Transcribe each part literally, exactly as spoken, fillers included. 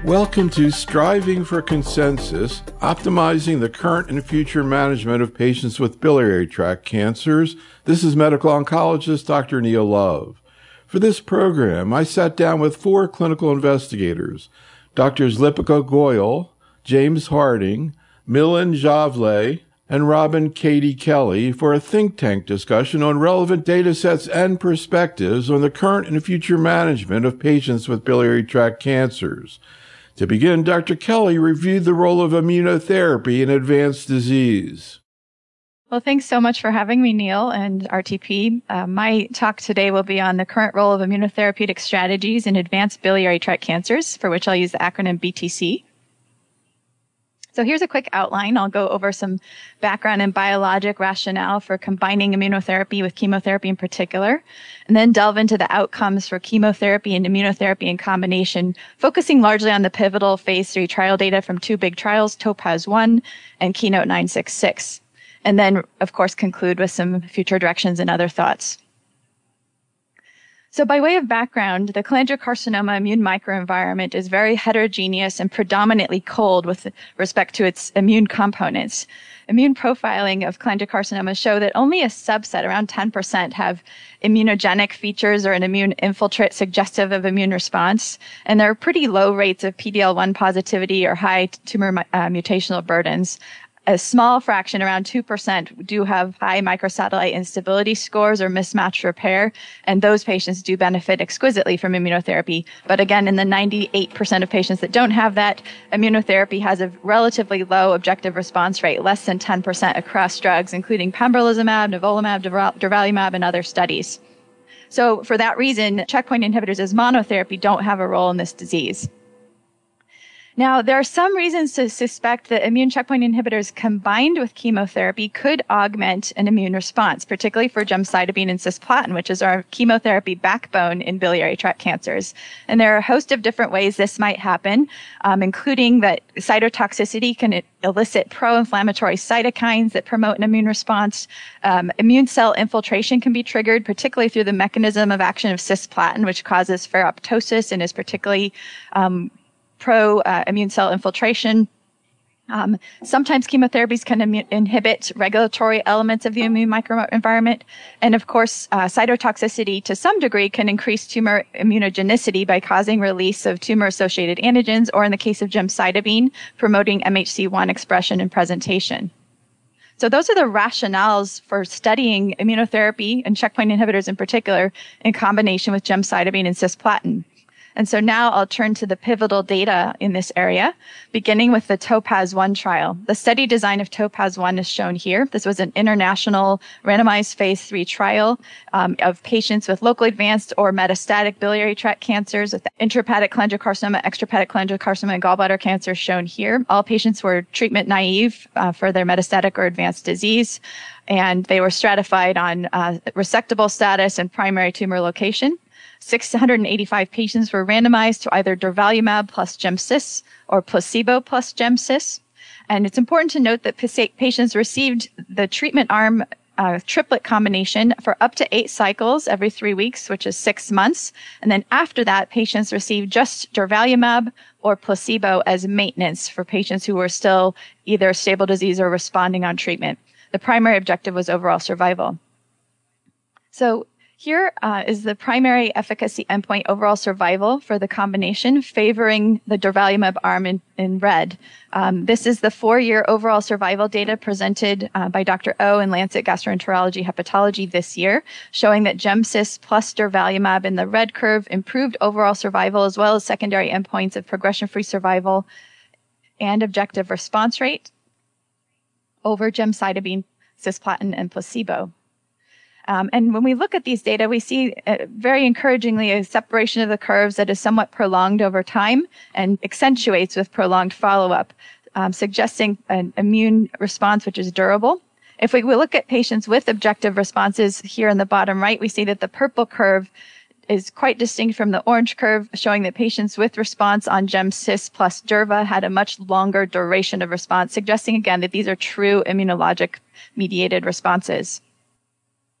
Welcome to Striving for Consensus, optimizing the current and future management of patients with biliary tract cancers. This is medical oncologist Doctor Neil Love. For this program, I sat down with four clinical investigators, Doctors Lipika Goyal, James Harding, Milan Javle, and Robin Katie Kelly for a think tank discussion on relevant data sets and perspectives on the current and future management of patients with biliary tract cancers. To begin, Doctor Kelly reviewed the role of immunotherapy in advanced disease. Well, thanks so much for having me, Neil and R T P. Uh, my talk today will be on the current role of immunotherapeutic strategies in advanced biliary tract cancers, for which I'll use the acronym B T C. So here's a quick outline. I'll go over some background and biologic rationale for combining immunotherapy with chemotherapy in particular, and then delve into the outcomes for chemotherapy and immunotherapy in combination, focusing largely on the pivotal phase three trial data from two big trials, TOPAZ one and Keynote nine six six. And then, of course, conclude with some future directions and other thoughts. So by way of background, the cholangiocarcinoma immune microenvironment is very heterogeneous and predominantly cold with respect to its immune components. Immune profiling of cholangiocarcinomas show that only a subset, around ten percent, have immunogenic features or an immune infiltrate suggestive of immune response. And there are pretty low rates of P D L one positivity or high tumor uh, mutational burdens. A small fraction, around two percent, do have high microsatellite instability scores or mismatch repair, and those patients do benefit exquisitely from immunotherapy. But again, in the ninety-eight percent of patients that don't have that, immunotherapy has a relatively low objective response rate, less than ten percent across drugs, including pembrolizumab, nivolumab, durvalumab, and other studies. So for that reason, checkpoint inhibitors as monotherapy don't have a role in this disease. Now, there are some reasons to suspect that immune checkpoint inhibitors combined with chemotherapy could augment an immune response, particularly for gemcitabine and cisplatin, which is our chemotherapy backbone in biliary tract cancers. And there are a host of different ways this might happen, um, including that cytotoxicity can elicit pro-inflammatory cytokines that promote an immune response. Um, immune cell infiltration can be triggered, particularly through the mechanism of action of cisplatin, which causes ferroptosis and is particularly um, pro-immune uh, cell infiltration. Um, sometimes chemotherapies can Im- inhibit regulatory elements of the immune microenvironment. And of course, uh, cytotoxicity to some degree can increase tumor immunogenicity by causing release of tumor-associated antigens, or in the case of gemcitabine, promoting M H C one expression and presentation. So those are the rationales for studying immunotherapy and checkpoint inhibitors in particular in combination with gemcitabine and cisplatin. And so now I'll turn to the pivotal data in this area, beginning with the TOPAZ one trial. The study design of TOPAZ one is shown here. This was an international randomized phase three trial um, of patients with locally advanced or metastatic biliary tract cancers with intrahepatic cholangiocarcinoma, extrahepatic cholangiocarcinoma, and gallbladder cancer shown here. All patients were treatment naive uh, for their metastatic or advanced disease, and they were stratified on uh, resectable status and primary tumor location. six hundred eighty-five patients were randomized to either durvalumab plus gemcis or placebo plus gemcis. And it's important to note that patients received the treatment arm uh, triplet combination for up to eight cycles every three weeks, which is six months. And then after that, patients received just durvalumab or placebo as maintenance for patients who were still either stable disease or responding on treatment. The primary objective was overall survival. So Here uh, is the primary efficacy endpoint, overall survival for the combination, favoring the durvalumab arm in, in red. Um, this is the four-year overall survival data presented uh, by Doctor O in Lancet Gastroenterology Hepatology this year, showing that gemcis plus durvalumab in the red curve improved overall survival as well as secondary endpoints of progression-free survival and objective response rate over gemcitabine, cisplatin, and placebo. Um, and when we look at these data, we see uh, very encouragingly a separation of the curves that is somewhat prolonged over time and accentuates with prolonged follow-up, um, suggesting an immune response which is durable. If we, we look at patients with objective responses here in the bottom right, we see that the purple curve is quite distinct from the orange curve, showing that patients with response on gemcis plus durva had a much longer duration of response, suggesting again that these are true immunologic mediated responses.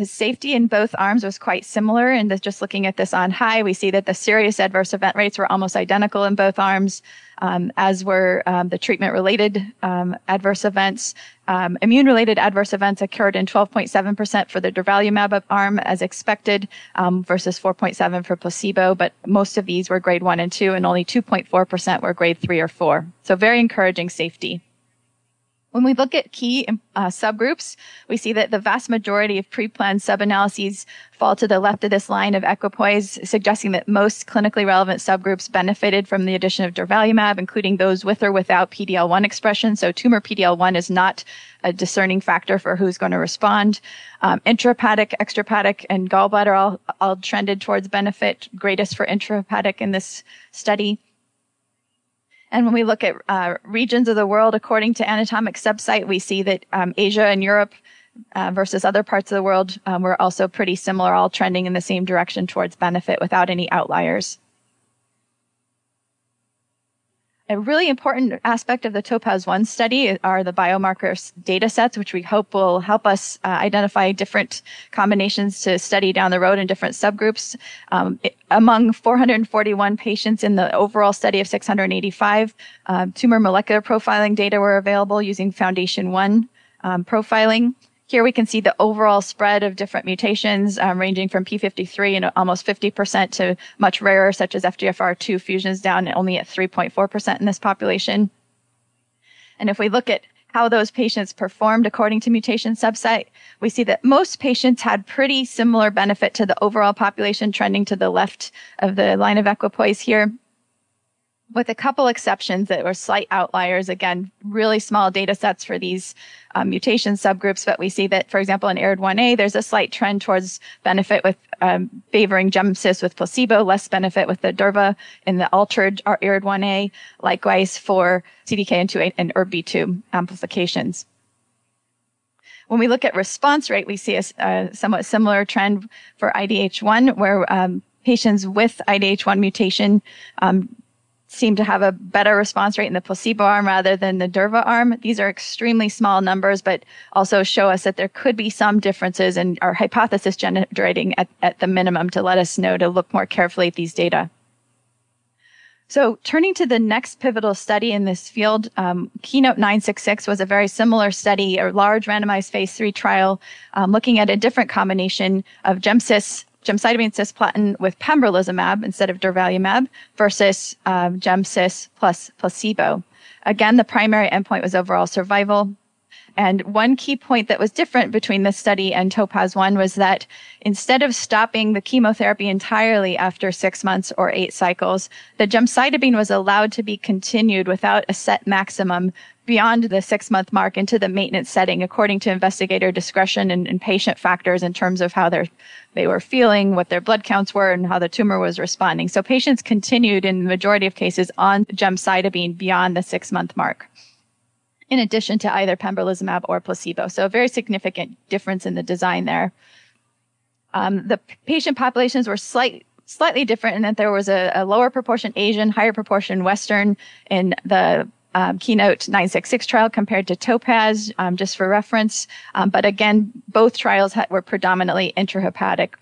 The safety in both arms was quite similar. And just looking at this on high, we see that the serious adverse event rates were almost identical in both arms, um, as were um, the treatment-related um, adverse events. Um, immune-related adverse events occurred in twelve point seven percent for the durvalumab arm, as expected, um, versus four point seven for placebo. But most of these were grade one and two, and only two point four percent were grade three or four. So very encouraging safety. When we look at key uh, subgroups, we see that the vast majority of pre-planned sub-analyses fall to the left of this line of equipoise, suggesting that most clinically relevant subgroups benefited from the addition of durvalumab, including those with or without P D L one expression. So tumor P D L one is not a discerning factor for who's going to respond. Um, intrahepatic, extrahepatic, and gallbladder all, all trended towards benefit, greatest for intrahepatic in this study. And when we look at uh, regions of the world according to anatomic subsite, we see that um, Asia and Europe uh, versus other parts of the world um, were also pretty similar, all trending in the same direction towards benefit without any outliers. A really important aspect of the TOPAZ one study are the biomarker data sets, which we hope will help us uh, identify different combinations to study down the road in different subgroups. Um, it, among four hundred forty-one patients in the overall study of six hundred eighty-five, uh, tumor molecular profiling data were available using Foundation one um, profiling. Here we can see the overall spread of different mutations um, ranging from P fifty-three and almost fifty percent to much rarer, such as F G F R two fusions down only at three point four percent in this population. And if we look at how those patients performed according to mutation subsite, we see that most patients had pretty similar benefit to the overall population, trending to the left of the line of equipoise here, with a couple exceptions that were slight outliers. Again, really small data sets for these um, mutation subgroups, but we see that, for example, in A R I D one A, there's a slight trend towards benefit with um, favoring GemCis with placebo, less benefit with the durva in the altered A R I D one A, likewise for C D K N two and E R B two amplifications. When we look at response rate, we see a, a somewhat similar trend for I D H one, where um, patients with I D H one mutation um, seem to have a better response rate in the placebo arm rather than the durva arm. These are extremely small numbers, but also show us that there could be some differences and are hypothesis generating at, at the minimum to let us know to look more carefully at these data. So turning to the next pivotal study in this field, um, Keynote nine six six was a very similar study, a large randomized phase three trial um, looking at a different combination of GemCis, gemcitabine cisplatin with pembrolizumab instead of durvalumab versus um, GemCis plus placebo. Again, the primary endpoint was overall survival. And one key point that was different between this study and TOPAZ one was that instead of stopping the chemotherapy entirely after six months or eight cycles, the gemcitabine was allowed to be continued without a set maximum beyond the six-month mark into the maintenance setting, according to investigator discretion and, and patient factors in terms of how they're, they were feeling, what their blood counts were, and how the tumor was responding. So patients continued in the majority of cases on gemcitabine beyond the six-month mark, in addition to either pembrolizumab or placebo. So a very significant difference in the design there. Um, the patient populations were slight, slightly different in that there was a, a lower proportion Asian, higher proportion Western in the um, Keynote nine six six trial compared to TOPAZ, um, just for reference. Um, but again, both trials ha- were predominantly intrahepatic.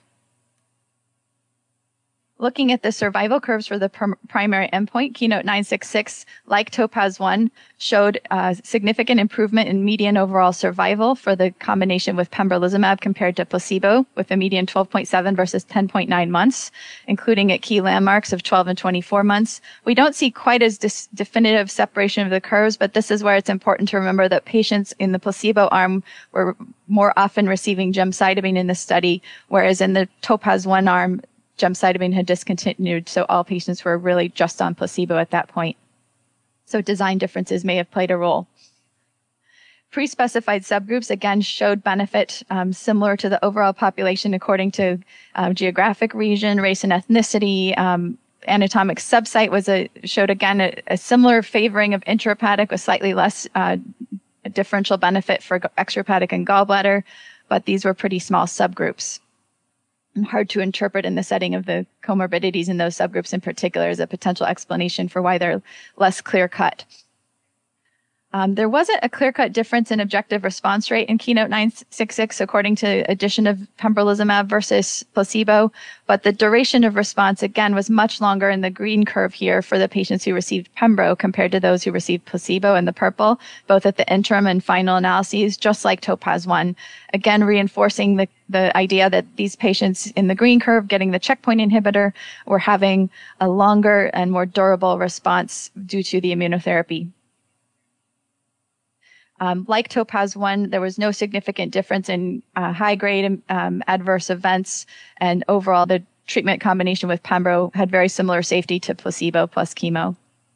Looking at the survival curves for the pr- primary endpoint, Keynote nine six six, like TOPAZ one, showed uh, significant improvement in median overall survival for the combination with pembrolizumab compared to placebo, with a median twelve point seven versus ten point nine months, including at key landmarks of twelve and twenty-four months. We don't see quite as dis- definitive separation of the curves, but this is where it's important to remember that patients in the placebo arm were more often receiving gemcitabine in the study, whereas in the TOPAZ one arm, gemcitabine had discontinued, so all patients were really just on placebo at that point. So design differences may have played a role. Pre-specified subgroups, again, showed benefit um, similar to the overall population according to um, geographic region, race and ethnicity. Um, anatomic subsite was a, showed, again, a, a similar favoring of intrahepatic with slightly less uh, differential benefit for extrahepatic and gallbladder, but these were pretty small subgroups. Hard to interpret in the setting of the comorbidities in those subgroups in particular as a potential explanation for why they're less clear-cut. Um, there wasn't a clear-cut difference in objective response rate in Keynote nine sixty-six according to addition of pembrolizumab versus placebo, but the duration of response, again, was much longer in the green curve here for the patients who received pembro compared to those who received placebo in the purple, both at the interim and final analyses, just like TOPAZ one, again, reinforcing the, the idea that these patients in the green curve getting the checkpoint inhibitor were having a longer and more durable response due to the immunotherapy. Um, like TOPAZ one, there was no significant difference in uh, high-grade um, adverse events, and overall, the treatment combination with pembro had very similar safety to placebo plus chemo.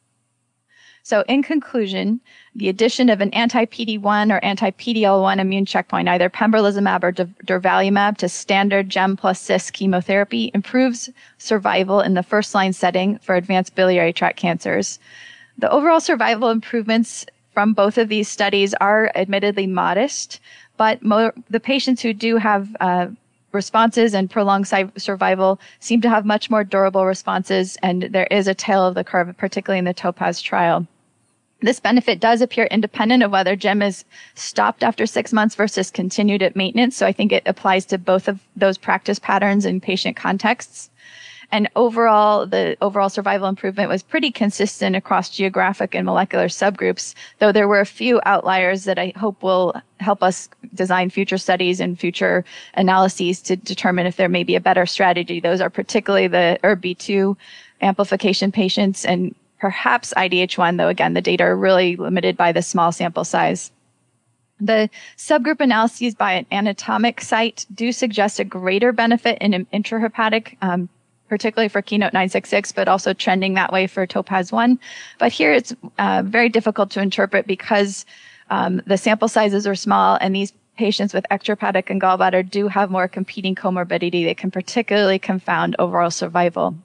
So in conclusion, the addition of an anti-P D one or anti-P D L one immune checkpoint, either pembrolizumab or durvalumab, to standard GEM plus cis chemotherapy improves survival in the first-line setting for advanced biliary tract cancers. The overall survival improvements from both of these studies are admittedly modest, but mo- the patients who do have uh, responses and prolonged si- survival seem to have much more durable responses, and there is a tail of the curve, particularly in the TOPAZ trial. This benefit does appear independent of whether GEM is stopped after six months versus continued at maintenance, so I think it applies to both of those practice patterns and patient contexts. And overall, the overall survival improvement was pretty consistent across geographic and molecular subgroups, though there were a few outliers that I hope will help us design future studies and future analyses to determine if there may be a better strategy. Those are particularly the E R B B two amplification patients and perhaps I D H one, though again, the data are really limited by the small sample size. The subgroup analyses by an anatomic site do suggest a greater benefit in intrahepatic um, particularly for Keynote nine sixty-six, but also trending that way for TOPAZ one. But here it's uh, very difficult to interpret because um, the sample sizes are small, and these patients with extrahepatic and gallbladder do have more competing comorbidity that can particularly confound overall survival.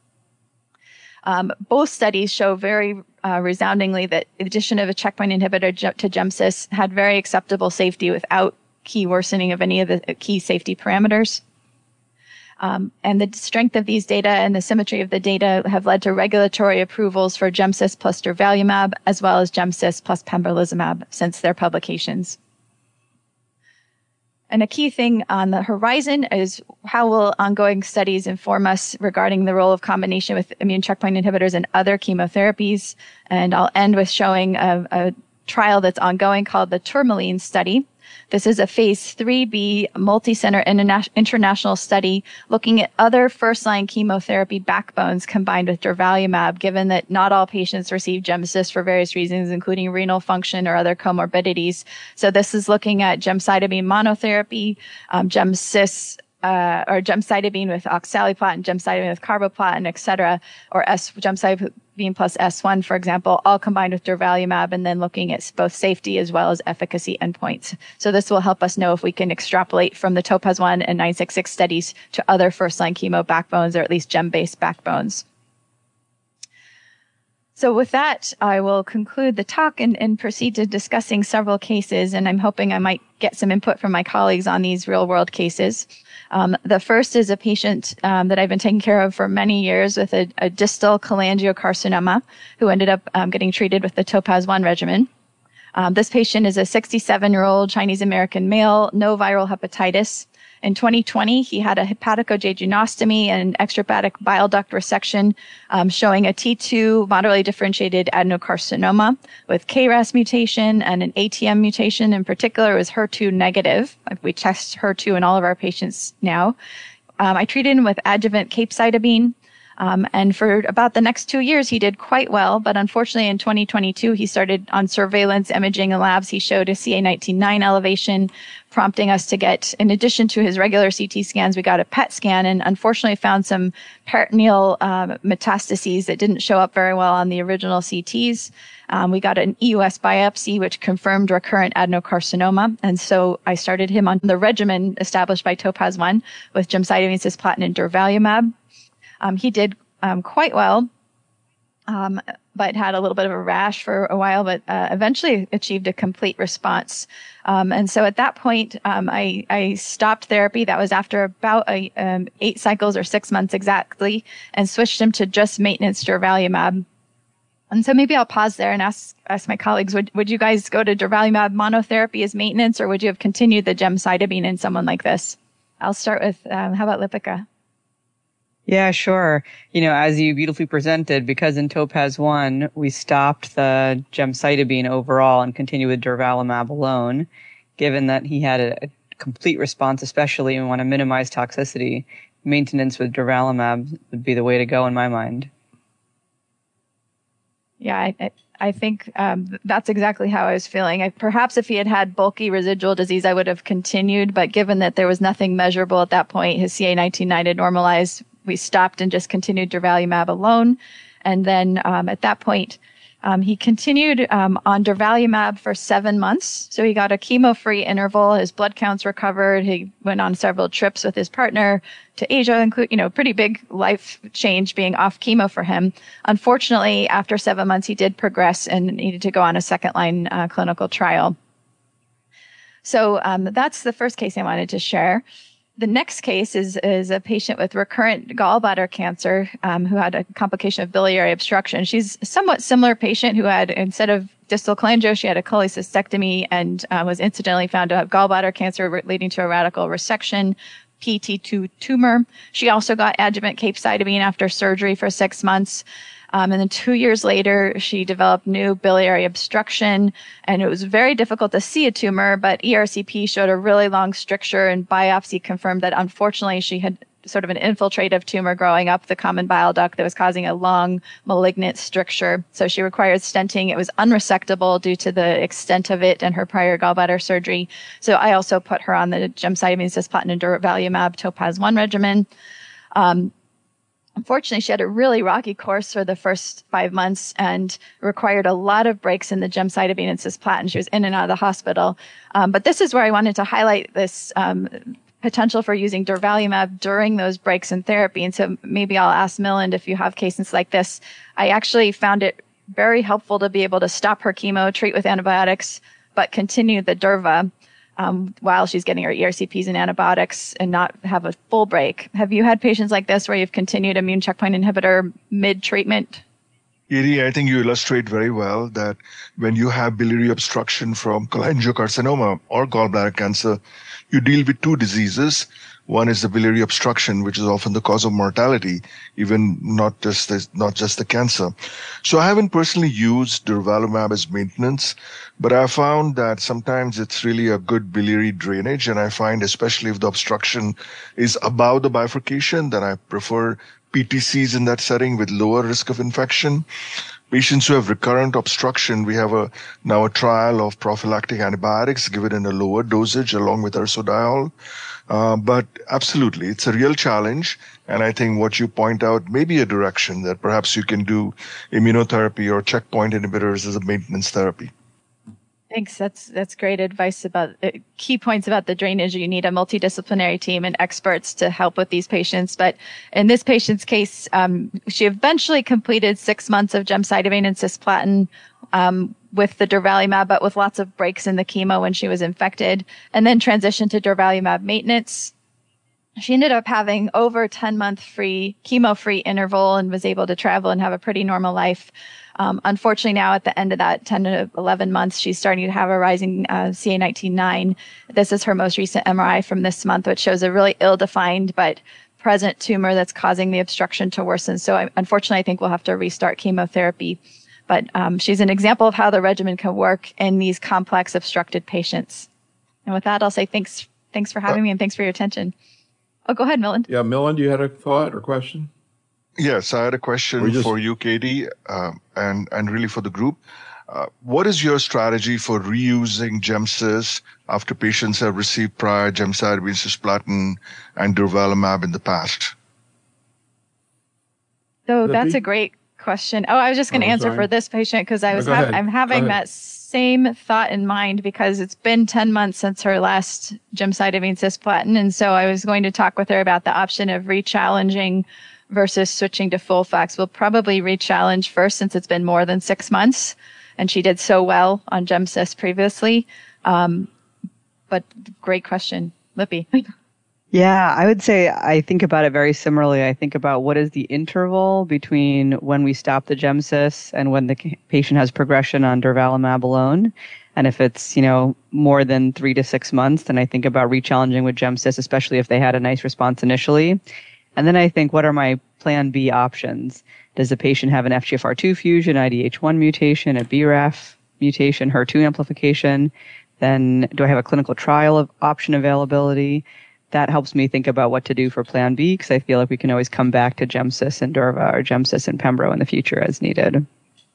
Um, both studies show very uh, resoundingly that the addition of a checkpoint inhibitor to GemCis had very acceptable safety without key worsening of any of the key safety parameters. Um, and the strength of these data and the symmetry of the data have led to regulatory approvals for GemCis plus durvalumab, as well as GemCis plus pembrolizumab since their publications. And a key thing on the horizon is how will ongoing studies inform us regarding the role of combination with immune checkpoint inhibitors and other chemotherapies. And I'll end with showing a, a trial that's ongoing called the Tourmaline study. This is a phase three B multi-center interna- international study looking at other first-line chemotherapy backbones combined with durvalumab, given that not all patients receive GemCis for various reasons, including renal function or other comorbidities. So this is looking at gemcitabine monotherapy, um, GemCis, uh, or gemcitabine with oxaliplatin, gemcitabine with carboplatin, et cetera, or S, gemcitabine plus S one, for example, all combined with durvalumab, and then looking at both safety as well as efficacy endpoints. So this will help us know if we can extrapolate from the TOPAZ one and nine sixty-six studies to other first-line chemo backbones, or at least GEM-based backbones. So with that, I will conclude the talk and, and proceed to discussing several cases, and I'm hoping I might get some input from my colleagues on these real-world cases. Um, the first is a patient um, that I've been taking care of for many years with a, a distal cholangiocarcinoma who ended up um, getting treated with the TOPAZ one regimen. Um, this patient is a sixty-seven-year-old Chinese-American male, no viral hepatitis. In twenty twenty, he had a hepaticojejunostomy and an extrahepatic bile duct resection um, showing a T two moderately differentiated adenocarcinoma with K R A S mutation and an A T M mutation. In particular, it was H E R two negative. We test H E R two in all of our patients now. Um, I treated him with adjuvant capecitabine. Um, and for about the next two years, he did quite well. But unfortunately, in twenty twenty-two, he started on surveillance imaging and labs. He showed a C A nineteen nine elevation, prompting us to get, in addition to his regular C T scans, we got a P E T scan and unfortunately found some peritoneal um, metastases that didn't show up very well on the original C Ts. Um, we got an E U S biopsy, which confirmed recurrent adenocarcinoma. And so I started him on the regimen established by TOPAZ one with gemcitabine, cisplatin, and durvalumab. Um, he did um, quite well, um, but had a little bit of a rash for a while, but uh, eventually achieved a complete response. Um, and so at that point, um, I, I stopped therapy. That was after about a, um, eight cycles or six months exactly, and switched him to just maintenance durvalumab. And so maybe I'll pause there and ask ask my colleagues, would, would you guys go to durvalumab monotherapy as maintenance, or would you have continued the gemcitabine in someone like this? I'll start with, um, how about Lipika? Yeah, sure. You know, as you beautifully presented, because in TOPAZ one, we stopped the gemcitabine overall and continued with durvalumab alone, given that he had a, a complete response, especially and want to minimize toxicity, maintenance with durvalumab would be the way to go in my mind. Yeah, I, I think um, that's exactly how I was feeling. I, perhaps if he had had bulky residual disease, I would have continued. But given that there was nothing measurable at that point, his C A nineteen nine had normalized, we stopped and just continued durvalumab alone. And then um, at that point, um, he continued um, on durvalumab for seven months. So he got a chemo-free interval. His blood counts recovered. He went on several trips with his partner to Asia, include, you know, pretty big life change being off chemo for him. Unfortunately, after seven months, he did progress and needed to go on a second-line uh, clinical trial. So um, that's the first case I wanted to share. The next case is is a patient with recurrent gallbladder cancer um, who had a complication of biliary obstruction. She's a somewhat similar patient who had, instead of distal cholangio, she had a cholecystectomy and uh, was incidentally found to have gallbladder cancer re- leading to a radical resection, P T two tumor. She also got adjuvant capecitabine after surgery for six months. Um, and then two years later, she developed new biliary obstruction, and it was very difficult to see a tumor, but E R C P showed a really long stricture, and biopsy confirmed that unfortunately she had sort of an infiltrative tumor growing up the common bile duct that was causing a long malignant stricture. So she required stenting. It was unresectable due to the extent of it and her prior gallbladder surgery. So I also put her on the gemcitabine, cisplatin, and durvalumab TOPAZ one regimen. Um, Unfortunately, she had a really rocky course for the first five months and required a lot of breaks in the gemcitabine and cisplatin. She was in and out of the hospital. Um, but this is where I wanted to highlight this um, potential for using durvalumab during those breaks in therapy. And so maybe I'll ask Milind if you have cases like this. I actually found it very helpful to be able to stop her chemo, treat with antibiotics, but continue the durva. Um, while she's getting her E R C Ps and antibiotics and not have a full break. Have you had patients like this where you've continued immune checkpoint inhibitor mid-treatment? Katie, I think you illustrate very well that when you have biliary obstruction from cholangiocarcinoma or gallbladder cancer, you deal with two diseases. One is the biliary obstruction, which is often the cause of mortality, even not just the, not just the cancer. So I haven't personally used durvalumab as maintenance, but I found that sometimes it's really a good biliary drainage. And I find, especially if the obstruction is above the bifurcation, then I prefer P T Cs in that setting with lower risk of infection. Patients who have recurrent obstruction, we have a now a trial of prophylactic antibiotics given in a lower dosage along with ursodiol. Uh, but absolutely, it's a real challenge. And I think what you point out may be a direction that perhaps you can do immunotherapy or checkpoint inhibitors as a maintenance therapy. Thanks. That's that's great advice about uh, key points about the drainage. You need a multidisciplinary team and experts to help with these patients. But in this patient's case, um, she eventually completed six months of gemcitabine and cisplatin um, with the durvalumab, but with lots of breaks in the chemo when she was infected, and then transitioned to durvalumab maintenance. She ended up having over ten month free, chemo-free interval and was able to travel and have a pretty normal life. Um, unfortunately, now at the end of that ten to eleven months, she's starting to have a rising uh, C A nineteen nine. This is her most recent M R I from this month, which shows a really ill-defined but present tumor that's causing the obstruction to worsen. So I, unfortunately, I think we'll have to restart chemotherapy. But um, she's an example of how the regimen can work in these complex obstructed patients. And with that, I'll say thanks, thanks for having me and thanks for your attention. Oh, go ahead, Milind. Yeah, Milind, you had a thought or question? Yes, I had a question just... for you, Katie, um, and, and really for the group. Uh, what is your strategy for reusing GemCis after patients have received prior gemcitabine, cisplatin, and durvalumab in the past? So that's a great question. Oh, I was just going to oh, answer sorry. for this patient because I was no, ha- I'm having that same thought in mind because it's been ten months since her last gemcitabine cisplatin, and so I was going to talk with her about the option of re-challenging versus switching to FOLFOX. We'll probably re-challenge first since it's been more than six months and she did so well on GemCis previously. Um, but great question. Lippy. Yeah, I would say I think about it very similarly. I think about what is the interval between when we stop the Gemsys and when the patient has progression on durvalumab alone. And if it's, you know, more than three to six months, then I think about rechallenging with Gemsys, especially if they had a nice response initially. And then I think, what are my plan B options? Does the patient have an F G F R two fusion, I D H one mutation, a B R A F mutation, H E R two amplification? Then do I have a clinical trial of option availability? That helps me think about what to do for plan B, because I feel like we can always come back to Gemsys and Durva or Gemsys and Pembro in the future as needed.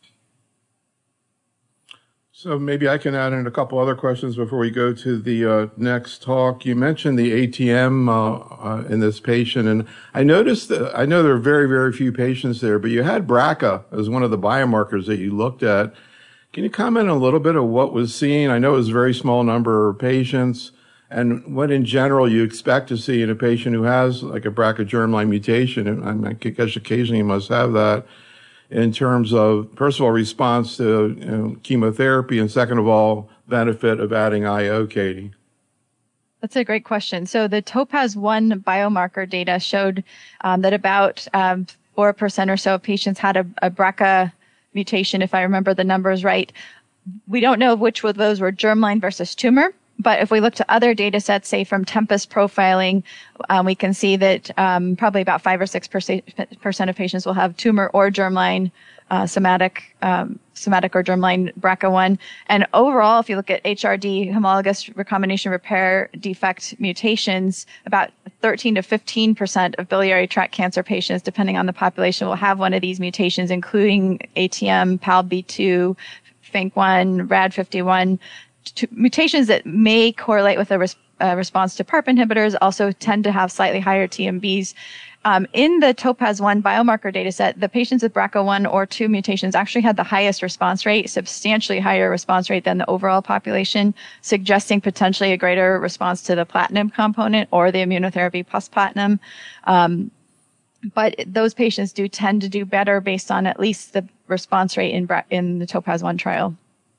So maybe I can add in a couple other questions before we go to the uh, next talk. You mentioned the A T M uh, uh, in this patient, and I noticed that, I know there are very, very few patients there, but you had B R C A as one of the biomarkers that you looked at. Can you comment a little bit of what was seen? I know it was a very small number of patients, and what in general you expect to see in a patient who has like a B R C A germline mutation. And I guess occasionally you must have that, in terms of, first of all, response to you know, chemotherapy, and second of all, benefit of adding I O, Katie? That's a great question. So the TOPAZ one biomarker data showed um, that about um, four percent or so of patients had a, a B R C A mutation, if I remember the numbers right. We don't know which of those were germline versus tumor. But if we look to other data sets, say from Tempus profiling, um, we can see that um, probably about five or six percent of patients will have tumor or germline, uh, somatic, um, somatic or germline B R C A one. And overall, if you look at H R D, homologous recombination repair defect mutations, about thirteen to fifteen percent of biliary tract cancer patients, depending on the population, will have one of these mutations, including A T M, P A L B two, F I N C one, R A D fifty-one. To mutations that may correlate with a res- uh, response to PARP inhibitors, also tend to have slightly higher T M Bs. Um, in the TOPAZ one biomarker data set, the patients with B R C A one or two mutations actually had the highest response rate, substantially higher response rate than the overall population, suggesting potentially a greater response to the platinum component or the immunotherapy plus platinum. Um, but those patients do tend to do better based on at least the response rate in, in the TOPAZ one trial.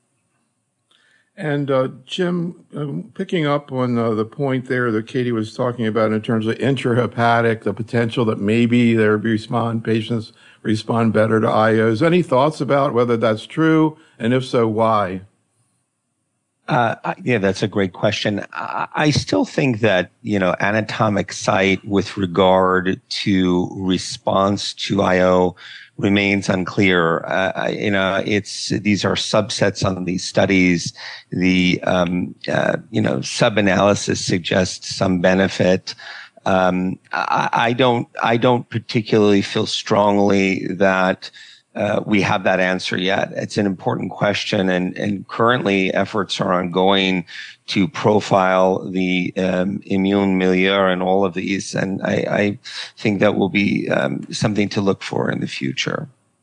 And uh, Jim, um, picking up on uh, the point there that Katie was talking about in terms of intrahepatic, the potential that maybe there respond patients respond better to I Os. Any thoughts about whether that's true, and if so, why? Uh, yeah, that's a great question. I, I still think that, you know, anatomic site with regard to response to I O remains unclear. Uh, you know, it's, these are subsets on these studies. The, um, uh, you know, sub-analysis suggests some benefit. Um, I, I don't, I don't particularly feel strongly that Uh, we have that answer yet. It's an important question, and, and currently efforts are ongoing to profile the um, immune milieu in all of these, and I, I think that will be um, something to look for in the future.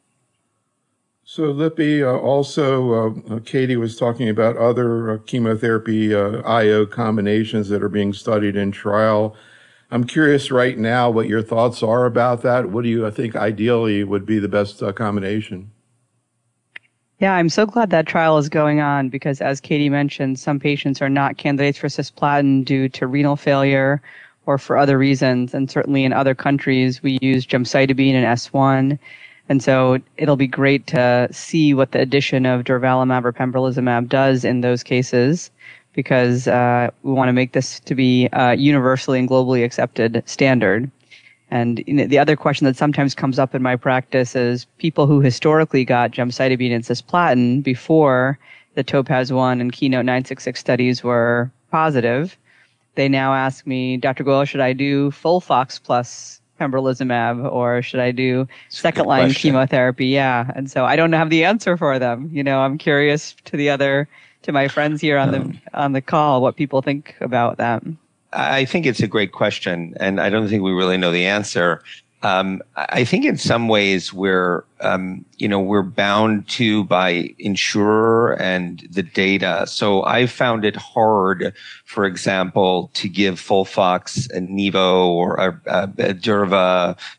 So, Lippy, uh, also, uh, Katie was talking about other uh, chemotherapy uh, I O combinations that are being studied in trial. I'm curious right now what your thoughts are about that. What do you I think ideally would be the best uh, combination? Yeah, I'm so glad that trial is going on, because as Katie mentioned, some patients are not candidates for cisplatin due to renal failure or for other reasons. And certainly in other countries, we use gemcitabine and S one. And so it'll be great to see what the addition of durvalumab or pembrolizumab does in those cases, because uh, we want to make this to be uh, universally and globally accepted standard. And you know, the other question that sometimes comes up in my practice is people who historically got gemcitabine and cisplatin before the TOPAZ one and Keynote nine six six studies were positive. They now ask me, Doctor Goel, should I do FOLFOX plus pembrolizumab, or should I do second line chemotherapy? Yeah. And so I don't have the answer for them. You know, I'm curious to the other to my friends here on the on the call what people think about them. I think it's a great question, and I don't think we really know the answer. Um, I think in some ways we're, um, you know, we're bound to by insurer and the data. So I found it hard, for example, to give FOLFOX, a Nivo, or a, a, a Durva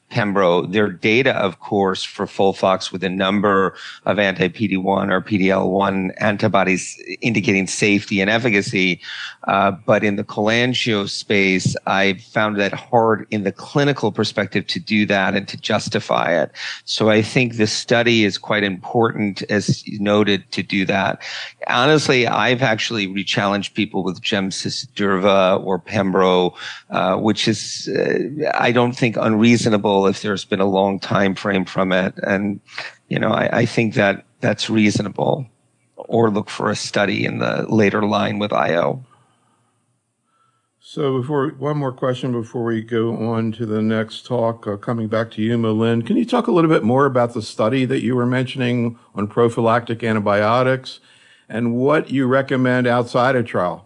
Pembro. Their data, of course, for FOLFOX with a number of anti-P D one or P D L one antibodies indicating safety and efficacy. Uh, but in the cholangio space, I found that hard in the clinical perspective to do that and to justify it. So I think this study is quite important, as noted, to do that. Honestly, I've actually re-challenged people with Gemcis-Durva or Pembro, uh, which is, uh, I don't think, unreasonable if there's been a long time frame from it. And, you know, I, I think that that's reasonable. Or look for a study in the later line with I O. So before one more question before we go on to the next talk, uh, coming back to you, Milind, can you talk a little bit more about the study that you were mentioning on prophylactic antibiotics and what you recommend outside a trial?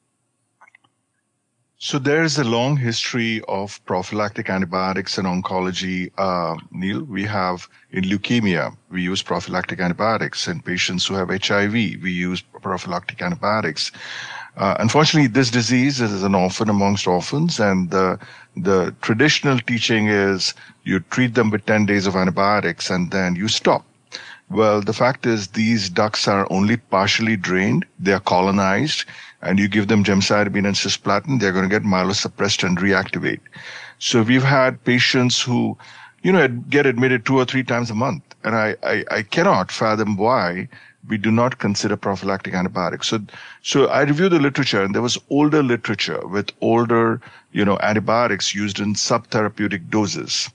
So there's a long history of prophylactic antibiotics in oncology, uh, Neil. We have in leukemia, we use prophylactic antibiotics. In patients who have H I V, we use prophylactic antibiotics. Uh, unfortunately, this disease is an orphan amongst orphans, and the, the traditional teaching is you treat them with ten days of antibiotics and then you stop. Well, the fact is these ducts are only partially drained. They are colonized. And you give them gemcitabine and cisplatin, they're going to get myelosuppressed and reactivate. So we've had patients who, you know, get admitted two or three times a month. And I, I, I cannot fathom why we do not consider prophylactic antibiotics. So, so I reviewed the literature, and there was older literature with older, you know, antibiotics used in subtherapeutic doses.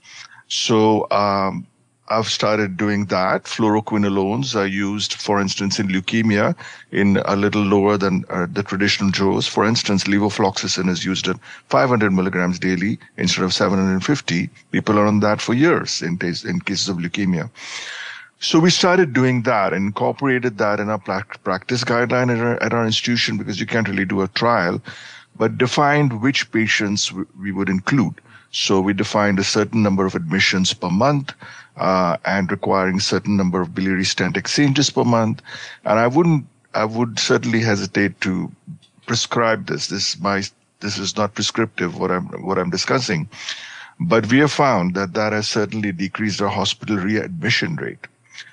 So, um, I've started doing that. Fluoroquinolones are used, for instance, in leukemia in a little lower than uh, the traditional dose. For instance, levofloxacin is used at five hundred milligrams daily instead of seven hundred fifty. People are on that for years in, case, in cases of leukemia. So we started doing that and incorporated that in our practice guideline at our, at our institution, because you can't really do a trial, but defined which patients we would include. So we defined a certain number of admissions per month, uh, and requiring certain number of biliary stent exchanges per month. And I wouldn't, I would certainly hesitate to prescribe this. This my, this is not prescriptive, what I'm, what I'm discussing. But we have found that that has certainly decreased our hospital readmission rate.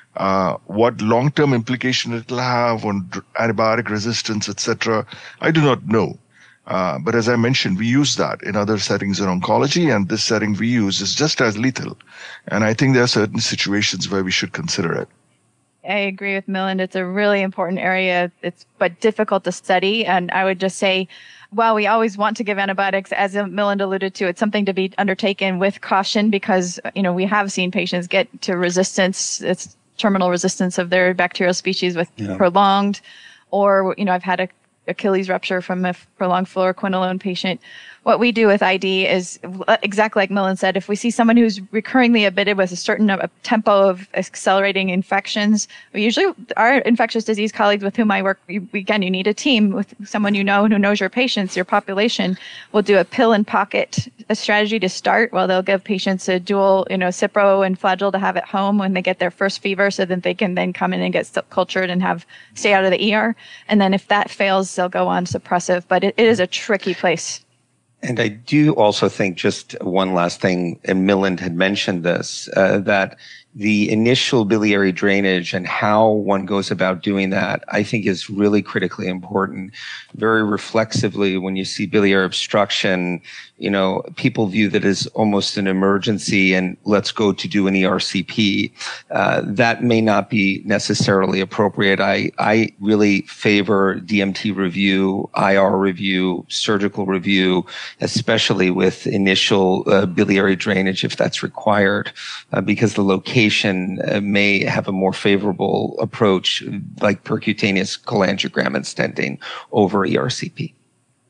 Uh, what long-term implication it will have on antibiotic resistance, et cetera, I do not know. Uh, but as I mentioned, we use that in other settings in oncology, and this setting we use is just as lethal. And I think there are certain situations where we should consider it. I agree with Milind. It's a really important area. It's but difficult to study. And I would just say, while we always want to give antibiotics, as Milind alluded to, it's something to be undertaken with caution, because, you know, we have seen patients get to resistance, it's terminal resistance of their bacterial species with yeah. prolonged, or, you know, I've had a Achilles rupture from a prolonged fluoroquinolone patient. What we do with I D is exactly like Milind said. If we see someone who's recurringly admitted with a certain uh, tempo of accelerating infections, we usually, our infectious disease colleagues with whom I work, we, again, you need a team with someone you know who knows your patients, your population. We'll do a pill and pocket a strategy to start. Well, they'll give patients a dual, you know, Cipro and Flagyl to have at home when they get their first fever, so that they can then come in and get cultured and have stay out of the E R. And then if that fails, they'll go on suppressive. But it, it is a tricky place. And I do also think, just one last thing, and Milind had mentioned this, uh, that the initial biliary drainage and how one goes about doing that, I think, is really critically important. Very reflexively, when you see biliary obstruction, you know, people view that as almost an emergency and let's go to do an E R C P. Uh, that may not be necessarily appropriate. I, I really favor D M T review, I R review, surgical review, especially with initial uh, biliary drainage if that's required, uh, because the location uh, may have a more favorable approach, like percutaneous cholangiogram and stenting over E R C P.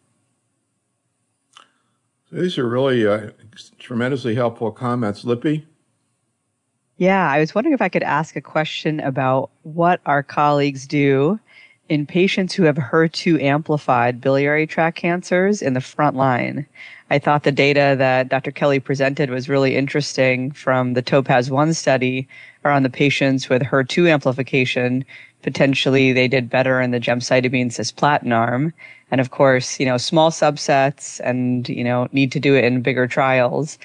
These are really uh, tremendously helpful comments. Lippy? Yeah, I was wondering if I could ask a question about what our colleagues do in patients who have H E R two amplified biliary tract cancers in the front line. I thought the data that Doctor Kelly presented was really interesting from the TOPAZ one study around the patients with H E R two amplification. Potentially, they did better in the gemcitabine cisplatin arm. And of course, you know, small subsets and, you know, need to do it in bigger trials.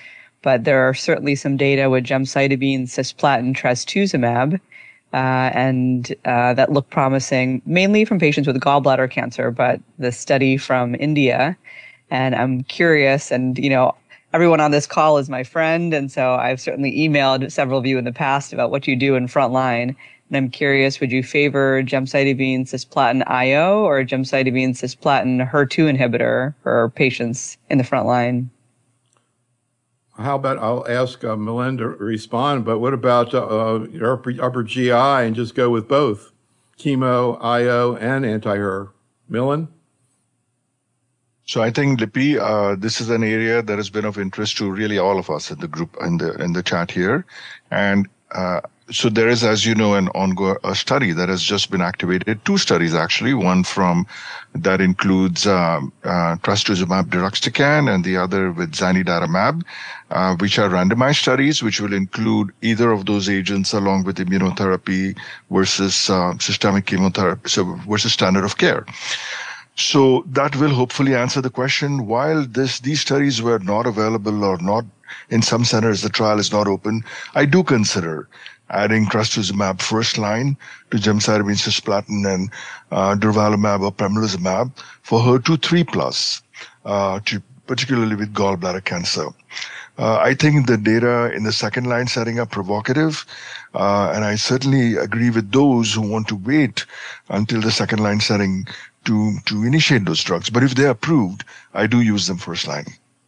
but there are certainly some data with gemcitabine, cisplatin, trastuzumab, uh, and uh, that look promising, mainly from patients with gallbladder cancer, but the study from India. And I'm curious, and, you know, everyone on this call is my friend, and so I've certainly emailed several of you in the past about what you do in frontline. And I'm curious, would you favor gemcitabine cisplatin I O or gemcitabine cisplatin H E R two inhibitor for patients in the frontline? How about I'll ask uh, Melinda to respond, but what about uh, upper, upper G I and just go with both chemo, I O, and anti-H E R? Millen? So I think, Lippy, uh, this is an area that has been of interest to really all of us in the group, in the in the chat here. And uh, so there is, as you know, an ongoing a study that has just been activated, two studies actually, one from that includes um, uh, trastuzumab deruxtecan and the other with zanidatamab, uh, which are randomized studies, which will include either of those agents along with immunotherapy versus uh, systemic chemotherapy, so versus standard of care. So that will hopefully answer the question. While this these studies were not available or not in some centers, the trial is not open, I do consider adding trastuzumab first line to gemcitabine, cisplatin, and uh, durvalumab or pembrolizumab for H E R two three plus, uh, to, particularly with gallbladder cancer. Uh, I think the data in the second line setting are provocative, uh, and I certainly agree with those who want to wait until the second line setting to, to initiate those drugs. But if they're approved, I do use them first line.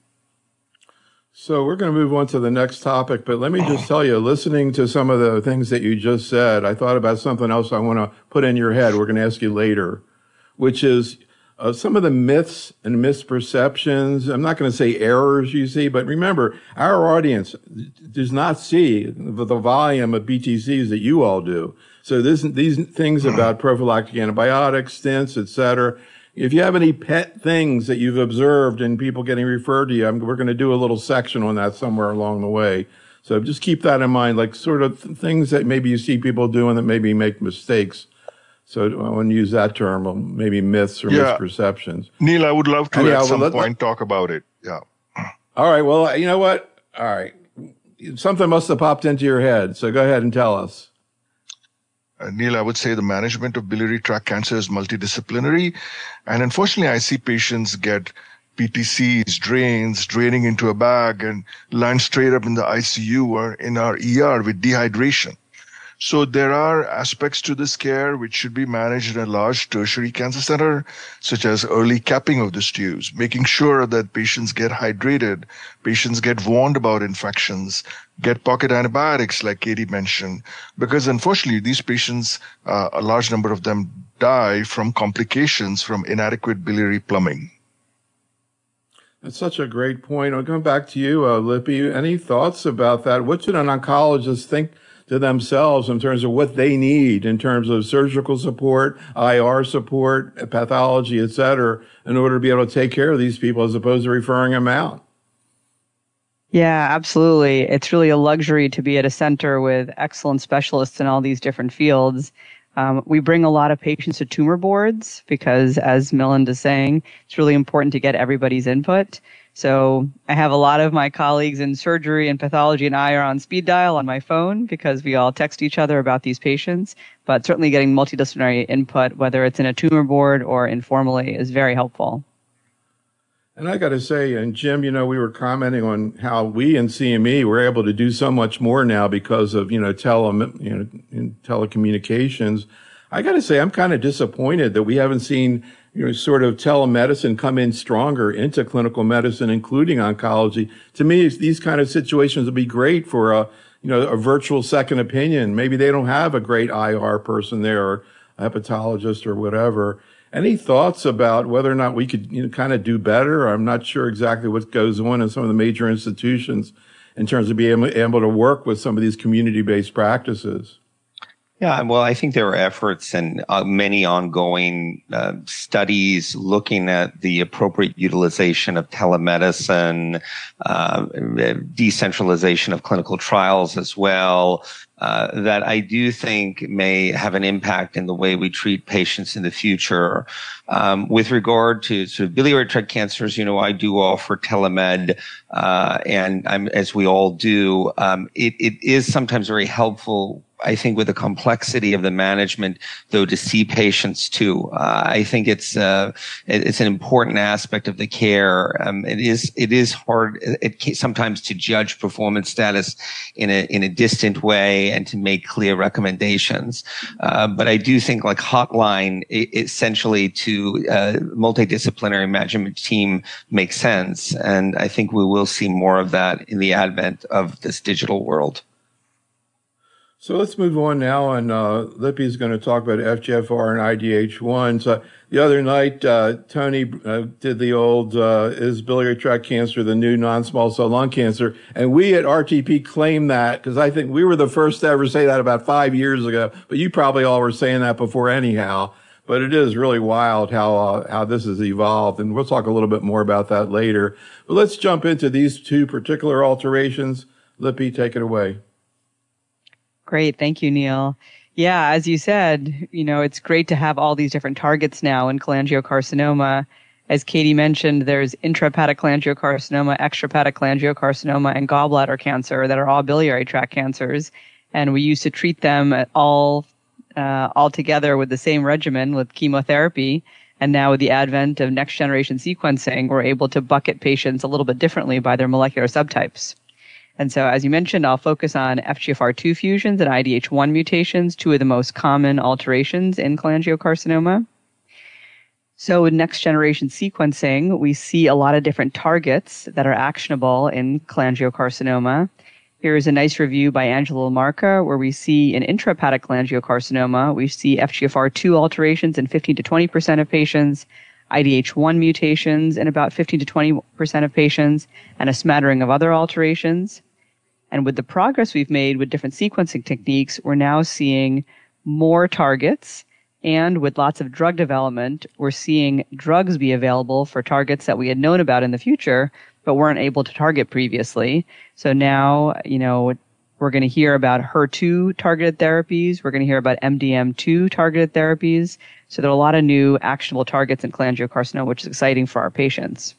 So we're going to move on to the next topic, but let me just tell you, listening to some of the things that you just said, I thought about something else I want to put in your head. We're going to ask you later, which is uh, some of the myths and misperceptions. I'm not going to say errors you see, but remember, our audience does not see the, the volume of B T Cs that you all do. So this, these things about prophylactic antibiotics, stents, et cetera. If you have any pet things that you've observed and people getting referred to you, I'm, we're going to do a little section on that somewhere along the way. So just keep that in mind, like sort of th- things that maybe you see people doing that maybe make mistakes. So I want to use that term, maybe myths or yeah. misperceptions. Neil, I would love to Anyhow, at some well, let, point talk about it. Yeah. All right. Well, you know what? All right. Something must have popped into your head. So go ahead and tell us. Uh, Neil, I would say the management of biliary tract cancer is multidisciplinary. And unfortunately, I see patients get P T Cs, drains, draining into a bag and land straight up in the I C U or in our E R with dehydration. So there are aspects to this care which should be managed in a large tertiary cancer center, such as early capping of the stews, making sure that patients get hydrated, patients get warned about infections, get pocket antibiotics like Katie mentioned, because unfortunately these patients, uh, a large number of them die from complications from inadequate biliary plumbing. That's such a great point. I'll come back to you, uh, Lippy. Any thoughts about that? What should an oncologist think to themselves in terms of what they need in terms of surgical support, I R support, pathology, et cetera, in order to be able to take care of these people as opposed to referring them out? Yeah, absolutely. It's really a luxury to be at a center with excellent specialists in all these different fields. Um, we bring a lot of patients to tumor boards because, as Melinda's saying, it's really important to get everybody's input. So I have a lot of my colleagues in surgery and pathology and I R on speed dial on my phone because we all text each other about these patients. But certainly getting multidisciplinary input, whether it's in a tumor board or informally, is very helpful. And I got to say, and Jim, you know, we were commenting on how we in C M E were able to do so much more now because of, you know, tele, you know, in telecommunications. I got to say, I'm kind of disappointed that we haven't seen, you know, sort of telemedicine come in stronger into clinical medicine, including oncology. To me, these kind of situations would be great for a, you know, a virtual second opinion. Maybe they don't have a great I R person there or a hepatologist or whatever. Any thoughts about whether or not we could, you know, kind of do better? I'm not sure exactly what goes on in some of the major institutions in terms of being able to work with some of these community-based practices. Yeah, well, I think there are efforts and uh, many ongoing uh, studies looking at the appropriate utilization of telemedicine, uh, decentralization of clinical trials as well. uh, that I do think may have an impact in the way we treat patients in the future. Um, with regard to sort of biliary tract cancers, you know, I do offer telemed, uh, and I'm, as we all do, um, it, it is sometimes very helpful, I think, with the complexity of the management, though, to see patients too. Uh, I think it's uh, it's an important aspect of the care. Um, it is it is hard it, it, sometimes to judge performance status in a in a distant way and to make clear recommendations. Uh, but I do think like hotline it, essentially to uh, multidisciplinary management team makes sense, and I think we will see more of that in the advent of this digital world. So let's move on now, and uh, Lippy is going to talk about F G F R and I D H one. So the other night, uh, Tony uh, did the old, uh, is biliary tract cancer the new non-small cell lung cancer? And we at R T P claim that, because I think we were the first to ever say that about five years ago, but you probably all were saying that before anyhow. But it is really wild how uh, how this has evolved, and we'll talk a little bit more about that later. But let's jump into these two particular alterations. Lippy, take it away. Great. Thank you, Neil. Yeah, as you said, you know, it's great to have all these different targets now in cholangiocarcinoma. As Katie mentioned, there's intrahepatic cholangiocarcinoma, extrahepatic cholangiocarcinoma, and gallbladder cancer that are all biliary tract cancers. And we used to treat them all, uh, all together with the same regimen with chemotherapy. And now with the advent of next generation sequencing, we're able to bucket patients a little bit differently by their molecular subtypes. And so, as you mentioned, I'll focus on F G F R two fusions and I D H one mutations, two of the most common alterations in cholangiocarcinoma. So with next-generation sequencing, we see a lot of different targets that are actionable in cholangiocarcinoma. Here's a nice review by Angela Lamarca, where we see in intrahepatic cholangiocarcinoma, we see F G F R two alterations in fifteen to twenty percent of patients, I D H one mutations in about fifteen to twenty percent of patients, and a smattering of other alterations. And with the progress we've made with different sequencing techniques, we're now seeing more targets. And with lots of drug development, we're seeing drugs be available for targets that we had known about in the future, but weren't able to target previously. So now, you know, we're going to hear about H E R two targeted therapies. We're going to hear about M D M two targeted therapies. So there are a lot of new actionable targets in cholangiocarcinoma, which is exciting for our patients.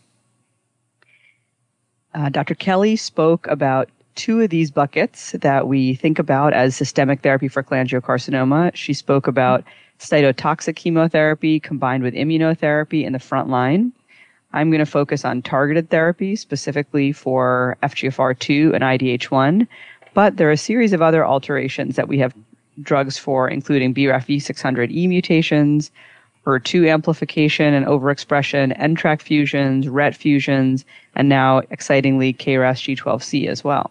Uh, Doctor Kelly spoke about two of these buckets that we think about as systemic therapy for cholangiocarcinoma. She spoke about cytotoxic chemotherapy combined with immunotherapy in the front line. I'm going to focus on targeted therapy, specifically for F G F R two and I D H one. But there are a series of other alterations that we have drugs for, including B R A F V six hundred E mutations, H E R two amplification and overexpression, N TRK fusions, R E T fusions, and now, excitingly, K R A S G twelve C as well.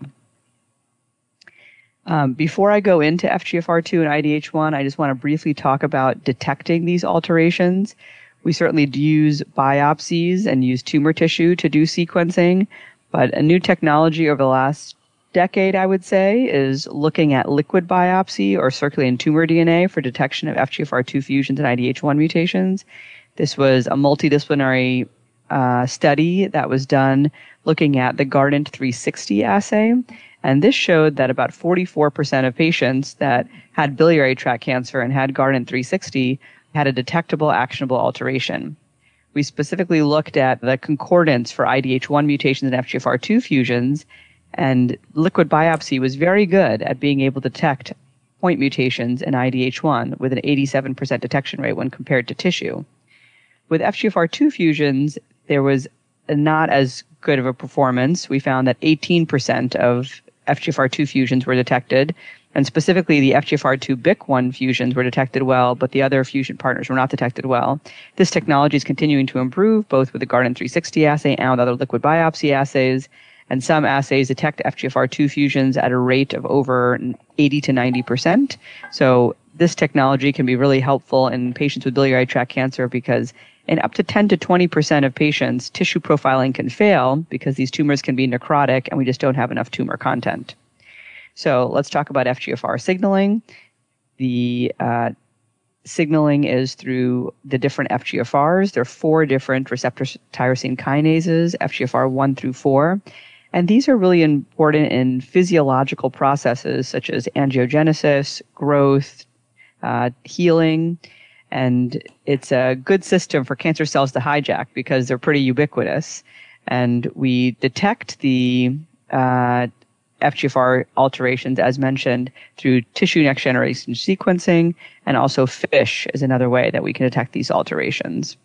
Um, before I go into F G F R two and I D H one, I just want to briefly talk about detecting these alterations. We certainly do use biopsies and use tumor tissue to do sequencing, but a new technology over the last decade, I would say, is looking at liquid biopsy or circulating tumor D N A for detection of F G F R two fusions and I D H one mutations. This was a multidisciplinary uh, study that was done looking at the Guardant three sixty assay. And this showed that about forty-four percent of patients that had biliary tract cancer and had Guardant three sixty had a detectable, actionable alteration. We specifically looked at the concordance for I D H one mutations and F G F R two fusions, and liquid biopsy was very good at being able to detect point mutations in I D H one with an eighty-seven percent detection rate when compared to tissue. With F G F R two fusions, there was not as good of a performance. We found that eighteen percent of F G F R two fusions were detected, and specifically the F G F R two B I C one fusions were detected well, but the other fusion partners were not detected well. This technology is continuing to improve, both with the Guardant three sixty assay and with other liquid biopsy assays, and some assays detect F G F R two fusions at a rate of over eighty to ninety percent. So this technology can be really helpful in patients with biliary tract cancer because in up to ten to twenty percent of patients, tissue profiling can fail because these tumors can be necrotic and we just don't have enough tumor content. So let's talk about F G F R signaling. The uh, signaling is through the different F G F Rs. There are four different receptor tyrosine kinases, F G F R one through four. And these are really important in physiological processes such as angiogenesis, growth, uh, healing. And it's a good system for cancer cells to hijack because they're pretty ubiquitous. And we detect the uh, F G F R alterations, as mentioned, through tissue next generation sequencing, and also FISH is another way that we can detect these alterations.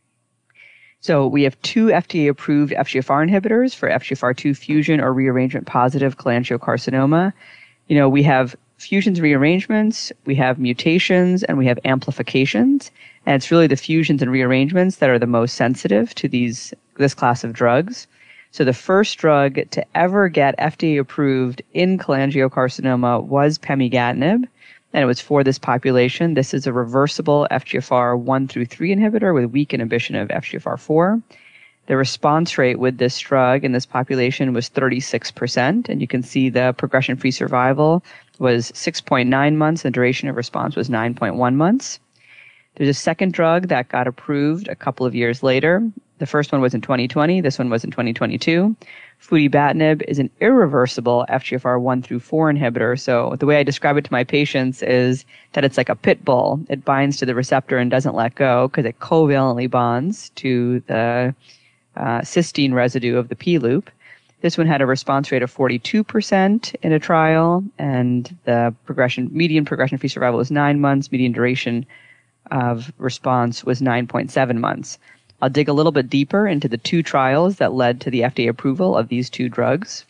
So we have two F D A-approved F G F R inhibitors for F G F R two fusion or rearrangement positive cholangiocarcinoma. You know, we have fusions, rearrangements, we have mutations, and we have amplifications. And it's really the fusions and rearrangements that are the most sensitive to these this class of drugs. So the first drug to ever get F D A approved in cholangiocarcinoma was pemigatinib, and it was for this population. This is a reversible F G F R one through three inhibitor with weak inhibition of F G F R four. The response rate with this drug in this population was thirty-six percent, and you can see the progression-free survival was six point nine months, and the duration of response was nine point one months. There's a second drug that got approved a couple of years later. The first one was in twenty twenty. This one was in twenty twenty-two. Futibatinib is an irreversible F G F R one through four inhibitor. So the way I describe it to my patients is that it's like a pit bull. It binds to the receptor and doesn't let go because it covalently bonds to the uh, cysteine residue of the P loop. This one had a response rate of forty-two percent in a trial, and the progression median progression-free survival was nine months. Median duration of response was nine point seven months. I'll dig a little bit deeper into the two trials that led to the F D A approval of these two drugs.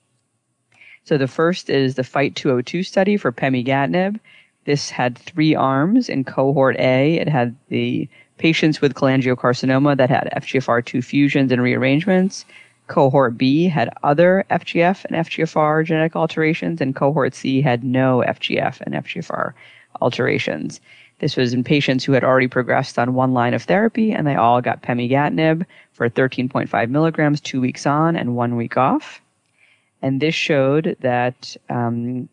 So the first is the FIGHT two oh two study for pemigatinib. This had three arms. In cohort A, it had the patients with cholangiocarcinoma that had F G F R two fusions and rearrangements. Cohort B had other F G F and F G F R genetic alterations, and cohort C had no F G F and F G F R alterations. This was in patients who had already progressed on one line of therapy, and they all got pemigatinib for thirteen point five milligrams, two weeks on and one week off. And this showed that um,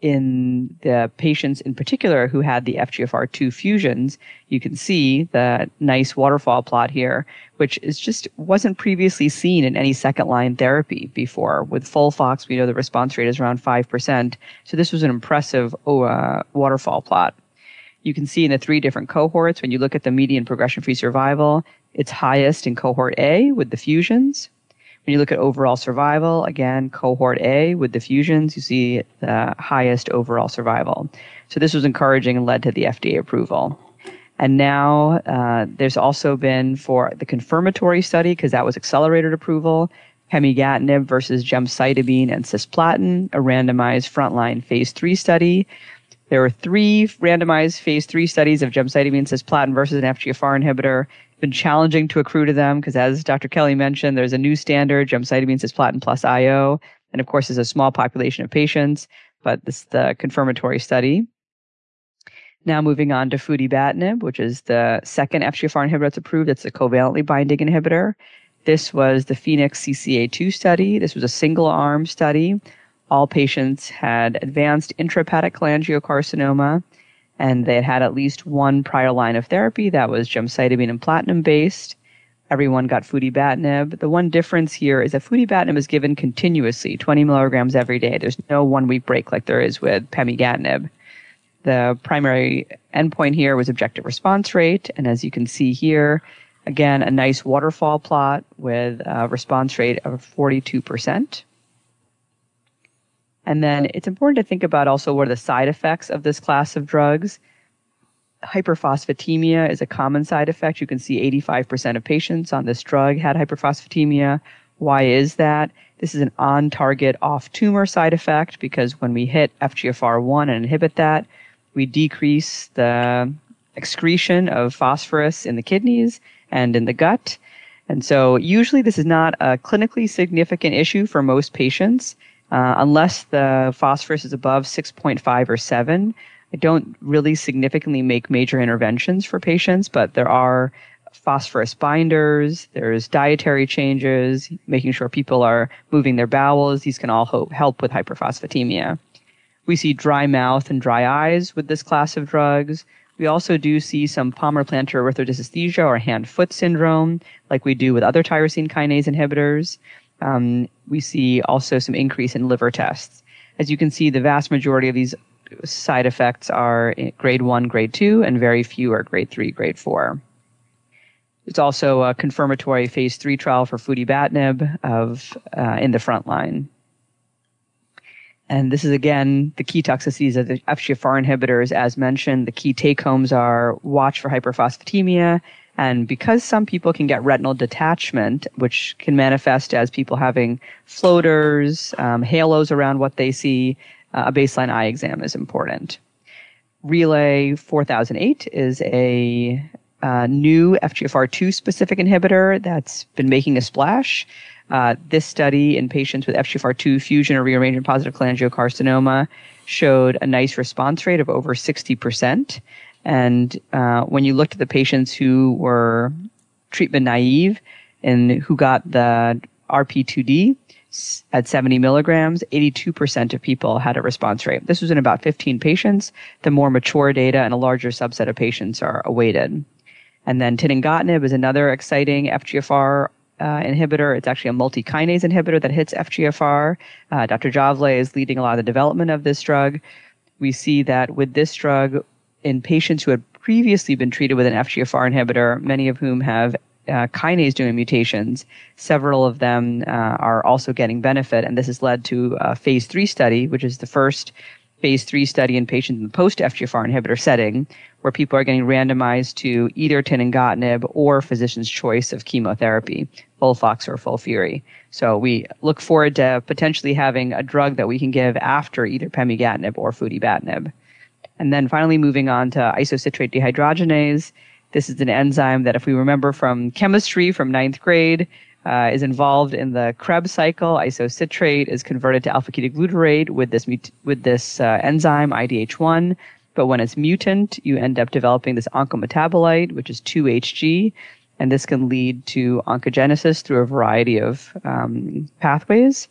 in the patients in particular who had the F G F R two fusions, you can see the nice waterfall plot here, which is just wasn't previously seen in any second-line therapy before. With FOLFOX, we know the response rate is around five percent. So this was an impressive oh, uh, waterfall plot. You can see in the three different cohorts, when you look at the median progression-free survival, it's highest in cohort A with the fusions. When you look at overall survival, again, cohort A with the fusions, you see the highest overall survival. So this was encouraging and led to the F D A approval. And now uh, there's also been for the confirmatory study, because that was accelerated approval, pemigatinib versus gemcitabine and cisplatin, a randomized frontline phase three study. There were three randomized phase three studies of gemcitabine cisplatin versus an F G F R inhibitor. It's been challenging to accrue to them because, as Doctor Kelly mentioned, there's a new standard, gemcitabine cisplatin plus I O, and of course, there's a small population of patients, but this is the confirmatory study. Now moving on to futibatinib, which is the second F G F R inhibitor that's approved. It's a covalently binding inhibitor. This was the Phoenix C C A two study. This was a single-arm study. All patients had advanced intrahepatic cholangiocarcinoma, and they had had at least one prior line of therapy that was gemcitabine and platinum-based. Everyone got futibatinib. The one difference here is that futibatinib is given continuously, twenty milligrams every day. There's no one-week break like there is with pemigatinib. The primary endpoint here was objective response rate, and as you can see here, again, a nice waterfall plot with a response rate of forty-two percent. And then it's important to think about also what are the side effects of this class of drugs. Hyperphosphatemia is a common side effect. You can see eighty-five percent of patients on this drug had hyperphosphatemia. Why is that? This is an on-target, off-tumor side effect because when we hit F G F R one and inhibit that, we decrease the excretion of phosphorus in the kidneys and in the gut. And so usually this is not a clinically significant issue for most patients. Uh, unless the phosphorus is above six point five or seven, I don't really significantly make major interventions for patients, but there are phosphorus binders, there's dietary changes, making sure people are moving their bowels. These can all ho- help with hyperphosphatemia. We see dry mouth and dry eyes with this class of drugs. We also do see some palmar-plantar erythrodysesthesia or hand-foot syndrome, like we do with other tyrosine kinase inhibitors. um, we see also some increase in liver tests. As you can see, the vast majority of these side effects are grade one, grade two, and very few are grade three, grade four. It's also a confirmatory phase three trial for futibatinib of uh, in the front line. And this is, again, the key toxicities of the F G F R inhibitors. As mentioned, the key take-homes are watch for hyperphosphatemia. And because some people can get retinal detachment, which can manifest as people having floaters, um, halos around what they see, uh, a baseline eye exam is important. Relay four thousand eight is a Uh, new F G F R two specific inhibitor that's been making a splash. Uh, this study in patients with F G F R two fusion or rearrangement positive cholangiocarcinoma showed a nice response rate of over sixty percent. And uh, when you looked at the patients who were treatment naive and who got the R P two D at seventy milligrams, eighty-two percent of people had a response rate. This was in about fifteen patients. The more mature data and a larger subset of patients are awaited. And then tinnigotinib is another exciting F G F R uh, inhibitor. It's actually a multi-kinase inhibitor that hits F G F R. Uh, Doctor Javle is leading a lot of the development of this drug. We see that with this drug, in patients who had previously been treated with an F G F R inhibitor, many of whom have uh, kinase-doing mutations, several of them uh, are also getting benefit. And this has led to a phase three study, which is the first phase three study in patients in the post-F G F R inhibitor setting, where people are getting randomized to either tinnigotinib or physician's choice of chemotherapy, Folfox or Folfiri. So we look forward to potentially having a drug that we can give after either pemigatinib or futibatinib. And then finally moving on to isocitrate dehydrogenase. This is an enzyme that, if we remember from chemistry from ninth grade, Uh, is involved in the Krebs cycle. Isocitrate is converted to alpha-ketoglutarate with this mut- with this uh, enzyme I D H one. But when it's mutant, you end up developing this oncometabolite, which is two H G, and this can lead to oncogenesis through a variety of um, pathways.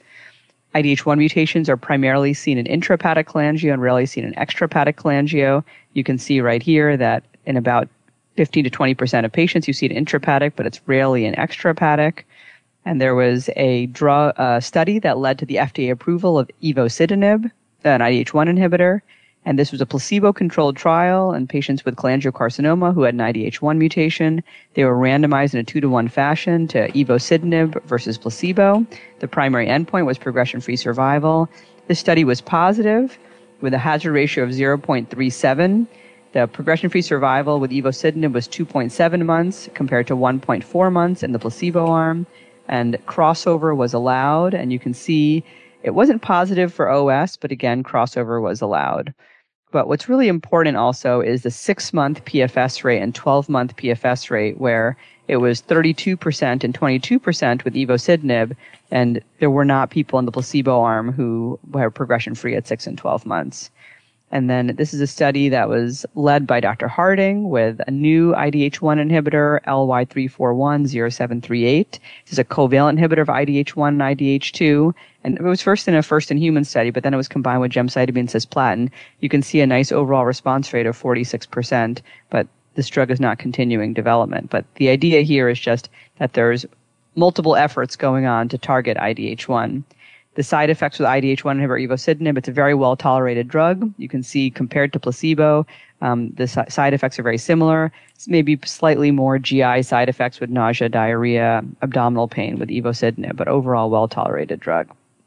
I D H one mutations are primarily seen in intrahepatic cholangio and rarely seen in extrahepatic cholangio. You can see right here that in about fifteen to twenty percent of patients, you see it intrahepatic, but it's rarely in extrahepatic. And there was a drug uh, study that led to the F D A approval of evosidenib, an I D H one inhibitor. And this was a placebo-controlled trial in patients with cholangiocarcinoma who had an I D H one mutation. They were randomized in a two-to-one fashion to evosidenib versus placebo. The primary endpoint was progression-free survival. This study was positive with a hazard ratio of zero point three seven. The progression-free survival with evosidenib was two point seven months compared to one point four months in the placebo arm. And crossover was allowed. And you can see it wasn't positive for O S, but again, crossover was allowed. But what's really important also is the six-month P F S rate and twelve-month P F S rate, where it was thirty-two percent and twenty-two percent with evosidenib, and there were not people in the placebo arm who were progression-free at six and twelve months. And then this is a study that was led by Doctor Harding with a new I D H one inhibitor, L Y three four one zero seven three eight. This is a covalent inhibitor of I D H one and I D H two. And it was first in a first-in-human study, but then it was combined with gemcitabine cisplatin. You can see a nice overall response rate of forty-six percent, but this drug is not continuing development. But the idea here is just that there's multiple efforts going on to target I D H one. The side effects with I D H one inhibitor evosidenib, it's a very well-tolerated drug. You can see compared to placebo, um, the si- side effects are very similar. It's maybe slightly more G I side effects with nausea, diarrhea, abdominal pain with evosidenib, but overall well-tolerated drug.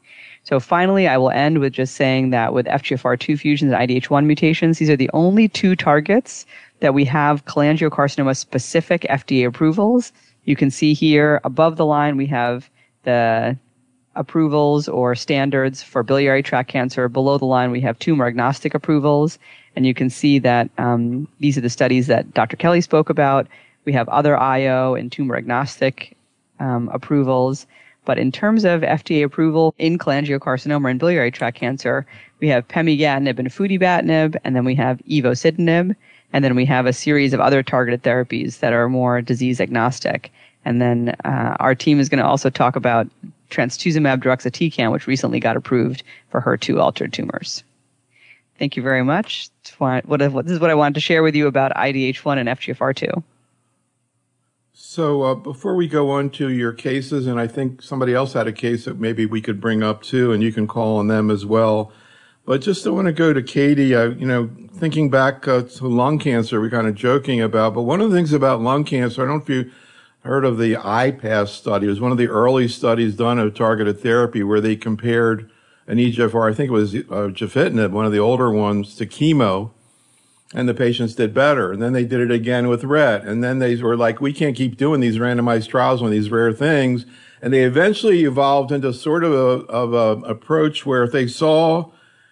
So finally, I will end with just saying that with F G F R two fusions and I D H one mutations, these are the only two targets that we have cholangiocarcinoma-specific F D A approvals. You can see here above the line, we have the approvals or standards for biliary tract cancer. Below the line, we have tumor-agnostic approvals. And you can see that um, these are the studies that Doctor Kelly spoke about. We have other I O and tumor-agnostic um, approvals. But in terms of F D A approval in cholangiocarcinoma and biliary tract cancer, we have pemigatinib and futibatinib, and then we have evosidenib, and then we have a series of other targeted therapies that are more disease-agnostic. And then uh, our team is going to also talk about trastuzumab deruxtecan, which recently got approved for H E R two altered tumors. Thank you very much. This is what I wanted to share with you about I D H one and F G F R two. So uh, before we go on to your cases, and I think somebody else had a case that maybe we could bring up too, and you can call on them as well. But just I want to go to Katie, uh, you know, thinking back uh, to lung cancer, we're kind of joking about, but one of the things about lung cancer, I don't know if you heard of the I PASS study. It was one of the early studies done of targeted therapy where they compared an E G F R, I think it was uh, gefitinib, one of the older ones, to chemo, and the patients did better. And then they did it again with R E T. And then they were like, we can't keep doing these randomized trials on these rare things. And they eventually evolved into sort of a, of a approach where if they saw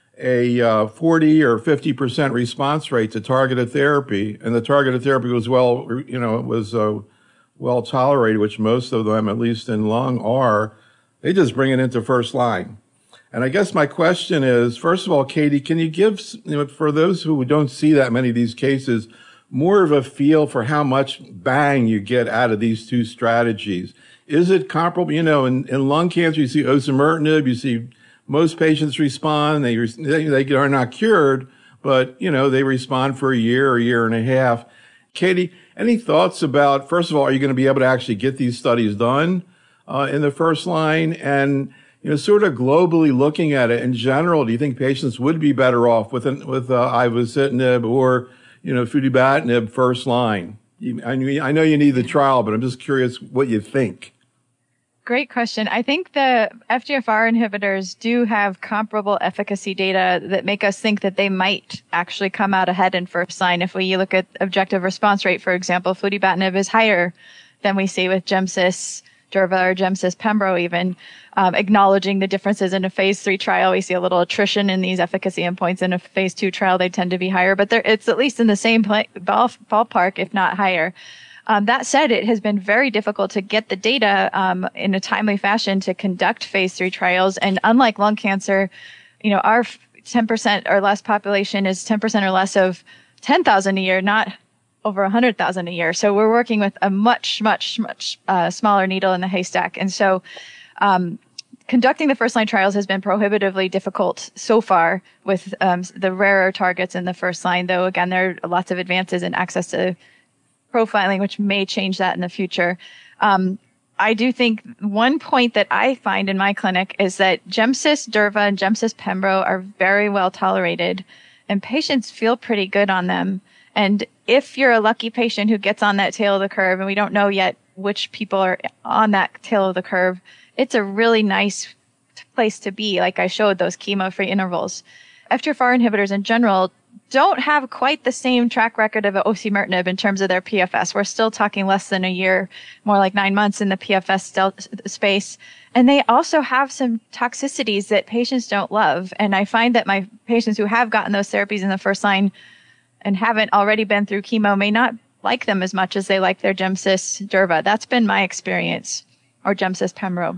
a uh, forty or fifty percent response rate to targeted therapy, and the targeted therapy was well, you know, it was uh, well tolerated, which most of them, at least in lung, are, they just bring it into first line. And I guess my question is, first of all, Katie, can you give, you know, for those who don't see that many of these cases, more of a feel for how much bang you get out of these two strategies? Is it comparable? You know, in, in lung cancer, you see osimertinib, you see most patients respond. They, they, they are not cured, but, you know, they respond for a year, a year and a half. Katie, any thoughts about, first of all, are you going to be able to actually get these studies done uh, in the first line? And, you know, sort of globally looking at it in general, do you think patients would be better off with, an, with uh, ivosidenib or, you know, futibatinib first line? I mean, I know you need the trial, but I'm just curious what you think. Great question. I think the F G F R inhibitors do have comparable efficacy data that make us think that they might actually come out ahead in first line. If we look at objective response rate, for example, futibatinib is higher than we see with Gemcis, Durva, or Gemcis Pembro even. Um, acknowledging the differences in a phase three trial, we see a little attrition in these efficacy endpoints. In a phase two trial, they tend to be higher, but it's at least in the same play, ball, ballpark, if not higher. Um, that said, it has been very difficult to get the data um, in a timely fashion to conduct phase three trials. And unlike lung cancer, you know, our ten percent or less population is ten percent or less of ten thousand a year, not over one hundred thousand a year. So we're working with a much, much, much uh, smaller needle in the haystack. And so um, conducting the first line trials has been prohibitively difficult so far with um, the rarer targets in the first line, though, again, there are lots of advances in access to profiling, which may change that in the future. Um, I do think one point that I find in my clinic is that Gemcis, Durva, and Gemcis Pembro are very well tolerated, and patients feel pretty good on them. And if you're a lucky patient who gets on that tail of the curve, and we don't know yet which people are on that tail of the curve, it's a really nice place to be, like I showed those chemo-free intervals. F G F R inhibitors in general don't have quite the same track record of osimertinib in terms of their P F S. We're still talking less than a year, more like nine months in the P F S stel- space. And they also have some toxicities that patients don't love. And I find that my patients who have gotten those therapies in the first line and haven't already been through chemo may not like them as much as they like their Gemcis Durva. That's been my experience, or Gemcis Pembro.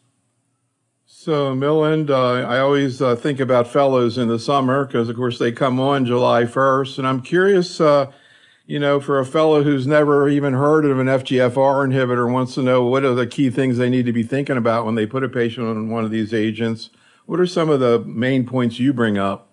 So, Milind, uh, I always uh, think about fellows in the summer because, of course, they come on July first. And I'm curious, uh, you know, for a fellow who's never even heard of an F G F R inhibitor, wants to know what are the key things they need to be thinking about when they put a patient on one of these agents. What are some of the main points you bring up?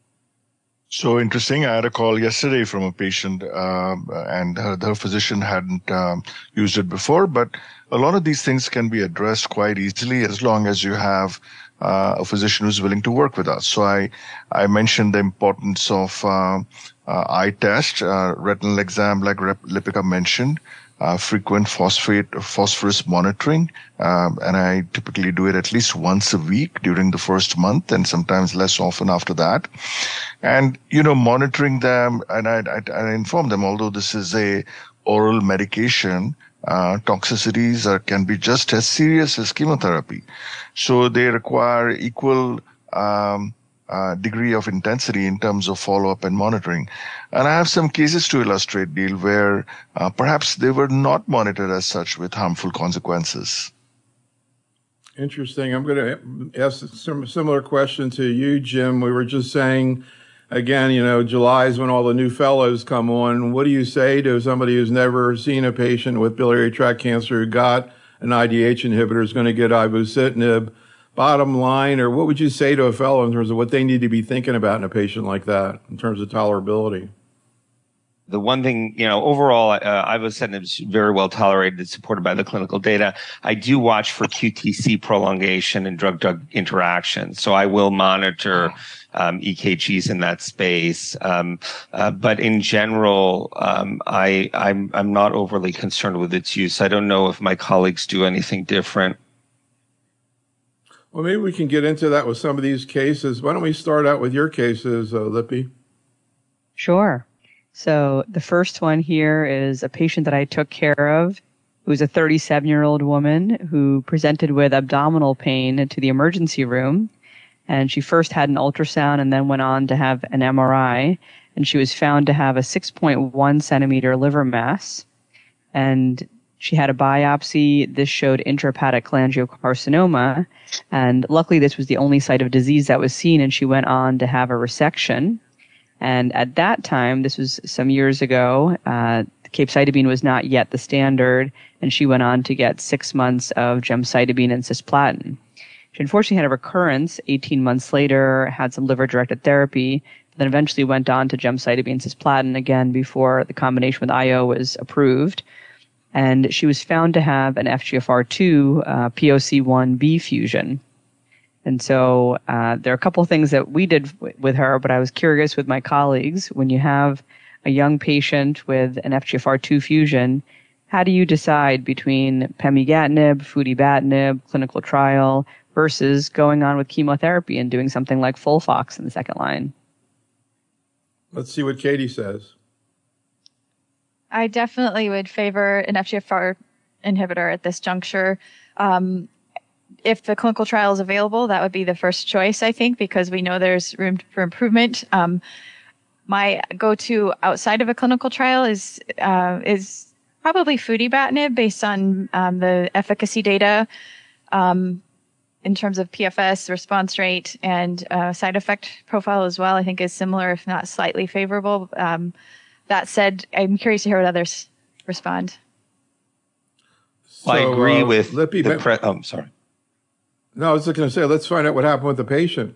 So interesting. I had a call yesterday from a patient, um, and her, her physician hadn't um, used it before, but a lot of these things can be addressed quite easily as long as you have uh, a physician who's willing to work with us. So I, I mentioned the importance of uh, uh, eye test, uh, retinal exam, like Rep- Lipika mentioned, uh, frequent phosphate phosphorus monitoring, um, and I typically do it at least once a week during the first month, and sometimes less often after that. And you know, monitoring them, and I, I, I inform them, although this is a oral medication, uh, toxicities are, can be just as serious as chemotherapy. So they require equal um, uh, degree of intensity in terms of follow-up and monitoring. And I have some cases to illustrate, Neil, where uh, perhaps they were not monitored as such with harmful consequences. Interesting. I'm going to ask a similar question to you, Jim. We were just saying, again, you know, July is when all the new fellows come on. What do you say to somebody who's never seen a patient with biliary tract cancer who got an I D H inhibitor, is going to get ivosidenib? Bottom line, or what would you say to a fellow in terms of what they need to be thinking about in a patient like that, in terms of tolerability? The one thing, you know, overall, uh, ivosidenib is very well tolerated. It's supported by the clinical data. I do watch for Q T C prolongation and drug-drug interaction. So I will monitor um, E K Gs in that space. Um, uh, but in general, um, I, I'm, I'm not overly concerned with its use. I don't know if my colleagues do anything different. Well, maybe we can get into that with some of these cases. Why don't we start out with your cases, uh, Lippy? Sure. So the first one here is a patient that I took care of, who was a thirty-seven-year-old woman who presented with abdominal pain to the emergency room. And she first had an ultrasound and then went on to have an M R I. And she was found to have a six point one centimeter liver mass. And she had a biopsy. This showed intrahepatic cholangiocarcinoma. And luckily, this was the only site of disease that was seen. And she went on to have a resection. And at that time, this was some years ago, uh, capecitabine was not yet the standard, and she went on to get six months of gemcitabine and cisplatin. She unfortunately had a recurrence eighteen months later, had some liver-directed therapy, then eventually went on to gemcitabine and cisplatin again before the combination with I O was approved. And she was found to have an F G F R two uh, P O C one B fusion. And so uh, there are a couple of things that we did w- with her, but I was curious with my colleagues. When you have a young patient with an F G F R two fusion, how do you decide between pemigatinib, futibatinib, clinical trial, versus going on with chemotherapy and doing something like FOLFOX in the second line? Let's see what Katie says. I definitely would favor an F G F R inhibitor at this juncture. Um, If the clinical trial is available, that would be the first choice, I think, because we know there's room for improvement. Um, my go-to outside of a clinical trial is uh, is probably futibatinib, based on um, the efficacy data um, in terms of P F S, response rate, and uh, side effect profile as well. I think is similar, if not slightly favorable. Um, that said, I'm curious to hear what others respond. Well, I So, agree uh, with Lippy, the ma- pre- oh, I'm sorry. No, I was just going to say, let's find out what happened with the patient.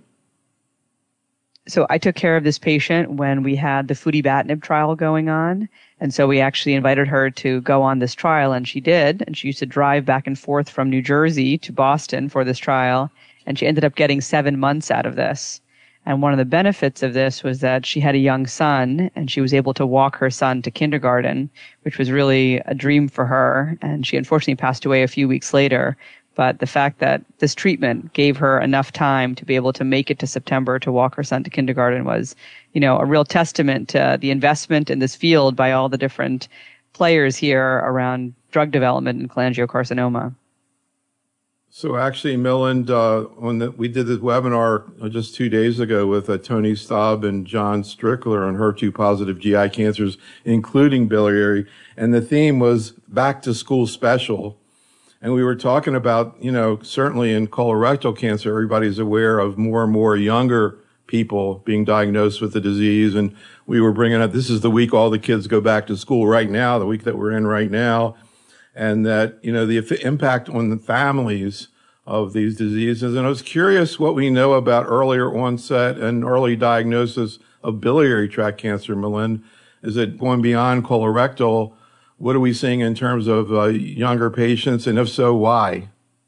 So I took care of this patient when we had the futibatinib trial going on. And so we actually invited her to go on this trial, and she did. And she used to drive back and forth from New Jersey to Boston for this trial. And she ended up getting seven months out of this. And one of the benefits of this was that she had a young son, and she was able to walk her son to kindergarten, which was really a dream for her. And she unfortunately passed away a few weeks later. But the fact that this treatment gave her enough time to be able to make it to September to walk her son to kindergarten was, you know, a real testament to the investment in this field by all the different players here around drug development in cholangiocarcinoma. So actually, Milind, uh, when the, we did this webinar just two days ago with uh, Tony Staub and John Strickler on H E R two positive G I cancers, including biliary, and the theme was back to school special. And we were talking about, you know, certainly in colorectal cancer, everybody's aware of more and more younger people being diagnosed with the disease. And we were bringing up, this is the week all the kids go back to school right now, the week that we're in right now. And that, you know, the impact on the families of these diseases. And I was curious what we know about earlier onset and early diagnosis of biliary tract cancer, Milind. Is it going beyond colorectal? What are we seeing in terms of uh, younger patients, and if so, why?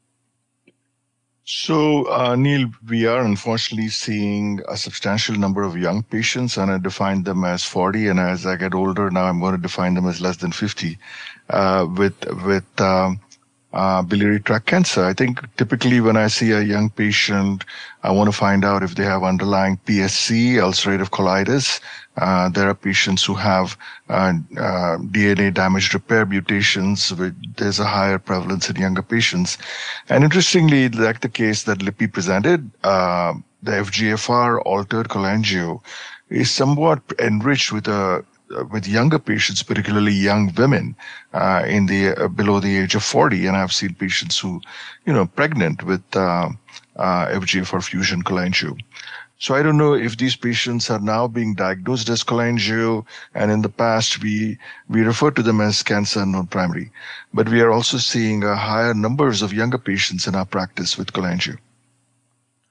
So, uh, Neil, we are unfortunately seeing a substantial number of young patients, and I define them as forty. And as I get older now, I'm going to define them as less than fifty uh, with with um, uh, biliary tract cancer. I think typically when I see a young patient, I want to find out if they have underlying P S C, ulcerative colitis. Uh, there are patients who have uh, uh, D N A damage repair mutations. Which there's a higher prevalence in younger patients. And interestingly, like the case that Lippy presented, uh, the F G F R altered cholangio is somewhat enriched with a with younger patients, particularly young women uh, in the uh, below the age of forty. And I've seen patients who, you know, pregnant with uh, uh, F G F R fusion cholangio. So I don't know if these patients are now being diagnosed as cholangio, and in the past we we referred to them as cancer unknown primary. But we are also seeing uh, higher numbers of younger patients in our practice with cholangio.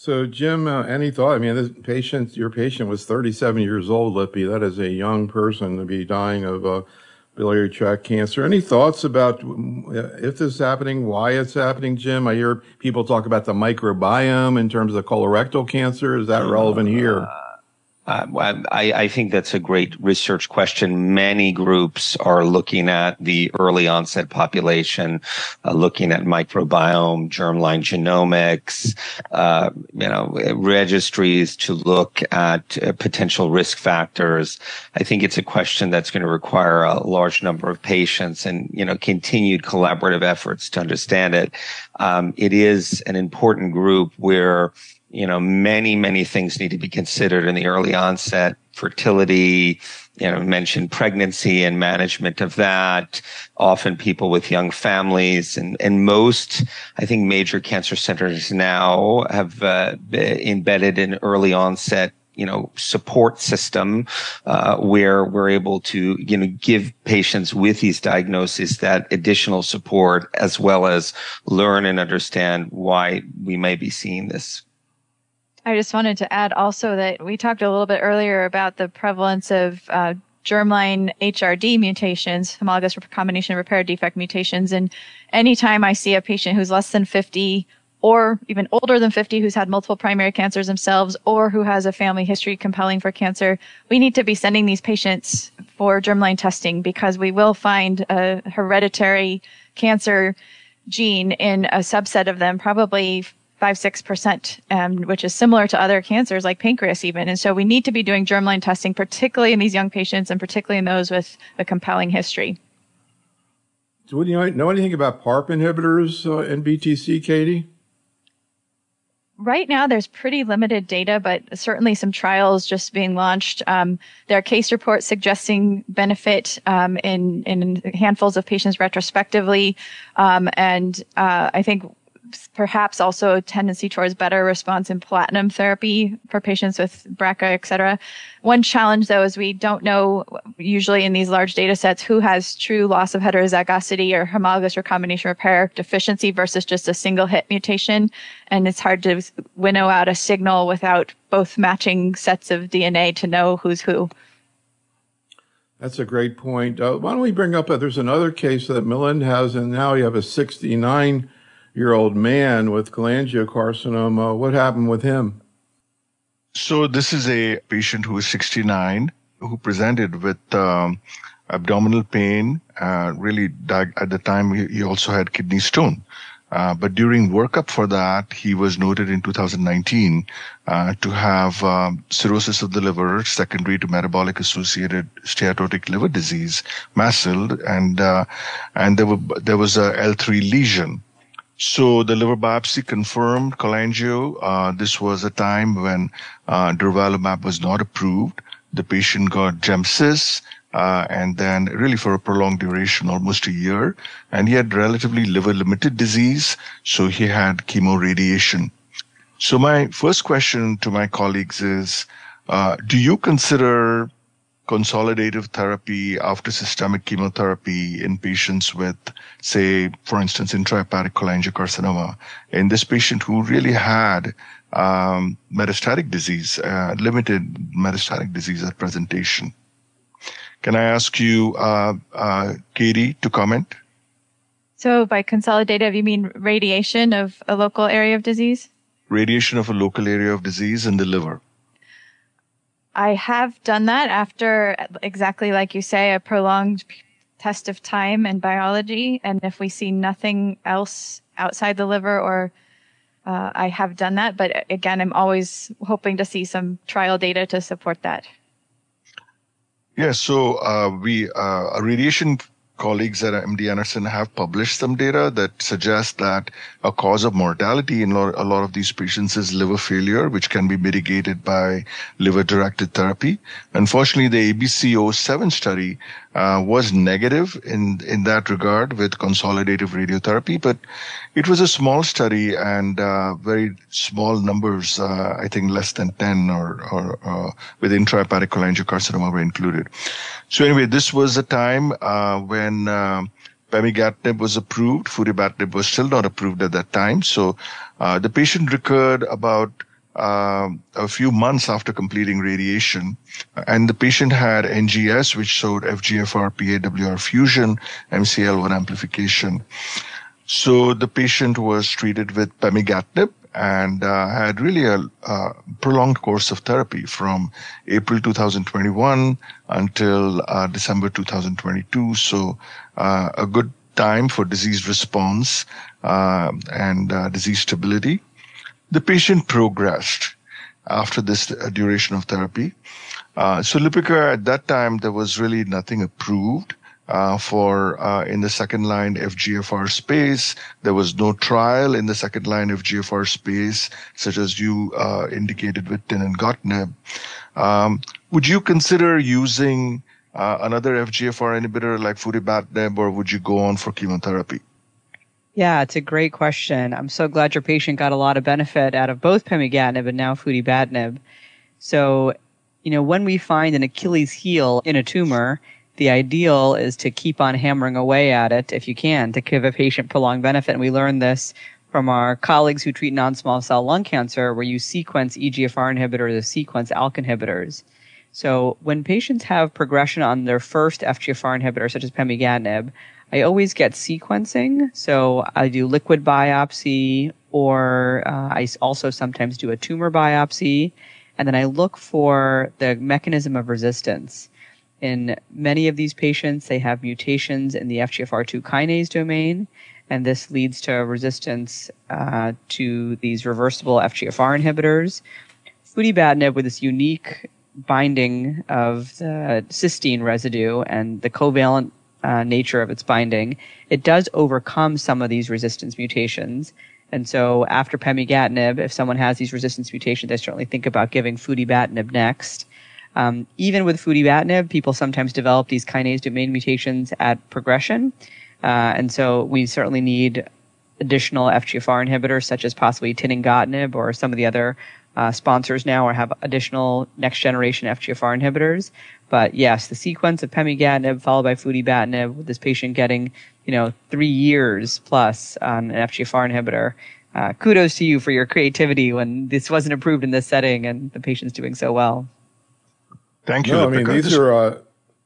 So, Jim, uh, any thought? I mean, this patient, your patient was thirty-seven years old, Lippy. That is a young person to be dying of uh, biliary tract cancer. Any thoughts about if this is happening, why it's happening, Jim? I hear people talk about the microbiome in terms of colorectal cancer. Is that relevant here? Uh, I, I think that's a great research question. Many groups are looking at the early onset population, uh, looking at microbiome, germline genomics, uh, you know, registries to look at uh, potential risk factors. I think it's a question that's going to require a large number of patients and, you know, continued collaborative efforts to understand it. Um, it is an important group where you know, many, many things need to be considered in the early onset, fertility, you know, mentioned pregnancy and management of that, often people with young families. And, and most, I think, major cancer centers now have uh, embedded an early onset, you know, support system uh, where we're able to, you know, give patients with these diagnoses that additional support as well as learn and understand why we may be seeing this. I just wanted to add also that we talked a little bit earlier about the prevalence of uh, germline H R D mutations, homologous recombination repair defect mutations. And anytime I see a patient who's less than fifty or even older than fifty who's had multiple primary cancers themselves or who has a family history compelling for cancer, we need to be sending these patients for germline testing because we will find a hereditary cancer gene in a subset of them, probably five, six percent, um, which is similar to other cancers like pancreas even. And so we need to be doing germline testing, particularly in these young patients and particularly in those with a compelling history. So do you know anything about PARP inhibitors uh, in B T C, Katie? Right now, there's pretty limited data, but certainly some trials just being launched. Um, there are case reports suggesting benefit um, in, in handfuls of patients retrospectively. Um, and uh, I think perhaps also a tendency towards better response in platinum therapy for patients with B R C A, et cetera. One challenge, though, is we don't know, usually in these large data sets, who has true loss of heterozygosity or homologous recombination repair deficiency versus just a single hit mutation. And it's hard to winnow out a signal without both matching sets of D N A to know who's who. That's a great point. Uh, why don't we bring up, uh, there's another case that Melinda has, and now you have a sixty-nine year old man with cholangiocarcinoma. What happened with him? So this is a patient who is sixty-nine who presented with um, abdominal pain. Uh, really, at the time, he, he also had kidney stone. Uh, but during workup for that, he was noted in two thousand nineteen uh, to have um, cirrhosis of the liver secondary to metabolic associated steatotic liver disease, M A S L, and uh, and there were there was a L three lesion. So the liver biopsy confirmed cholangio. Uh, this was a time when uh, durvalumab was not approved. The patient got Gemcis, uh, and then really for a prolonged duration, almost a year. And he had relatively liver-limited disease, so he had chemoradiation. So my first question to my colleagues is, uh, do you consider consolidative therapy after systemic chemotherapy in patients with, say, for instance, intrahepatic cholangiocarcinoma, in this patient who really had um, metastatic disease, uh, limited metastatic disease at presentation? Can I ask you, uh, uh, Katie, to comment? So by consolidative, you mean radiation of a local area of disease? Radiation of a local area of disease in the liver. I have done that after, exactly like you say, a prolonged test of time and biology. And if we see nothing else outside the liver, or uh, I have done that. But again, I'm always hoping to see some trial data to support that. Yeah, so uh, we, uh, radiation colleagues at M D Anderson have published some data that suggests that a cause of mortality in a lot of these patients is liver failure, which can be mitigated by liver-directed therapy. Unfortunately, the A B C zero seven study uh, was negative in, in that regard with consolidative radiotherapy, but it was a small study and uh, very small numbers, uh, I think less than ten or, or uh, with intrahepatic cholangiocarcinoma were included. So anyway, this was a time uh, when uh, pemigatinib was approved. Furibatinib was still not approved at that time. So uh, the patient recurred about uh, a few months after completing radiation. And the patient had N G S, which showed F G F R, P A W R fusion, M C L one amplification. So the patient was treated with pemigatinib and uh, had really a, a prolonged course of therapy from April two thousand twenty-one until uh, December two thousand twenty-two. So uh, a good time for disease response uh, and uh, disease stability. The patient progressed after this uh, duration of therapy. Uh, so Lipitor, at that time, there was really nothing approved uh, for uh, in the second line F G F R space. There was no trial in the second line F G F R space, such as you uh, indicated with tinangotinib. Um, would you consider using uh, another F G F R inhibitor like futibatinib, or would you go on for chemotherapy? Yeah, it's a great question. I'm so glad your patient got a lot of benefit out of both pemigatinib and now futibatinib. So, you know, when we find an Achilles heel in a tumor, the ideal is to keep on hammering away at it if you can to give a patient prolonged benefit. And we learned this from our colleagues who treat non-small cell lung cancer, where you sequence E G F R inhibitors, or sequence A L K inhibitors. So when patients have progression on their first F G F R inhibitor, such as pemigatinib, I always get sequencing. So I do liquid biopsy, or uh, I also sometimes do a tumor biopsy. And then I look for the mechanism of resistance. In many of these patients, they have mutations in the F G F R two kinase domain, and this leads to resistance uh, to these reversible F G F R inhibitors. Futibatinib, with this unique binding of the cysteine residue and the covalent uh, nature of its binding, it does overcome some of these resistance mutations. And so after pemigatinib, if someone has these resistance mutations, I certainly think about giving futibatinib next. Um, even with futibatinib, people sometimes develop these kinase domain mutations at progression. Uh, and so we certainly need additional F G F R inhibitors, such as possibly tinangotinib, or some of the other uh, sponsors now or have additional next generation F G F R inhibitors. But yes, the sequence of pemigatinib followed by futibatinib, with this patient getting, you know, three years plus on an F G F R inhibitor. Uh, kudos to you for your creativity when this wasn't approved in this setting and the patient's doing so well. Thank you. No, I mean, these are, uh,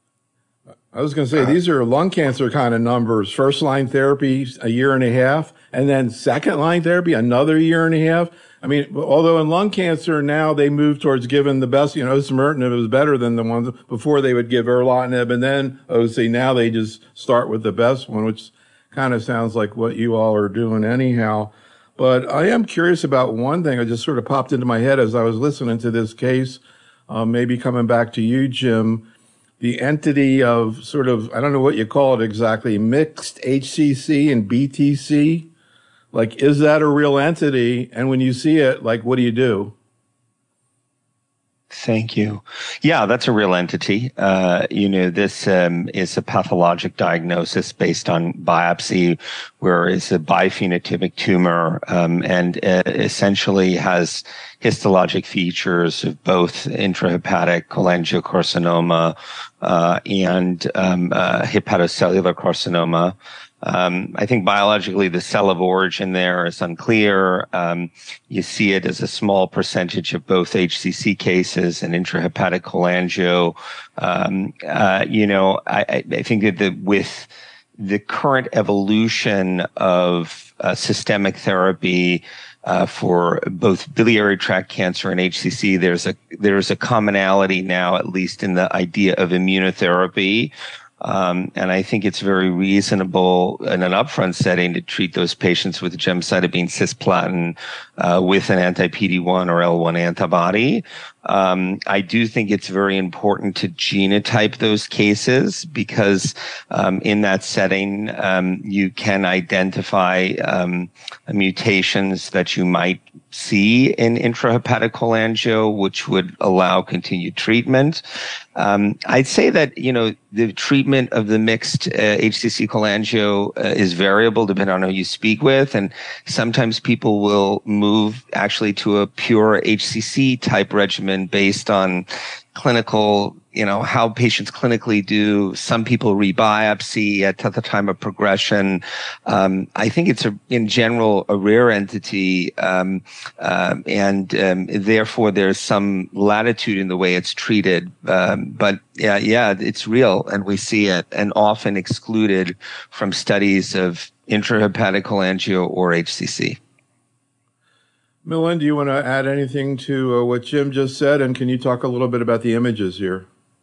I was going to say, uh, these are lung cancer kind of numbers. First line therapy, a year and a half, and then second line therapy, another year and a half. I mean, although in lung cancer now they move towards giving the best, you know, osimertinib is better than the ones before. They would give erlotinib and then O C. Now they just start with the best one, which kind of sounds like what you all are doing anyhow. But I am curious about one thing. I just sort of popped into my head as I was listening to this case. Uh, maybe coming back to you, Jim, the entity of sort of, I don't know what you call it exactly, mixed H C C and B T C. Like, is that a real entity? And when you see it, like, what do you do? Thank you. Yeah, that's a real entity. Uh, you know, this um, is a pathologic diagnosis based on biopsy, where it's a biphenotypic tumor, um, and uh, essentially has histologic features of both intrahepatic cholangiocarcinoma uh, and um, uh, hepatocellular carcinoma. Um, I think biologically the cell of origin there is unclear. Um, you see it as a small percentage of both H C C cases and intrahepatic cholangio. Um, uh, you know, I, I think that the, with the current evolution of uh, systemic therapy uh, for both biliary tract cancer and H C C, there's a there's a commonality now, at least in the idea of immunotherapy. Um, and I think it's very reasonable in an upfront setting to treat those patients with gemcitabine cisplatin uh, with an anti-P D one or L one antibody. Um, I do think it's very important to genotype those cases because um, in that setting, um, you can identify um, mutations that you might see in intrahepatic cholangio, which would allow continued treatment. Um, I'd say that, you know, the treatment of the mixed uh, H C C cholangio uh, is variable depending on who you speak with. And sometimes people will move actually to a pure H C C type regimen based on clinical, you know, how patients clinically do. Some people rebiopsy at the time of progression. Um, I think it's a, in general, a rare entity, um, uh, and um, therefore there's some latitude in the way it's treated. Um, but yeah, yeah, it's real, and we see it, and often excluded from studies of intrahepatic cholangio or H C C. Milind, do you want to add anything to uh, what Jim just said? And can you talk a little bit about the images here?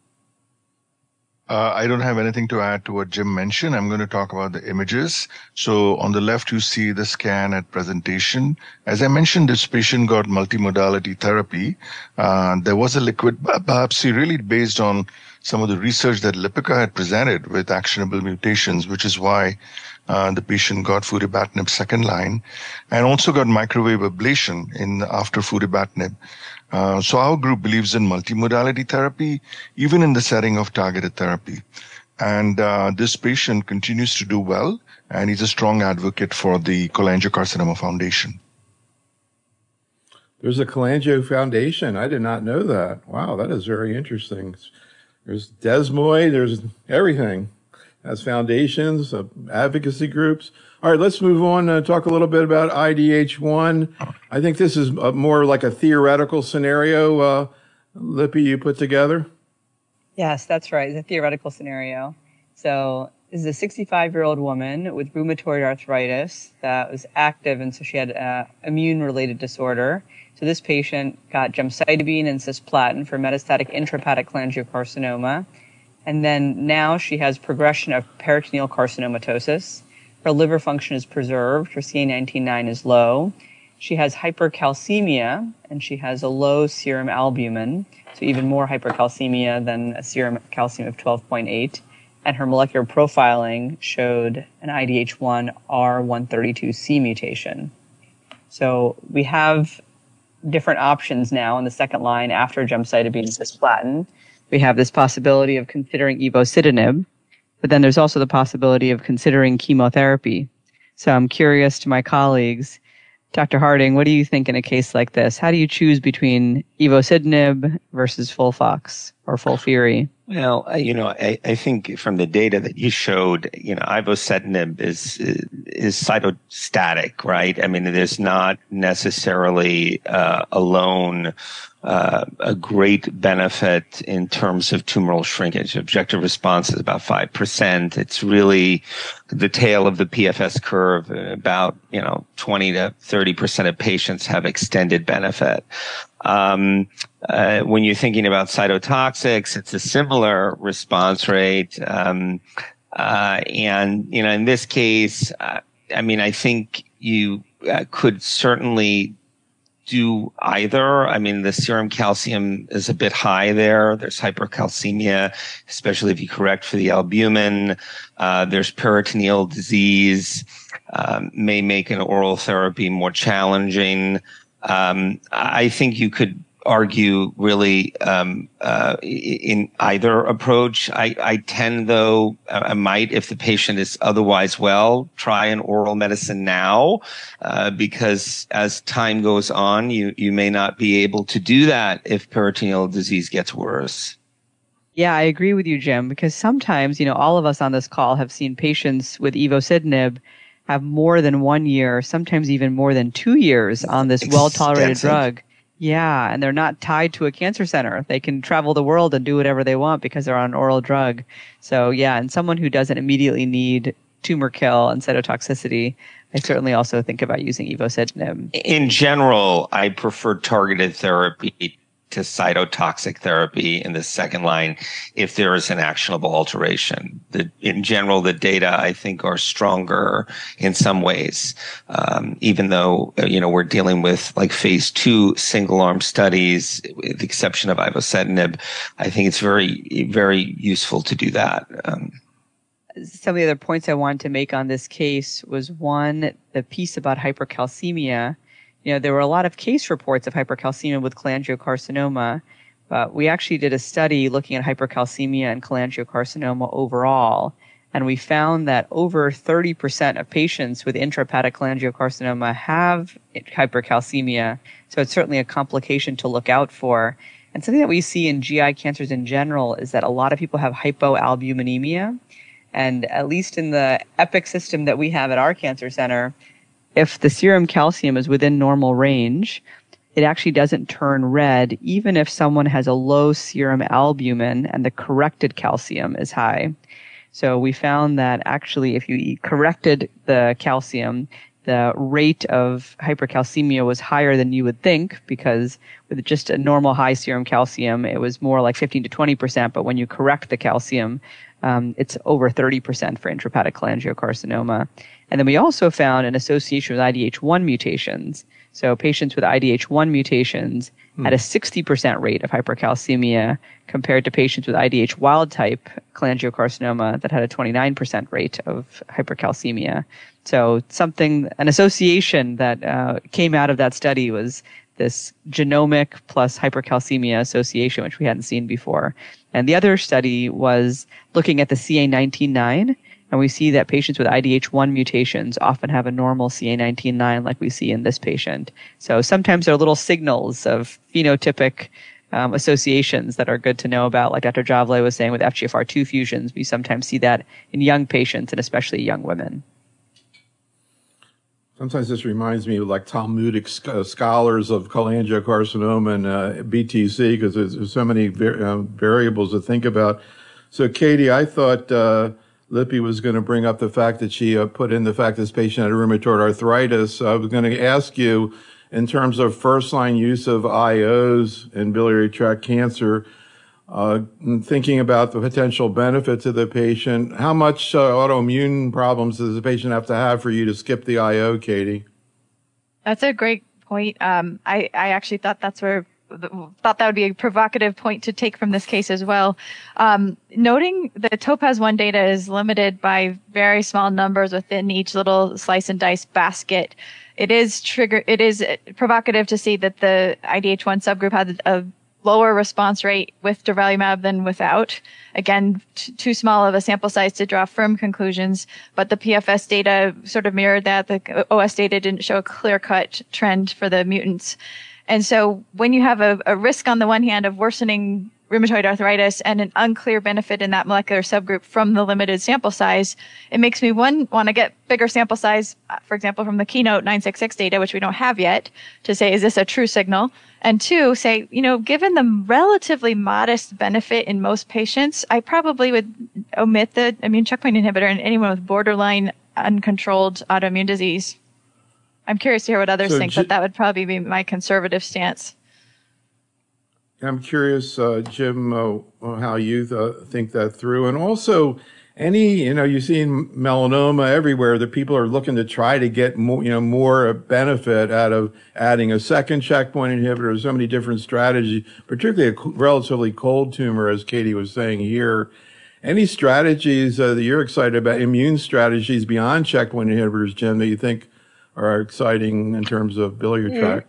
Uh, I don't have anything to add to what Jim mentioned. I'm going to talk about the images. So on the left, you see the scan at presentation. As I mentioned, this patient got multimodality therapy. Uh, there was a liquid biopsy really based on some of the research that Lipica had presented with actionable mutations, which is why uh, the patient got futibatinib second line, and also got microwave ablation in after futibatinib. Uh, so our group believes in multimodality therapy, even in the setting of targeted therapy. And uh, this patient continues to do well, and he's a strong advocate for the Cholangiocarcinoma Foundation. There's a Cholangio Foundation. I did not know that. Wow, that is very interesting. There's Desmoid, there's everything. Has foundations, uh, advocacy groups. All right, let's move on and talk a little bit about I D H one. I think this is a, more like a theoretical scenario, uh, Lippy, you put together. Yes, that's right. It's a theoretical scenario. So this is a sixty-five-year-old woman with rheumatoid arthritis that was active, and so she had an immune-related disorder. So this patient got gemcitabine and cisplatin for metastatic intrahepatic cholangiocarcinoma. And then now she has progression of peritoneal carcinomatosis. Her liver function is preserved. Her C A nineteen nine is low. She has hypercalcemia, and she has a low serum albumin, so even more hypercalcemia than a serum calcium of twelve point eight. And her molecular profiling showed an I D H one R one thirty-two C mutation. So we have different options now in the second line after gemcitabine and cisplatin. We have this possibility of considering ivosidenib, but then there's also the possibility of considering chemotherapy. So I'm curious to my colleagues, Doctor Harding, what do you think in a case like this? How do you choose between ivosidenib versus FOLFOX or FOLFIRI? Well, you know, I, I think from the data that you showed, you know, ivosidenib is is cytostatic, right? I mean, there's not necessarily uh, alone uh, a great benefit in terms of tumoral shrinkage. Objective response is about five percent. It's really the tail of the P F S curve. About, you know, twenty to thirty percent of patients have extended benefit. Um, uh, when you're thinking about cytotoxics, it's a similar response rate. Um, uh, and, you know, in this case, uh, I mean, I think you uh, could certainly do either. I mean, the serum calcium is a bit high there. There's hypercalcemia, especially if you correct for the albumin. Uh, there's peritoneal disease, um, may make an oral therapy more challenging. Um, I think you could argue really um, uh, in either approach. I, I tend, though, I might, if the patient is otherwise well, try an oral medicine now, uh, because as time goes on, you, you may not be able to do that if peritoneal disease gets worse. Yeah, I agree with you, Jim, because sometimes, you know, all of us on this call have seen patients with ivosidenib have more than one year, sometimes even more than two years on this well-tolerated drug. Yeah, and they're not tied to a cancer center. They can travel the world and do whatever they want because they're on an oral drug. So yeah, and someone who doesn't immediately need tumor kill and cytotoxicity, I certainly also think about using ivosidenib. In general, I prefer targeted therapy to cytotoxic therapy in the second line if there is an actionable alteration. The, in general, the data, I think, are stronger in some ways, um, even though, you know, we're dealing with like phase two single-arm studies, with the exception of ivosidenib. I think it's very, very useful to do that. Um, Some of the other points I wanted to make on this case was, one, the piece about hypercalcemia. You know, there were a lot of case reports of hypercalcemia with cholangiocarcinoma, but we actually did a study looking at hypercalcemia and cholangiocarcinoma overall, and we found that over thirty percent of patients with intrahepatic cholangiocarcinoma have hypercalcemia, so it's certainly a complication to look out for. And something that we see in G I cancers in general is that a lot of people have hypoalbuminemia. And at least in the EPIC system that we have at our cancer center, if the serum calcium is within normal range, it actually doesn't turn red, even if someone has a low serum albumin and the corrected calcium is high. So we found that actually if you corrected the calcium, the rate of hypercalcemia was higher than you would think, because with just a normal high serum calcium, it was more like fifteen to twenty percent. But when you correct the calcium, um, it's over thirty percent for intrahepatic cholangiocarcinoma. And then we also found an association with I D H one mutations. So patients with I D H one mutations hmm. had a sixty percent rate of hypercalcemia compared to patients with I D H wild type cholangiocarcinoma that had a twenty-nine percent rate of hypercalcemia. So something, an association that uh, came out of that study was this genomic plus hypercalcemia association, which we hadn't seen before. And the other study was looking at the C A nineteen nine. And we see that patients with I D H one mutations often have a normal C A nineteen nine like we see in this patient. So sometimes there are little signals of phenotypic um, associations that are good to know about. Like Doctor Javle was saying with F G F R two fusions, we sometimes see that in young patients and especially young women. Sometimes this reminds me of like Talmudic sc- scholars of cholangiocarcinoma and uh, B T C, because there's, there's so many var- uh, variables to think about. So Katie, I thought uh, Lippy was going to bring up the fact that she uh, put in the fact this patient had rheumatoid arthritis. I was going to ask you, in terms of first-line use of I Os in biliary tract cancer, uh, thinking about the potential benefit to the patient, how much uh, autoimmune problems does the patient have to have for you to skip the I O, Katie? That's a great point. Um, I, I actually thought that's where thought that would be a provocative point to take from this case as well. Um, noting the TOPAZ one data is limited by very small numbers within each little slice and dice basket. It is trigger. It is provocative to see that the I D H one subgroup had a lower response rate with durvalumab than without. Again, t- too small of a sample size to draw firm conclusions, but the P F S data sort of mirrored that. The O S data didn't show a clear-cut trend for the mutants. And so when you have a, a risk on the one hand of worsening rheumatoid arthritis and an unclear benefit in that molecular subgroup from the limited sample size, it makes me one want to get bigger sample size, for example, from the Keynote nine six six data, which we don't have yet, to say, is this a true signal? And two, say, you know, given the relatively modest benefit in most patients, I probably would omit the immune checkpoint inhibitor in anyone with borderline uncontrolled autoimmune disease. I'm curious to hear what others so think, J- but that would probably be my conservative stance. I'm curious, uh, Jim, uh, how you th- think that through. And also, any, you know, you see in melanoma everywhere that people are looking to try to get more, you know, more benefit out of adding a second checkpoint inhibitor, so many different strategies, particularly a relatively cold tumor, as Katie was saying here. Any strategies uh, that you're excited about, immune strategies beyond checkpoint inhibitors, Jim, that you think are exciting in terms of biliary tract?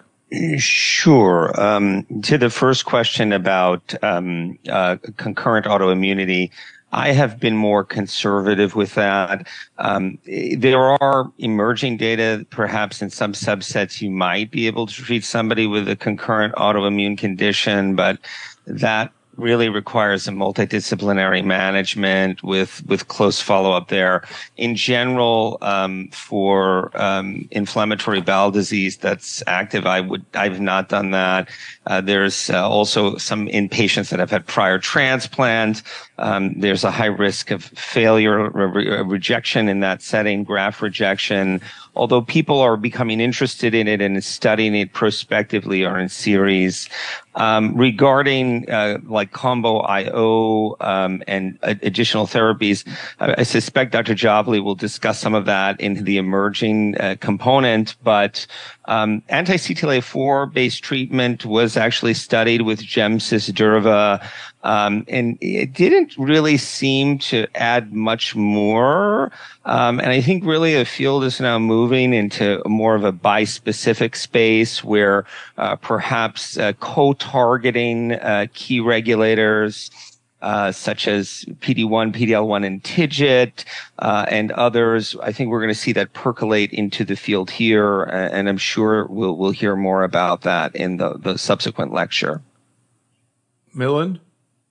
Sure. Um, to the first question about um, uh, concurrent autoimmunity, I have been more conservative with that. Um, there are emerging data, perhaps in some subsets, you might be able to treat somebody with a concurrent autoimmune condition, but that really requires a multidisciplinary management with, with close follow-up there. In general, um, for, um, inflammatory bowel disease that's active, I would, I've not done that. Uh, there's uh, also some in patients that have had prior transplant. Um, there's a high risk of failure, re- rejection in that setting, graft rejection. Although people are becoming interested in it and studying it prospectively or in series. Um, regarding, uh, like combo I O, um, and uh, additional therapies, I, I suspect Doctor Javle will discuss some of that in the emerging uh, component, but, um, anti-C T L A four based treatment was actually studied with Gemcis Durva. Um, and it didn't really seem to add much more. Um, and I think really the field is now moving into more of a bispecific space where, uh, perhaps, uh, co-targeting, uh, key regulators, uh, such as P D one, P D L one, and TIGIT, uh, and others. I think we're going to see that percolate into the field here. And I'm sure we'll, we'll hear more about that in the, the subsequent lecture. Milind?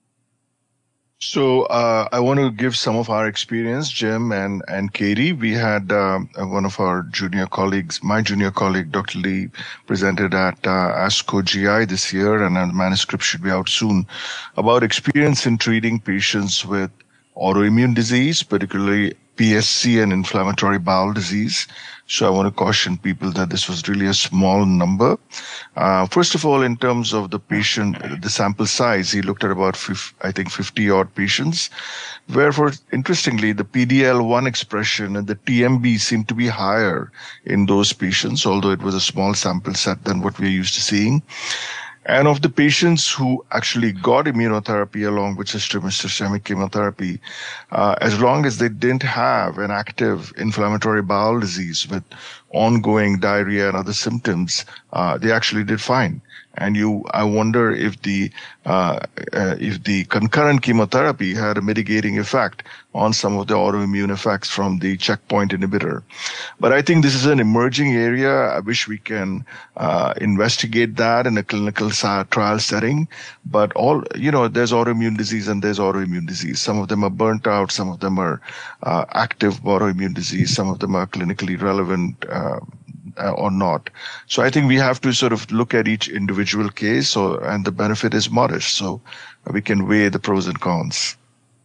So uh, I want to give some of our experience, Jim and, and Katie. We had um, one of our junior colleagues, my junior colleague, Doctor Lee, presented at uh, ASCO G I this year, and a manuscript should be out soon, about experience in treating patients with autoimmune disease, particularly P S C and inflammatory bowel disease. So I want to caution people that this was really a small number. Uh, first of all, in terms of the patient, the sample size, he looked at about, fifty, I think, fifty odd patients, where, for interestingly, the P D L one expression and the T M B seemed to be higher in those patients, although it was a small sample set than what we're used to seeing. And of the patients who actually got immunotherapy along with systemic chemotherapy, uh, as long as they didn't have an active inflammatory bowel disease with ongoing diarrhea and other symptoms, uh, they actually did fine. And you, I wonder if the uh, uh, if the concurrent chemotherapy had a mitigating effect on some of the autoimmune effects from the checkpoint inhibitor. But I think this is an emerging area. I wish we can uh, investigate that in a clinical trial setting. But all, you know, there's autoimmune disease and there's autoimmune disease. Some of them are burnt out. Some of them are uh, active autoimmune disease. Some of them are clinically relevant. Uh, Uh, or not. So I think we have to sort of look at each individual case, or, and the benefit is modest. So we can weigh the pros and cons.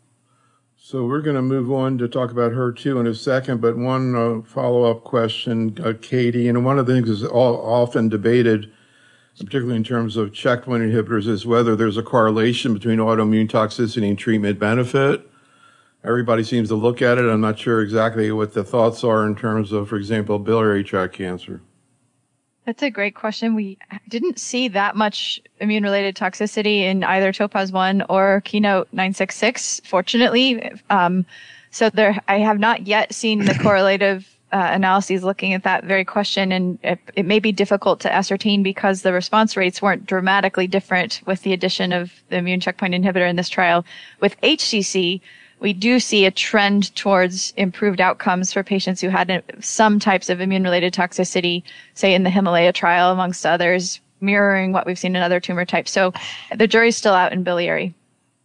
So we're going to move on to talk about H E R two in a second, but one uh, follow-up question, uh, Katie, and one of the things is all, often debated, particularly in terms of checkpoint inhibitors, is whether there's a correlation between autoimmune toxicity and treatment benefit. Everybody seems to look at it. I'm not sure exactly what the thoughts are in terms of, for example, biliary tract cancer. That's a great question. We didn't see that much immune-related toxicity in either TOPAZ one or Keynote nine six six, fortunately. Um, so there, I have not yet seen the correlative uh, analyses looking at that very question, and it, it may be difficult to ascertain because the response rates weren't dramatically different with the addition of the immune checkpoint inhibitor in this trial. With H C C, we do see a trend towards improved outcomes for patients who had some types of immune-related toxicity, say in the Himalaya trial, amongst others, mirroring what we've seen in other tumor types. So the jury's still out in biliary.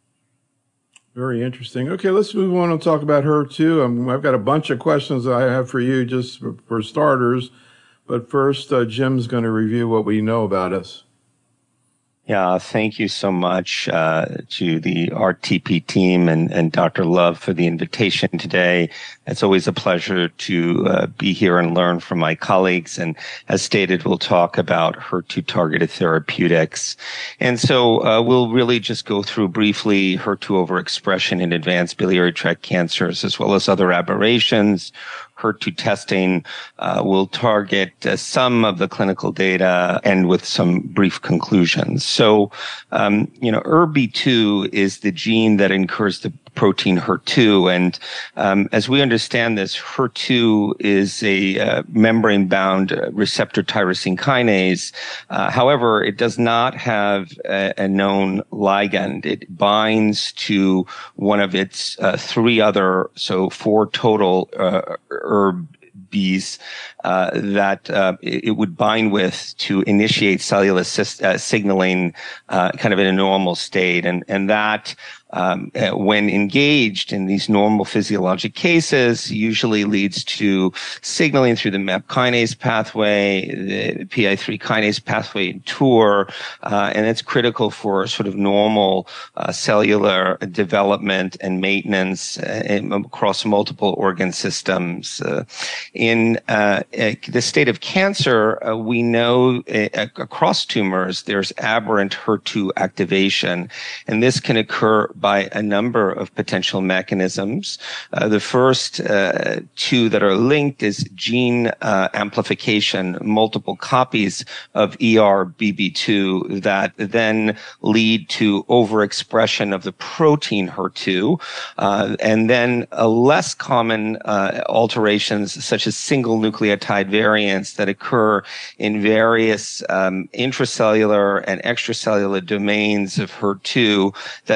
Very interesting. Okay, let's move on and talk about H E R two. Um, I've got a bunch of questions that I have for you just for, for starters. But first, uh, Jim's going to review what we know about us. Yeah, thank you so much uh, to the R T P team and, and Doctor Love for the invitation today. It's always a pleasure to uh, be here and learn from my colleagues. And as stated, we'll talk about H E R two targeted therapeutics. And so uh, we'll really just go through briefly H E R two overexpression in advanced biliary tract cancers, as well as other aberrations. H E R two testing uh, will target uh, some of the clinical data and with some brief conclusions. So, um, you know, E R B two is the gene that encodes the protein H E R two. And um, as we understand this, H E R two is a uh, membrane-bound uh, receptor tyrosine kinase. Uh, however, it does not have a, a known ligand. It binds to one of its uh, three other, so four total uh, E R Bs uh, that uh, it would bind with to initiate cellular sis- uh, signaling uh, kind of in a normal state. And, and that Um, uh, when engaged in these normal physiologic cases, usually leads to signaling through the M A P kinase pathway, the P I three kinase pathway in T U R, uh, and it's critical for sort of normal uh, cellular development and maintenance uh, in, across multiple organ systems. Uh, in uh, the state of cancer, uh, we know uh, across tumors there's aberrant H E R two activation, and this can occur by a number of potential mechanisms. Uh, the first uh, two that are linked is gene uh, amplification, multiple copies of E R B B two that then lead to overexpression of the protein H E R two, uh, and then uh, less common uh, alterations such as single nucleotide variants that occur in various um, intracellular and extracellular domains of H E R two that lead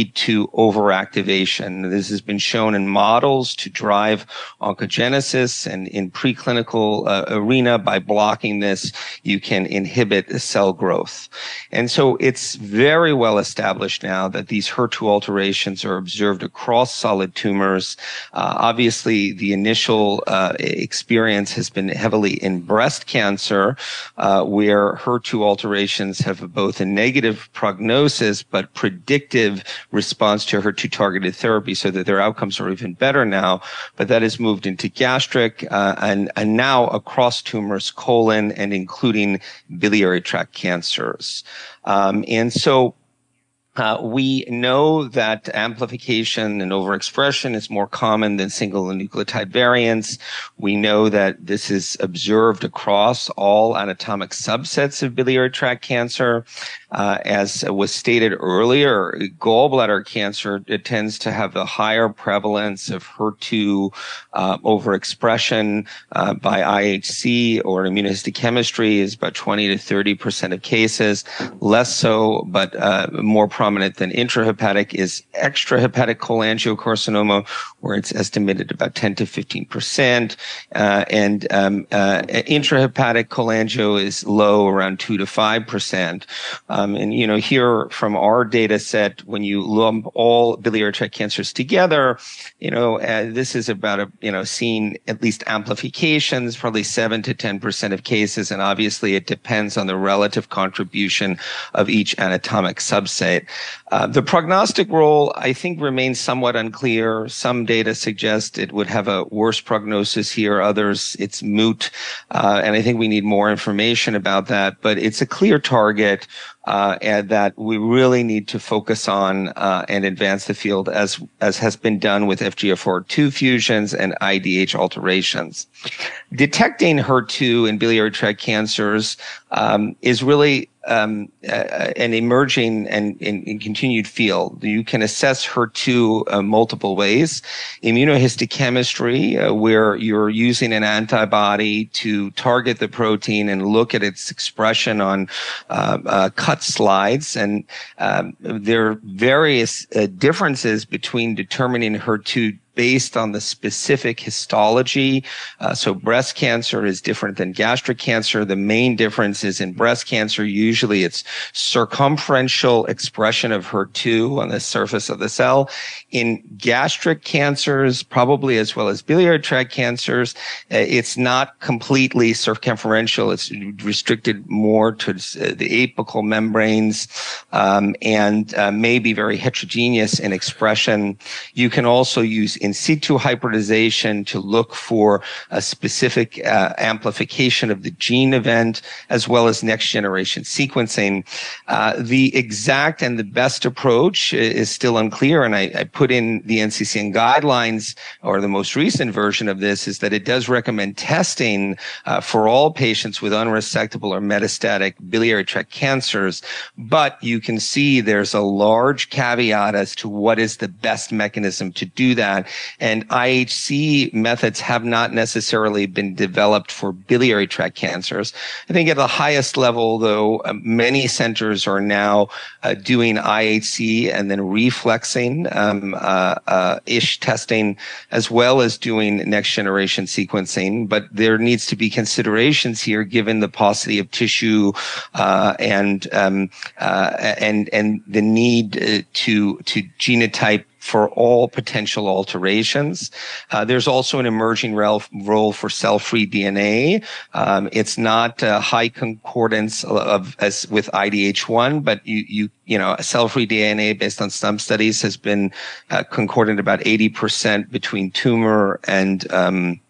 lead to overactivation. This has been shown in models to drive oncogenesis, and in preclinical uh, arena, by blocking this, you can inhibit cell growth. And so it's very well established now that these H E R two alterations are observed across solid tumors. Uh, obviously, the initial uh, experience has been heavily in breast cancer, uh, where H E R two alterations have both a negative prognosis but predictive response to H E R two targeted therapy, so that their outcomes are even better now. But that has moved into gastric uh, and, and now across tumors, colon, and including biliary tract cancers. Um, and so Uh, we know that amplification and overexpression is more common than single nucleotide variants. We know that this is observed across all anatomic subsets of biliary tract cancer. Uh, as was stated earlier, gallbladder cancer, it tends to have the higher prevalence of H E R two uh, overexpression uh, by I H C or immunohistochemistry is about twenty to thirty percent of cases. Less so, but uh, more prominent than intrahepatic is extrahepatic cholangiocarcinoma, where it's estimated about ten to fifteen percent. Uh, and um, uh, intrahepatic cholangio is low, around two to five percent. Um, and, you know, here from our data set, when you lump all biliary tract cancers together, you know, uh, this is about, a, you know, seeing at least amplifications, probably seven to ten percent of cases. And obviously it depends on the relative contribution of each anatomic subset. Uh, the prognostic role, I think, remains somewhat unclear. Some data suggest it would have a worse prognosis here. Others, it's moot. Uh, and I think we need more information about that. But it's a clear target uh, and that we really need to focus on uh, and advance the field, as as has been done with F G F R two fusions and I D H alterations. Detecting H E R two in biliary tract cancers um, is really Um, uh, an emerging and, and, and continued field. You can assess H E R two uh, multiple ways. Immunohistochemistry, uh, where you're using an antibody to target the protein and look at its expression on uh, uh, cut slides. And um, there are various uh, differences between determining H E R two based on the specific histology. Uh, so breast cancer is different than gastric cancer. The main difference is in breast cancer, usually it's circumferential expression of H E R two on the surface of the cell. In gastric cancers, probably as well as biliary tract cancers, uh, it's not completely circumferential. It's restricted more to uh, the apical membranes um, and uh, may be very heterogeneous in expression. You can also use in situ hybridization to look for a specific uh, amplification of the gene event, as well as next generation sequencing. Uh, the exact and the best approach is still unclear, and I, I put in the N C C N guidelines, or the most recent version of this, is that it does recommend testing uh, for all patients with unresectable or metastatic biliary tract cancers, but you can see there's a large caveat as to what is the best mechanism to do that. And I H C methods have not necessarily been developed for biliary tract cancers. I think at the highest level, though, uh, many centers are now uh, doing I H C and then reflexing um, uh, uh, ish testing, as well as doing next generation sequencing. But there needs to be considerations here, given the paucity of tissue uh, and um, uh, and and the need uh, to to genotype for all potential alterations. Uh, there's also an emerging rel- role for cell-free D N A. Um, it's not uh, high concordance of as with I D H one, but you you you know, cell-free D N A based on some studies has been uh, concordant about eighty percent between tumor and um,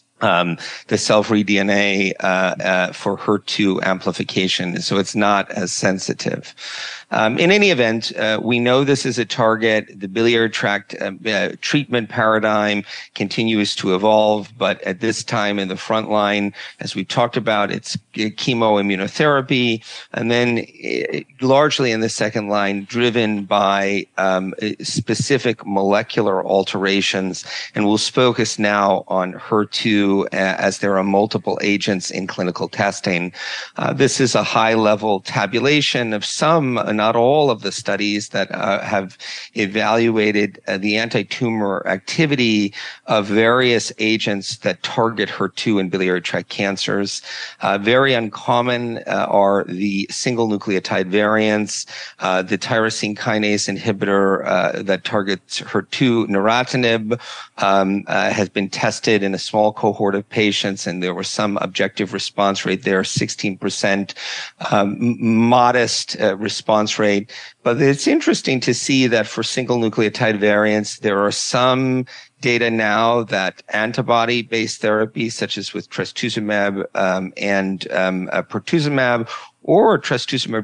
Um, the cell-free D N A uh, uh, for H E R two amplification, so it's not as sensitive. Um, in any event, uh, we know this is a target. The biliary tract uh, uh, treatment paradigm continues to evolve, but at this time in the front line, as we talked about, it's chemoimmunotherapy, and then uh, largely in the second line, driven by um, specific molecular alterations. And we'll focus now on H E R two, as there are multiple agents in clinical testing. Uh, this is a high-level tabulation of some not all of the studies that uh, have evaluated uh, the anti-tumor activity of various agents that target H E R two in biliary tract cancers. Uh, very uncommon uh, are the single nucleotide variants, uh, the tyrosine kinase inhibitor uh, that targets H E R two, neratinib, um, uh, has been tested in a small cohort of patients, and there was some objective response rate there, sixteen percent, um, modest uh, response rate. But it's interesting to see that for single nucleotide variants, there are some data now that antibody-based therapy, such as with trastuzumab um, and um, uh, pertuzumab, or trastuzumab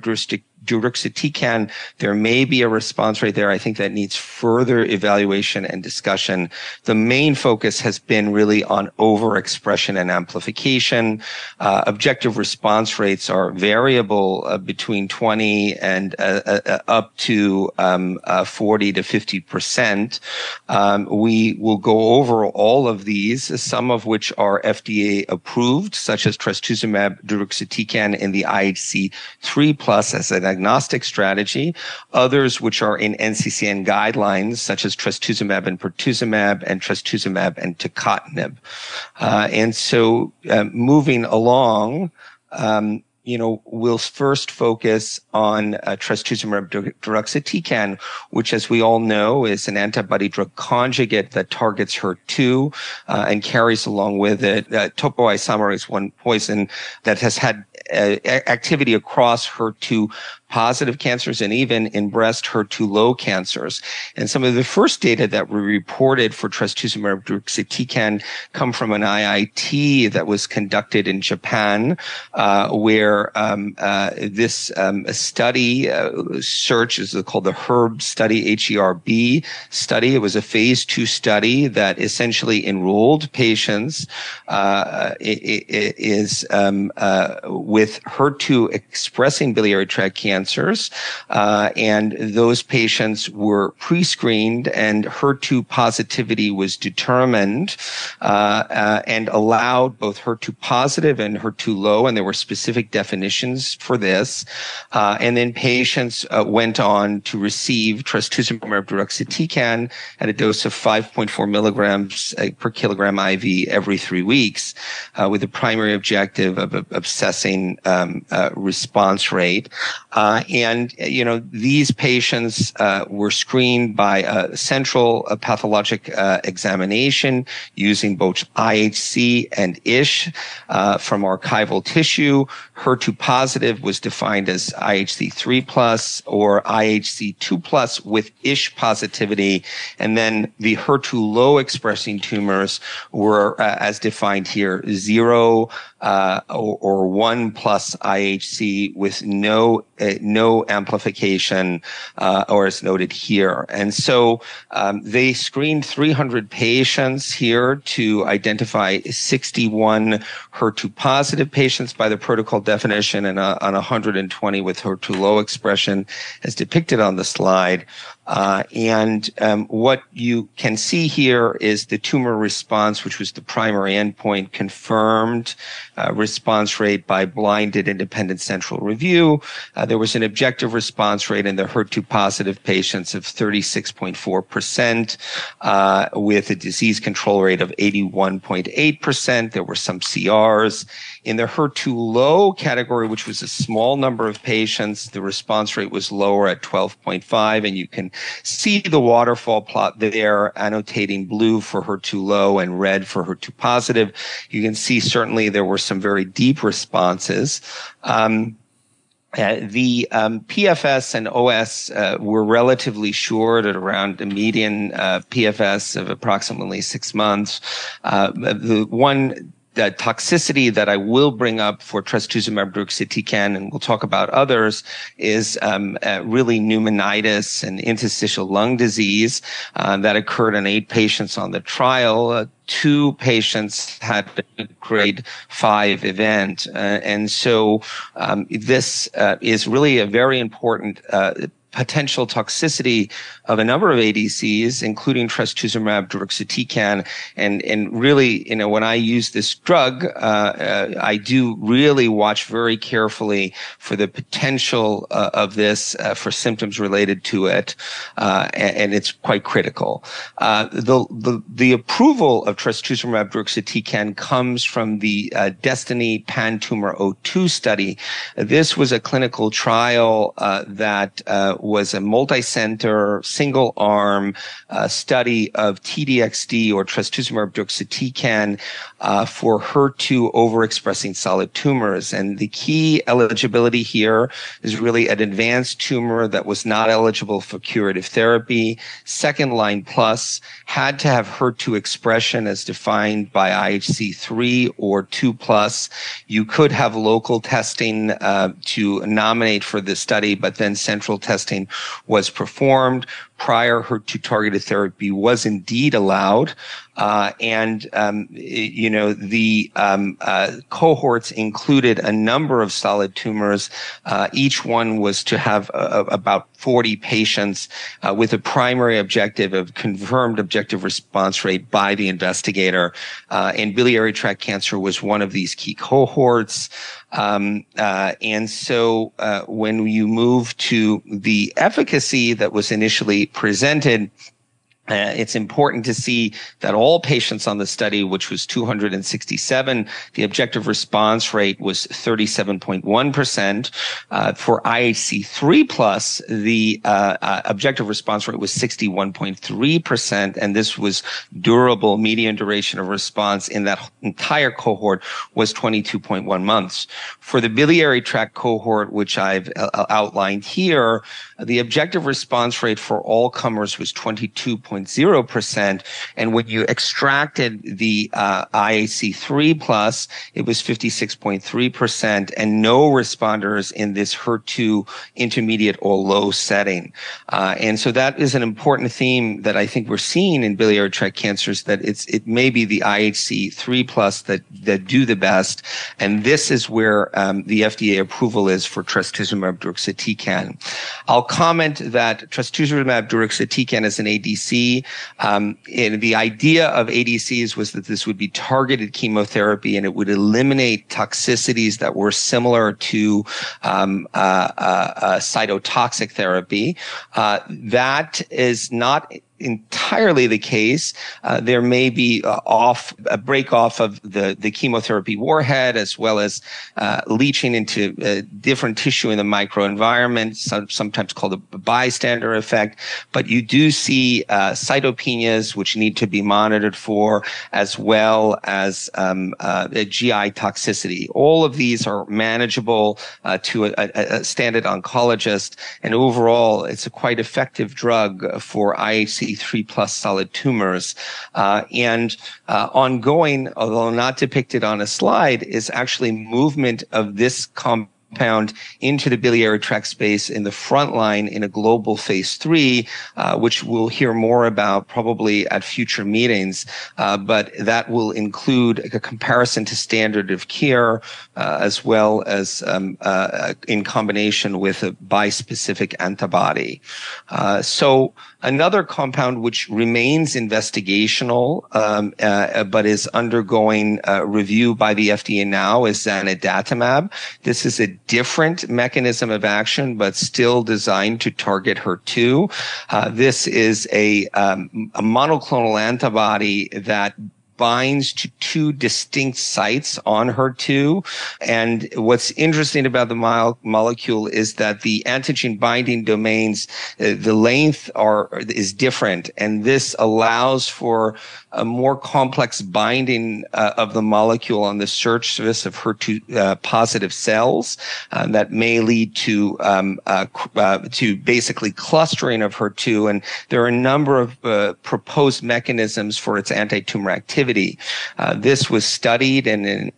deruxtecan, there may be a response rate there. I think that needs further evaluation and discussion. The main focus has been really on overexpression and amplification. Uh, objective response rates are variable uh, between twenty and uh, uh, up to um, uh, forty to fifty percent. Um, we will go over all of these, some of which are F D A approved, such as trastuzumab deruxtecan in the I H C three plus as an agnostic strategy, others which are in N C C N guidelines, such as trastuzumab and pertuzumab and trastuzumab and tucatinib. Uh, and so uh, moving along, um, you know, we'll first focus on uh, trastuzumab deruxtecan, which, as we all know, is an antibody-drug conjugate that targets H E R two uh, and carries along with it uh, topoisomerase one poison that has had uh, activity across H E R two positive cancers and even in breast H E R two low cancers. And some of the first data that were reported for trastuzumab deruxtecan come from an I I T that was conducted in Japan, uh, where um, uh, this um, study uh, search is called the HERB study, H E R B study. It was a phase two study that essentially enrolled patients uh, it, it is um, uh, with H E R two expressing biliary tract cancer. Cancers, uh, and those patients were pre-screened, and H E R two positivity was determined uh, uh, and allowed both H E R two positive and H E R two low, and there were specific definitions for this. Uh, and then patients uh, went on to receive trastuzumab deruxtecan at a dose of five point four milligrams per kilogram I V every three weeks, uh, with the primary objective of, of assessing um, uh, response rate. Uh, and, you know, these patients uh, were screened by a central uh, pathologic uh, examination using both I H C and I S H uh, from archival tissue. H E R two positive was defined as I H C three plus or I H C two plus with I S H positivity. And then the H E R two low expressing tumors were, uh, as defined here, zero uh, or, or one plus I H C with no uh, no amplification, uh, or as noted here. And so um, they screened three hundred patients here to identify sixty-one H E R two positive patients by the protocol definition, and uh, on one hundred twenty with H E R two low expression, as depicted on the slide. Uh, and um, what you can see here is the tumor response, which was the primary endpoint, confirmed uh, response rate by blinded independent central review. Uh, there was an objective response rate in the H E R two positive patients of thirty-six point four percent, uh, with a disease control rate of eighty-one point eight percent. There were some C Rs. In the H E R two low category, which was a small number of patients, the response rate was lower at twelve point five, and you can see the waterfall plot there, annotating blue for H E R two low and red for H E R two positive. You can see certainly there were some very deep responses. Um, Uh, the um, P F S and O S uh, were relatively short at around a median uh, P F S of approximately six months. Uh, the one The toxicity that I will bring up for trastuzumab deruxtecan, and we'll talk about others, is um, uh, really pneumonitis and interstitial lung disease uh, that occurred in eight patients on the trial. Uh, two patients had a grade five event, uh, and so um, this uh, is really a very important uh, potential toxicity of a number of A D Cs, including trastuzumab deruxtecan. And, and really, you know, when I use this drug, uh, uh, I do really watch very carefully for the potential uh, of this uh, for symptoms related to it. Uh, and, and it's quite critical. Uh, the, the, the approval of trastuzumab deruxtecan comes from the uh, DESTINY Pan-Tumor oh two study. This was a clinical trial uh, that uh, was a multi-center, single-arm uh, study of T D X D or trastuzumab deruxtecan uh, for H E R two overexpressing solid tumors. And the key eligibility here is really an advanced tumor that was not eligible for curative therapy, second-line plus, had to have H E R two expression as defined by I H C three or two plus. You could have local testing uh, to nominate for the study, but then central testing was performed. Prior H E R two targeted therapy was indeed allowed. Uh, and, um, you know, the um, uh, cohorts included a number of solid tumors. Uh, each one was to have uh, about forty patients uh, with a primary objective of confirmed objective response rate by the investigator. Uh, and biliary tract cancer was one of these key cohorts. Um, uh, and so uh, when you move to the efficacy that was initially presented, Uh, it's important to see that all patients on the study, which was two hundred sixty-seven, the objective response rate was thirty-seven point one percent. Uh, for I H C three plus, the uh, uh, objective response rate was sixty-one point three percent, and this was durable. Median duration of response in that entire cohort was twenty-two point one months. For the biliary tract cohort, which I've uh, outlined here, the objective response rate for all comers was twenty-two point zero percent, and when you extracted the uh, I H C three plus, it was fifty-six point three percent, and no responders in this H E R two intermediate or low setting. Uh, and so that is an important theme that I think we're seeing in biliary tract cancers, that it's it may be the I H C three plus that that do the best, and this is where um, the F D A approval is for trastuzumab deruxtecan. I'll comment that trastuzumab deruxtecan is an A D C. Um, and the idea of A D Cs was that this would be targeted chemotherapy and it would eliminate toxicities that were similar to um, uh, uh, uh, cytotoxic therapy. Uh, that is not entirely the case. Uh, there may be uh, off a break off of the, the chemotherapy warhead, as well as uh, leaching into uh, different tissue in the microenvironment, some, sometimes called a bystander effect. But you do see uh, cytopenias, which need to be monitored for, as well as um, uh, a G I toxicity. All of these are manageable uh, to a, a standard oncologist, and overall, it's a quite effective drug for I H C three plus solid tumors. Uh, and uh, ongoing, although not depicted on a slide, is actually movement of this compound into the biliary tract space in the front line in a global phase three, uh, which we'll hear more about probably at future meetings. Uh, but that will include a comparison to standard of care, uh, as well as um, uh, in combination with a bispecific antibody. Uh, so another compound which remains investigational, um, uh, but is undergoing uh, review by the F D A now, is zanidatamab. This is a different mechanism of action, but still designed to target H E R two. Uh, this is a, um, a monoclonal antibody that binds to two distinct sites on H E R two. And what's interesting about the mo- molecule is that the antigen binding domains, uh, the length are is different. And this allows for a more complex binding uh, of the molecule on the surface of H E R two uh, positive cells uh, that may lead to um, uh, uh, to basically clustering of H E R two. And there are a number of uh, proposed mechanisms for its anti-tumor activity. Uh, this was studied and in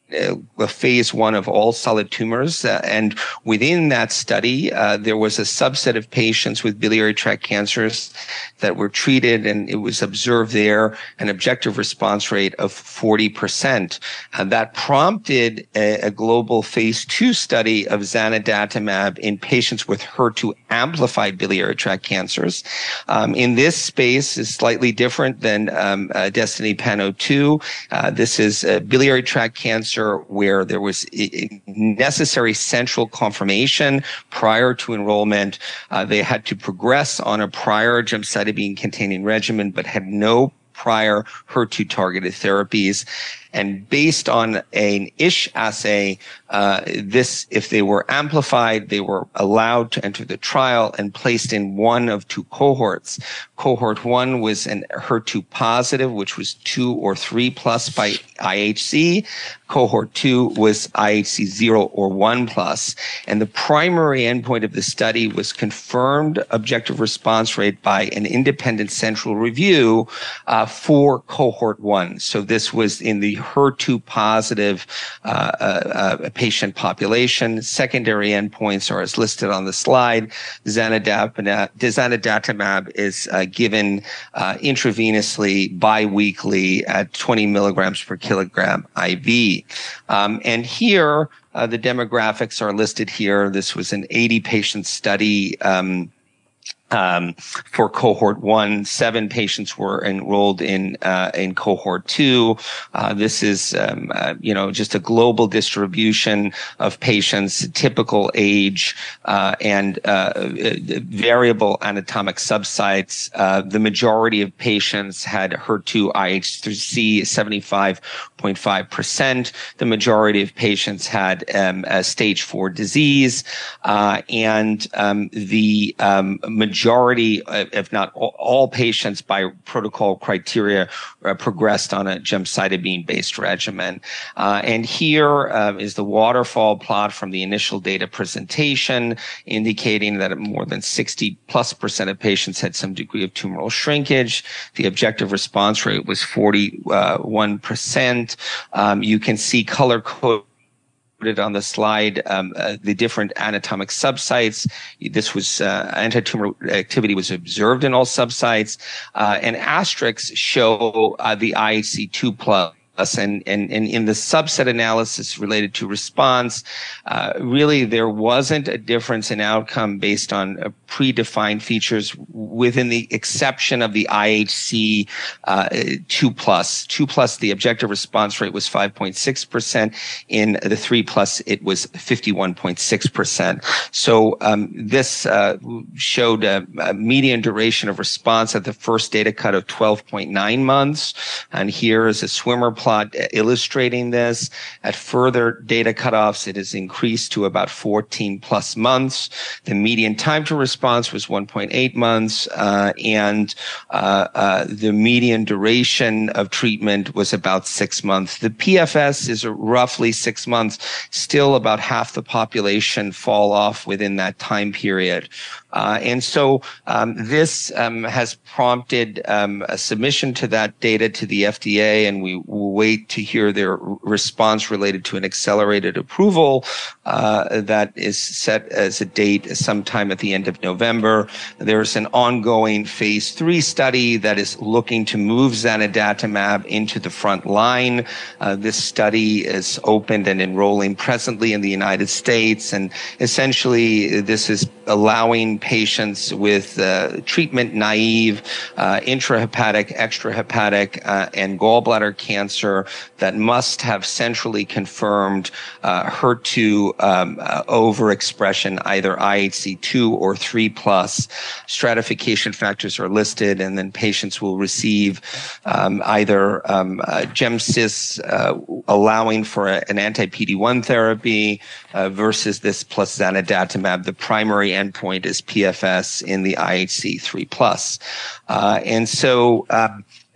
uh, a phase one of all solid tumors. Uh, and within that study, uh, there was a subset of patients with biliary tract cancers that were treated, and it was observed there an objective response rate of forty percent. And that prompted a, a global phase two study of zanidatamab in patients with H E R two amplified biliary tract cancers. Um, in this space is slightly different than um, uh, Destiny Pan oh two. Uh, this is a biliary tract cancer where there was necessary central confirmation prior to enrollment. Uh, they had to progress on a prior gemcitabine-containing regimen, but had no prior H E R two targeted therapies. And based on an I S H assay, uh, this, if they were amplified, they were allowed to enter the trial and placed in one of two cohorts. Cohort one was an H E R two positive, which was two or three plus by I H C. Cohort two was I H C zero or one plus. And the primary endpoint of the study was confirmed objective response rate by an independent central review uh, for cohort one. So this was in the H E R two positive uh, uh, uh, patient population. Secondary endpoints are as listed on the slide. Zanidatamab, zanidatamab is uh, given uh, intravenously biweekly at twenty milligrams per kilogram I V. Um, and here, uh, the demographics are listed here. This was an eighty patient study. Um, Um, for cohort one, seven patients were enrolled in uh, in cohort two. Uh, this is, um, uh, you know, just a global distribution of patients, typical age, uh, and uh, variable anatomic subsites. Uh, the majority of patients had H E R two I H C seventy-five point five percent. The majority of patients had um, a stage four disease, uh, and um, the um, majority majority, if not all patients by protocol criteria, uh, progressed on a gemcitabine-based regimen. Uh, and here uh, is the waterfall plot from the initial data presentation, indicating that more than sixty plus percent of patients had some degree of tumoral shrinkage. The objective response rate was forty-one percent. Um, you can see color code on the slide, um, uh, the different anatomic subsites. This was uh, anti-tumor activity was observed in all subsites, uh, and asterisks show uh, the I H C two plus. And, and, and in the subset analysis related to response, uh, really there wasn't a difference in outcome based on uh, predefined features within the exception of the I H C uh, two plus. two plus, the objective response rate was five point six percent. In the three plus, it was fifty-one point six percent. So um, this uh, showed a, a median duration of response at the first data cut of twelve point nine months. And here is a swimmer plot illustrating this. At further data cutoffs, it is increased to about fourteen plus months. The median time to response was one point eight months, uh, and uh, uh, the median duration of treatment was about six months. The P F S is roughly six months. Still, about half the population fall off within that time period. Uh, and so um, this um, has prompted um, a submission to that data to the F D A, and we will wait to hear their response related to an accelerated approval uh, that is set as a date sometime at the end of November. There's an ongoing phase three study that is looking to move zanidatamab into the front line. Uh, this study is opened and enrolling presently in the United States, and essentially this is allowing patients with uh, treatment-naive uh, intrahepatic, extrahepatic, uh, and gallbladder cancer that must have centrally confirmed uh, H E R two um, uh, overexpression, either I H C two or three plus. Stratification factors are listed, and then patients will receive um, either um, uh, GemCis uh, allowing for a, an anti-P D one therapy uh, versus this plus zanidatamab. The primary endpoint is P F S in the I H C three plus. Uh, and so um,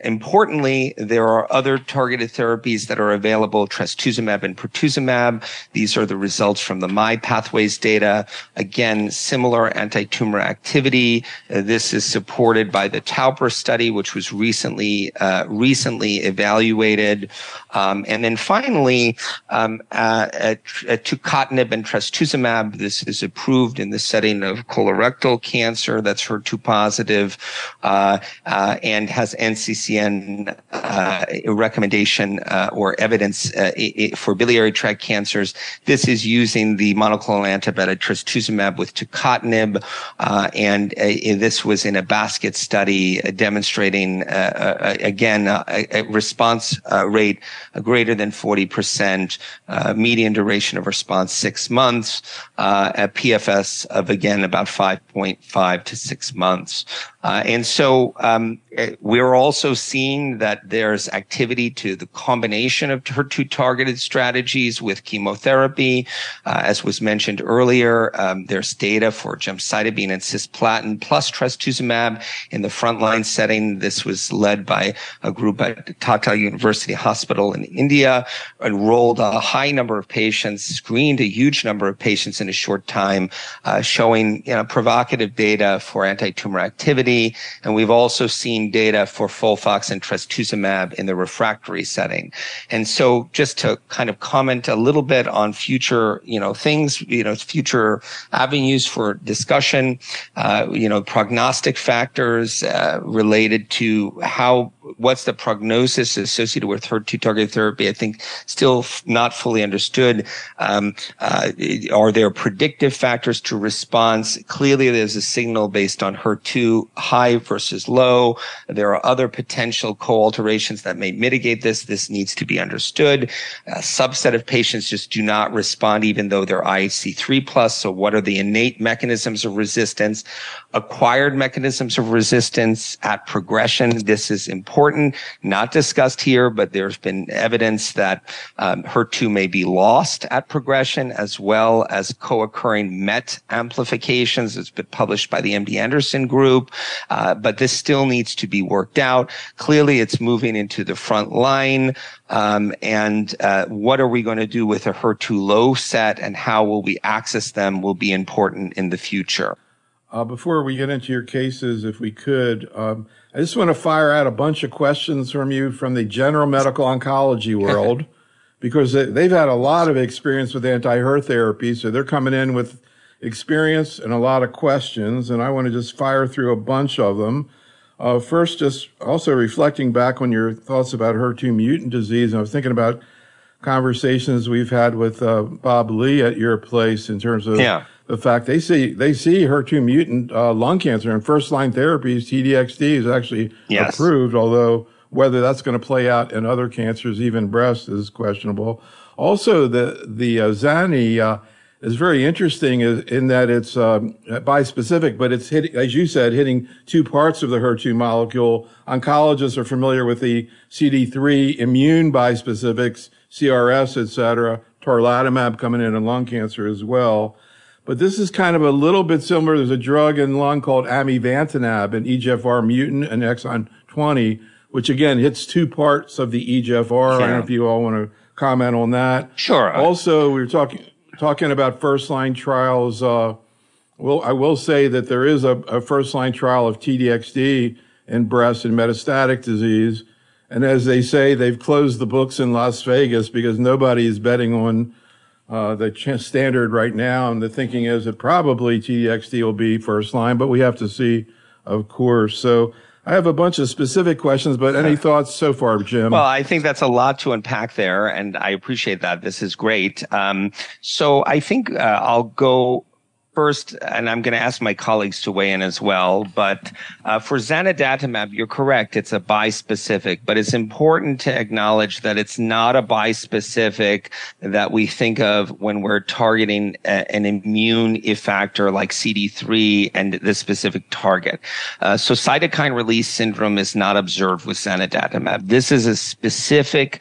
importantly, there are other targeted therapies that are available, trastuzumab and pertuzumab. These are the results from the MyPathways data. Again, similar anti-tumor activity. Uh, this is supported by the Tauper study, which was recently uh, recently evaluated. Um, and then finally, um, uh, uh, tucatinib and trastuzumab. This is approved in the setting of colorectal cancer that's H E R two positive uh, uh, and has N C C N uh, recommendation uh, or evidence uh, for biliary tract cancers. This is using the monoclonal antibody trastuzumab with tucatinib, uh, and uh, this was in a basket study uh, demonstrating, uh, uh, again, uh, a, a response uh, rate uh, greater than forty percent, uh, median duration of response six months, uh, a P F S of, again, about five point five to six months. Uh, and so um, we're also seeing that there's activity to the combination of H E R two targeted strategies with chemotherapy. Uh, as was mentioned earlier, um, there's data for gemcitabine and cisplatin plus trastuzumab in the frontline setting. This was led by a group at Tata University Hospital in India, enrolled a high number of patients, screened a huge number of patients in a short time, uh, showing you know, provocative data for anti-tumor activity. And we've also seen data for FOLFOX and trastuzumab in the refractory setting. And so just to kind of comment a little bit on future, you know, things, you know, future avenues for discussion, uh, you know, prognostic factors uh, related to how, what's the prognosis associated with H E R two targeted therapy, I think still f- not fully understood. Um, uh, are there predictive factors to response? Clearly, there's a signal based on H E R two high versus low. There are other potential co-alterations that may mitigate this. This needs to be understood. A subset of patients just do not respond even though they're I H C three plus. So what are the innate mechanisms of resistance? Acquired mechanisms of resistance at progression. This is important, not discussed here, but there's been evidence that um, H E R two may be lost at progression, as well as co-occurring MET amplifications. It's been published by the M D Anderson group. Uh, but this still needs to be worked out. Clearly, it's moving into the front line. Um, and uh, what are we going to do with a H E R two low set, and how will we access them will be important in the future. Uh, before we get into your cases, if we could, um, I just want to fire out a bunch of questions from you from the general medical oncology world, because they've had a lot of experience with anti-H E R therapy, so they're coming in with experience and a lot of questions, and I want to just fire through a bunch of them. Uh, first, just also reflecting back on your thoughts about H E R two mutant disease, and I was thinking about conversations we've had with uh, Bob Lee at your place in terms of yeah. the fact they see they see H E R two mutant uh, lung cancer and first line therapies. T D X D is actually yes. approved, although whether that's going to play out in other cancers, even breast, is questionable. Also, the the uh, Zani uh, is very interesting in that it's um, bispecific, but it's hit, as you said, hitting two parts of the H E R two molecule. Oncologists are familiar with the C D three immune bispecifics, C R S, et cetera, tarlatamab coming in in lung cancer as well. But this is kind of a little bit similar. There's a drug in lung called amivantamab, an E G F R mutant and exon twenty, which again hits two parts of the E G F R. Yeah. I don't know if you all want to comment on that. Sure. Also, we were talking talking about first line trials. Uh, well, I will say that there is a, a first line trial of T D X D in breast and metastatic disease. And as they say, they've closed the books in Las Vegas because nobody is betting on uh, the ch- standard right now. And the thinking is that probably T D X D will be first line, but we have to see, of course. So I have a bunch of specific questions, but any thoughts so far, Jim? Well, I think that's a lot to unpack there, and I appreciate that. This is great. Um, so I think uh, I'll go first, and I'm going to ask my colleagues to weigh in as well, but uh, for zanidatamab, you're correct. It's a bispecific, but it's important to acknowledge that it's not a bispecific that we think of when we're targeting a, an immune effector like C D three and the specific target. Uh, so cytokine release syndrome is not observed with zanidatamab. This is a specific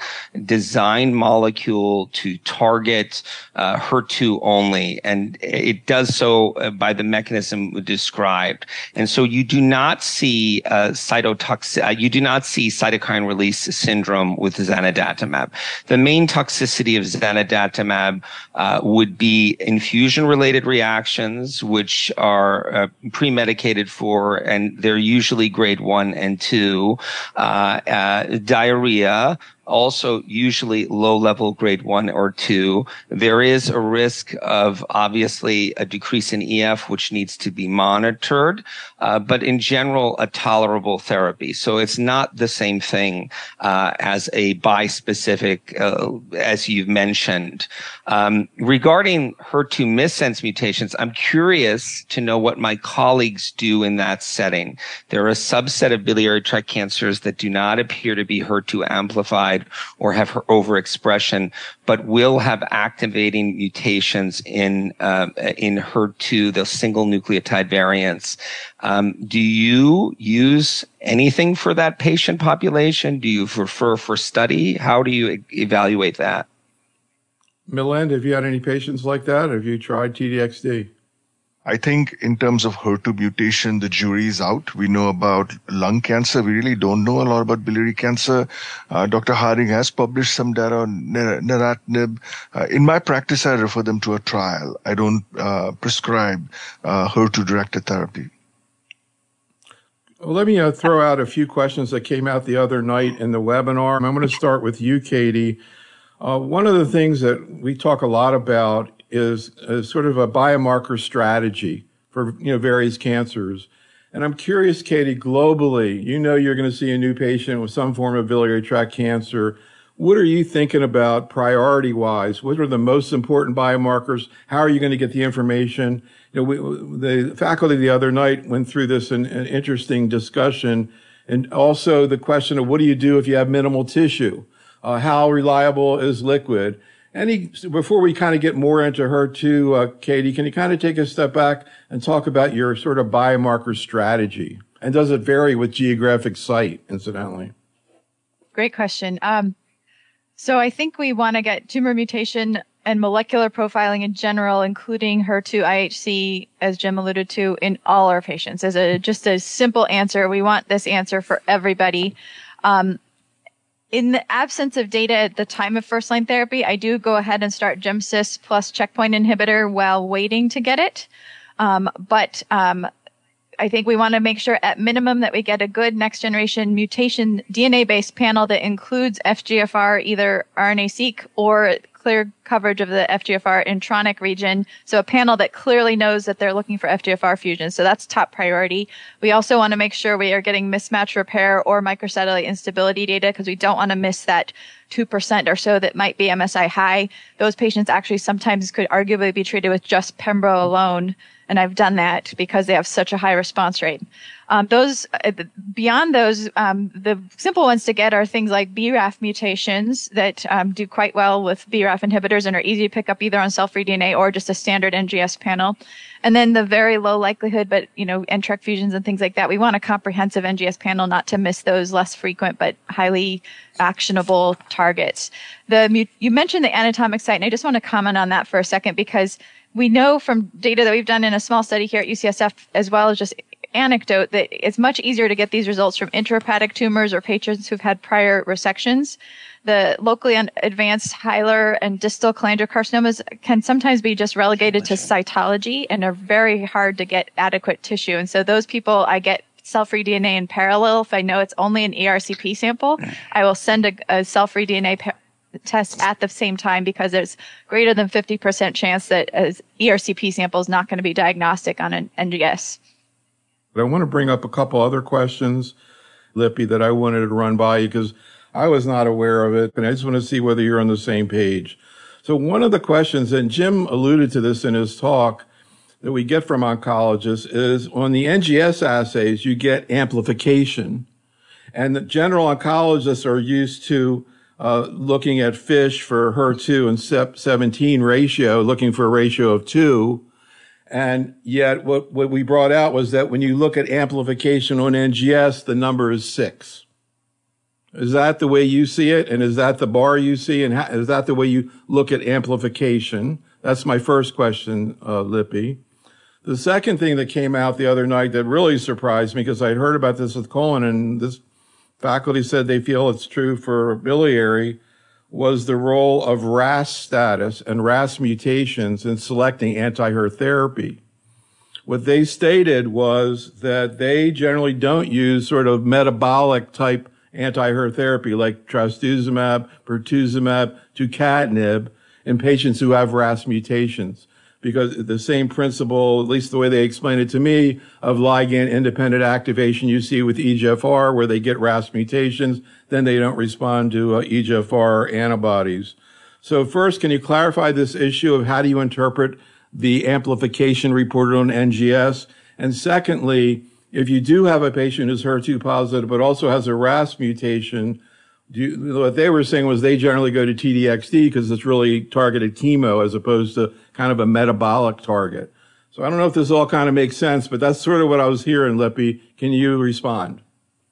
designed molecule to target uh, H E R two only, and it does so so uh, by the mechanism described. And so you do not see uh, cytotoxic, uh, you do not see cytokine release syndrome with zanidatamab. The main toxicity of zanidatamab uh, would be infusion-related reactions, which are uh, pre-medicated for, and they're usually grade one and two, uh, uh, diarrhea, also usually low-level grade one or two. There is a risk of obviously a decrease in E F, which needs to be monitored, uh, but in general, a tolerable therapy. So it's not the same thing uh, as a bispecific, uh, as you've mentioned. Um, regarding H E R two missense mutations, I'm curious to know what my colleagues do in that setting. There are a subset of biliary tract cancers that do not appear to be H E R two amplified or have overexpression, but will have activating mutations in uh, in H E R two, the single nucleotide variants. Um, do you use anything for that patient population? Do you refer for study? How do you e- evaluate that? Milind, have you had any patients like that? Have you tried T D X D? I think in terms of H E R two mutation, the jury is out. We know about lung cancer. We really don't know a lot about biliary cancer. Uh, Doctor Harding has published some data on neratinib. Uh, in my practice, I refer them to a trial. I don't uh, prescribe uh, H E R two-directed therapy. Well, let me uh, throw out a few questions that came out the other night in the webinar. I'm going to start with you, Katie. Uh, one of the things that we talk a lot about is, is sort of a biomarker strategy for, you know, various cancers. And I'm curious, Katie, globally, you know you're going to see a new patient with some form of biliary tract cancer. What are you thinking about priority-wise? What are the most important biomarkers? How are you going to get the information? You know, we, the faculty the other night went through this in an interesting discussion, and also the question of what do you do if you have minimal tissue? Uh, how reliable is liquid? Any, before we kind of get more into H E R two, uh, Katie, can you kind of take a step back and talk about your sort of biomarker strategy? And does it vary with geographic site, incidentally? Great question. Um, so I think we want to get tumor mutation and molecular profiling in general, including H E R two I H C, as Jim alluded to, in all our patients. As a just a simple answer, we want this answer for everybody. Um, In the absence of data at the time of first-line therapy, I do go ahead and start GemCis plus checkpoint inhibitor while waiting to get it. Um, but um, I think we want to make sure at minimum that we get a good next-generation mutation D N A-based panel that includes F G F R, either R N A-seq or clear coverage of the F G F R intronic region. So a panel that clearly knows that they're looking for F G F R fusion. So that's top priority. We also want to make sure we are getting mismatch repair or microsatellite instability data because we don't want to miss that two percent or so that might be M S I high. Those patients actually sometimes could arguably be treated with just Pembro alone. And I've done that because they have such a high response rate. Um, those uh, beyond those, um, the simple ones to get are things like B R A F mutations that um, do quite well with B R A F inhibitors and are easy to pick up either on cell-free D N A or just a standard N G S panel. And then the very low likelihood, but you know, N TRK fusions and things like that. We want a comprehensive N G S panel, not to miss those less frequent but highly actionable targets. The you mentioned the anatomic site, and I just want to comment on that for a second because we know from data that we've done in a small study here at U C S F, as well as just anecdote, that it's much easier to get these results from intrahepatic tumors or patients who've had prior resections. The locally advanced hilar and distal cholangiocarcinomas can sometimes be just relegated to cytology and are very hard to get adequate tissue. And so those people, I get cell-free D N A in parallel. If I know it's only an E R C P sample, I will send a, a cell-free D N A pa- test at the same time because there's greater than fifty percent chance that an E R C P sample is not going to be diagnostic on an N G S. But I want to bring up a couple other questions, Lippy, that I wanted to run by you because I was not aware of it, and I just want to see whether you're on the same page. So one of the questions, and Jim alluded to this in his talk, that we get from oncologists is on the N G S assays, you get amplification. And the general oncologists are used to uh, looking at FISH for H E R two and C E P seventeen ratio, looking for a ratio of two. And yet what, what we brought out was that when you look at amplification on N G S, the number is six. Is that the way you see it? And is that the bar you see? And how, is that the way you look at amplification? That's my first question, uh, Lippy. The second thing that came out the other night that really surprised me, because I'd heard about this with colon, and this faculty said they feel it's true for biliary, was the role of R A S status and R A S mutations in selecting anti-H E R therapy. What they stated was that they generally don't use sort of metabolic type anti-H E R therapy like trastuzumab, pertuzumab, tucatinib in patients who have R A S mutations, because the same principle, at least the way they explain it to me, of ligand independent activation you see with E G F R, where they get R A S mutations, then they don't respond to uh, E G F R antibodies. So first, can you clarify this issue of how do you interpret the amplification reported on N G S? And secondly, if you do have a patient who's H E R two positive but also has a R A S mutation, do you, what they were saying was they generally go to T D X D because it's really targeted chemo as opposed to kind of a metabolic target. So I don't know if this all kind of makes sense, but that's sort of what I was hearing, Lippy. Can you respond?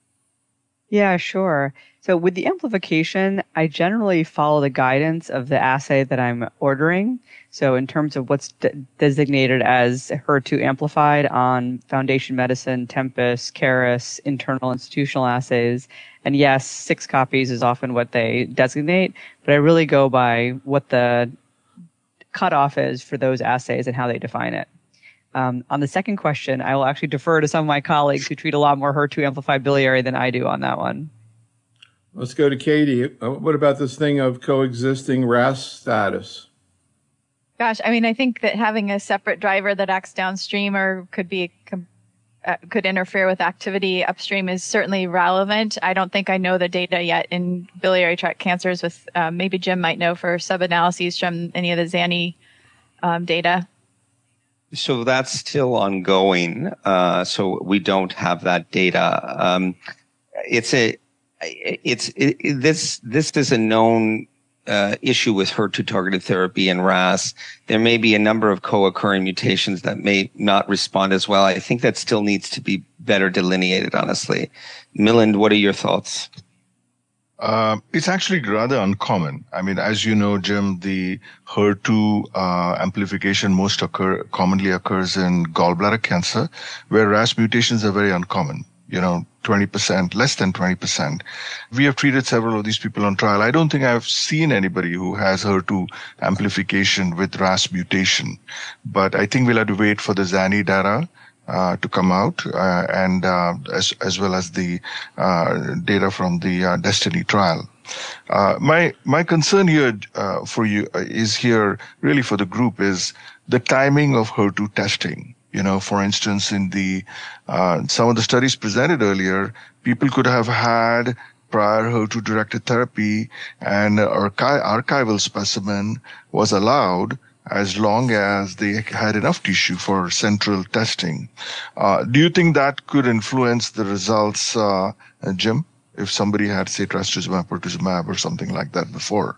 Yeah, sure. So with the amplification, I generally follow the guidance of the assay that I'm ordering. So in terms of what's de- designated as H E R two amplified on Foundation Medicine, Tempus, Caris, internal institutional assays, and yes, six copies is often what they designate, but I really go by what the cutoff is for those assays and how they define it. Um, on the second question, I will actually defer to some of my colleagues who treat a lot more H E R two amplified biliary than I do on that one. Let's go to Katie. What about this thing of coexisting R A S status? Gosh, I mean, I think that having a separate driver that acts downstream or could be uh, could interfere with activity upstream is certainly relevant. I don't think I know the data yet in biliary tract cancers. With uh, maybe Jim might know for sub-analyses from any of the Zani um, data. So that's still ongoing. Uh, so we don't have that data. Um, it's a, it's it, it, this this is a known uh, issue with H E R two targeted therapy and R A S. There may be a number of co-occurring mutations that may not respond as well. I think that still needs to be better delineated, honestly. Milind, what are your thoughts? Uh, it's actually rather uncommon. I mean, as you know, Jim, the H E R two uh, amplification most occur commonly occurs in gallbladder cancer, where R A S mutations are very uncommon. You know, twenty percent, less than twenty percent. We have treated several of these people on trial. I don't think I've seen anybody who has H E R two amplification with R A S mutation, but I think we'll have to wait for the Zani data Uh, to come out, uh, and uh, as as well as the uh, data from the uh, Destiny trial. Uh, my my concern here uh, for you uh, is here really for the group is the timing of H E R two testing. You know, for instance, in the uh, some of the studies presented earlier, people could have had prior H E R two directed therapy, and archi- archival specimen was allowed as long as they had enough tissue for central testing. Uh, do you think that could influence the results, uh, Jim, if somebody had, say, trastuzumab, pertuzumab, or something like that before?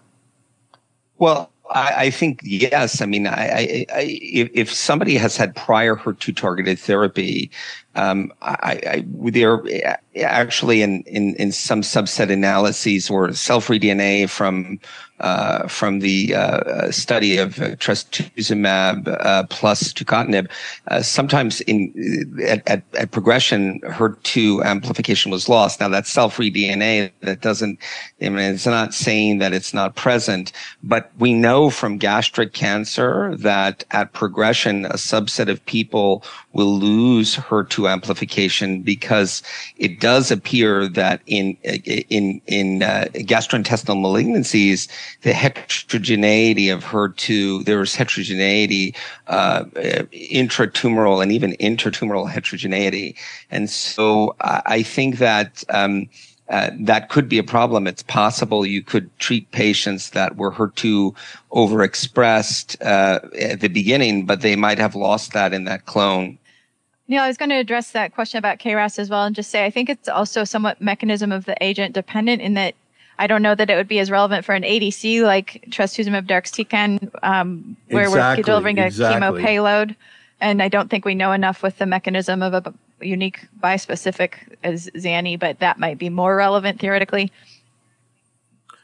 Well, I, I think yes. I mean, I, I, I, if, if somebody has had prior H E R two targeted therapy, um, I, I, they're actually in, in, in some subset analyses or cell-free D N A from uh, from the uh, study of uh, trastuzumab uh, plus tucatinib, uh, sometimes in at, at, at progression, H E R two amplification was lost. Now that's cell-free D N A. That doesn't, I mean, it's not saying that it's not present, but we know from gastric cancer that at progression, a subset of people will lose H E R two amplification because it does appear that in in in uh, gastrointestinal malignancies, the heterogeneity of H E R two, there's heterogeneity, uh, intratumoral and even intertumoral heterogeneity, and so I think that. Um, Uh, that could be a problem. It's possible you could treat patients that were H E R two overexpressed uh, at the beginning, but they might have lost that in that clone. Neil, I was going to address that question about K R A S as well and just say I think it's also somewhat mechanism of the agent dependent in that I don't know that it would be as relevant for an A D C like trastuzumab deruxtecan, um, where exactly, we're delivering a exactly. chemo payload. And I don't think we know enough with the mechanism of a unique bispecific as Zani, but that might be more relevant theoretically.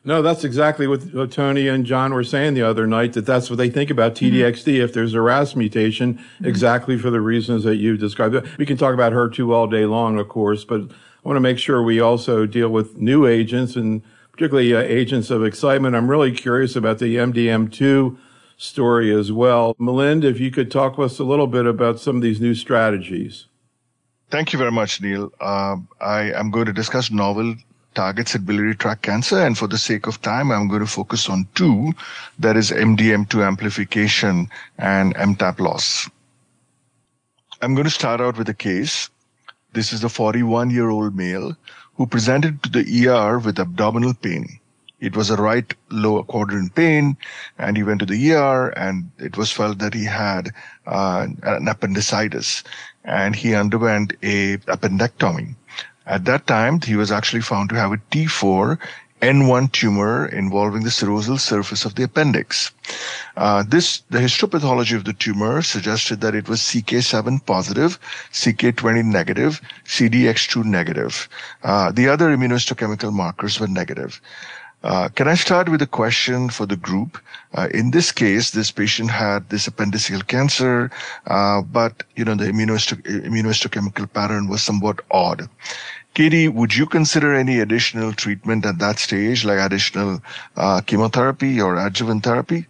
No, that's exactly what, what Tony and John were saying the other night, that that's what they think about T D X D mm-hmm. if there's a R A S mutation, mm-hmm. exactly for the reasons that you described. We can talk about H E R two all day long, of course, but I want to make sure we also deal with new agents and particularly uh, agents of excitement. I'm really curious about the M D M two story as well. Milind, if you could talk with us a little bit about some of these new strategies. Thank you very much, Neil. Uh, I am going to discuss novel targets at biliary tract cancer, and for the sake of time, I'm going to focus on two, that is M D M two amplification and M TAP loss. I'm going to start out with a case. This is a forty-one-year-old male who presented to the E R with abdominal pain. It was a right lower quadrant pain, and he went to the E R, and it was felt that he had uh, an appendicitis, and he underwent a appendectomy. At that time, he was actually found to have a T four N one tumor involving the serosal surface of the appendix. Uh, this, the histopathology of the tumor suggested that it was C K seven positive, C K twenty negative, C D X two negative. Uh, the other immunohistochemical markers were negative. Uh, can I start with a question for the group? Uh, in this case, this patient had this appendiceal cancer, uh, but, you know, the immunohisto- immunohistochemical pattern was somewhat odd. Katie, would you consider any additional treatment at that stage, like additional uh, chemotherapy or adjuvant therapy?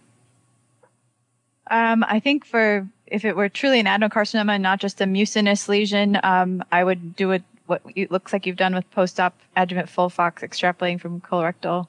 Um, I think for if it were truly an adenocarcinoma and not just a mucinous lesion, um, I would do it what it looks like you've done with post-op adjuvant FOLFOX extrapolating from colorectal.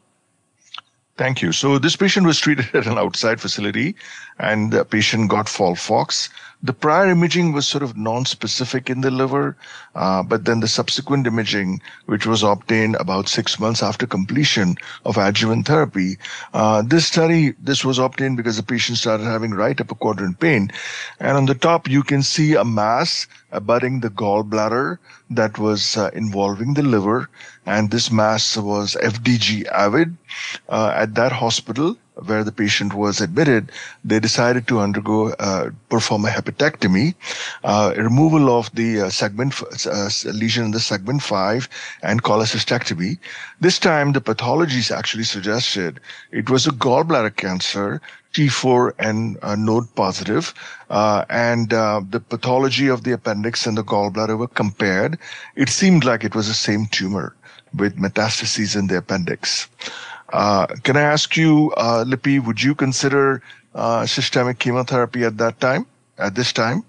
Thank you. So this patient was treated at an outside facility, and the patient got FOLFOX. The prior imaging was sort of non-specific in the liver, uh, but then the subsequent imaging, which was obtained about six months after completion of adjuvant therapy, uh, this study, this was obtained because the patient started having right upper quadrant pain. And on the top, you can see a mass abutting the gallbladder that was uh, involving the liver. And this mass was F D G avid. Uh, at that hospital where the patient was admitted, they decided to undergo, uh, perform a hepatectomy, uh, removal of the uh, segment, uh, lesion in the segment five, and cholecystectomy. This time, the pathologies actually suggested it was a gallbladder cancer, T four N uh, node positive, uh, and uh, the pathology of the appendix and the gallbladder were compared. It seemed like it was the same tumor with metastases in the appendix. Uh, can I ask you, uh, Lippy, would you consider uh, systemic chemotherapy at that time, at this time?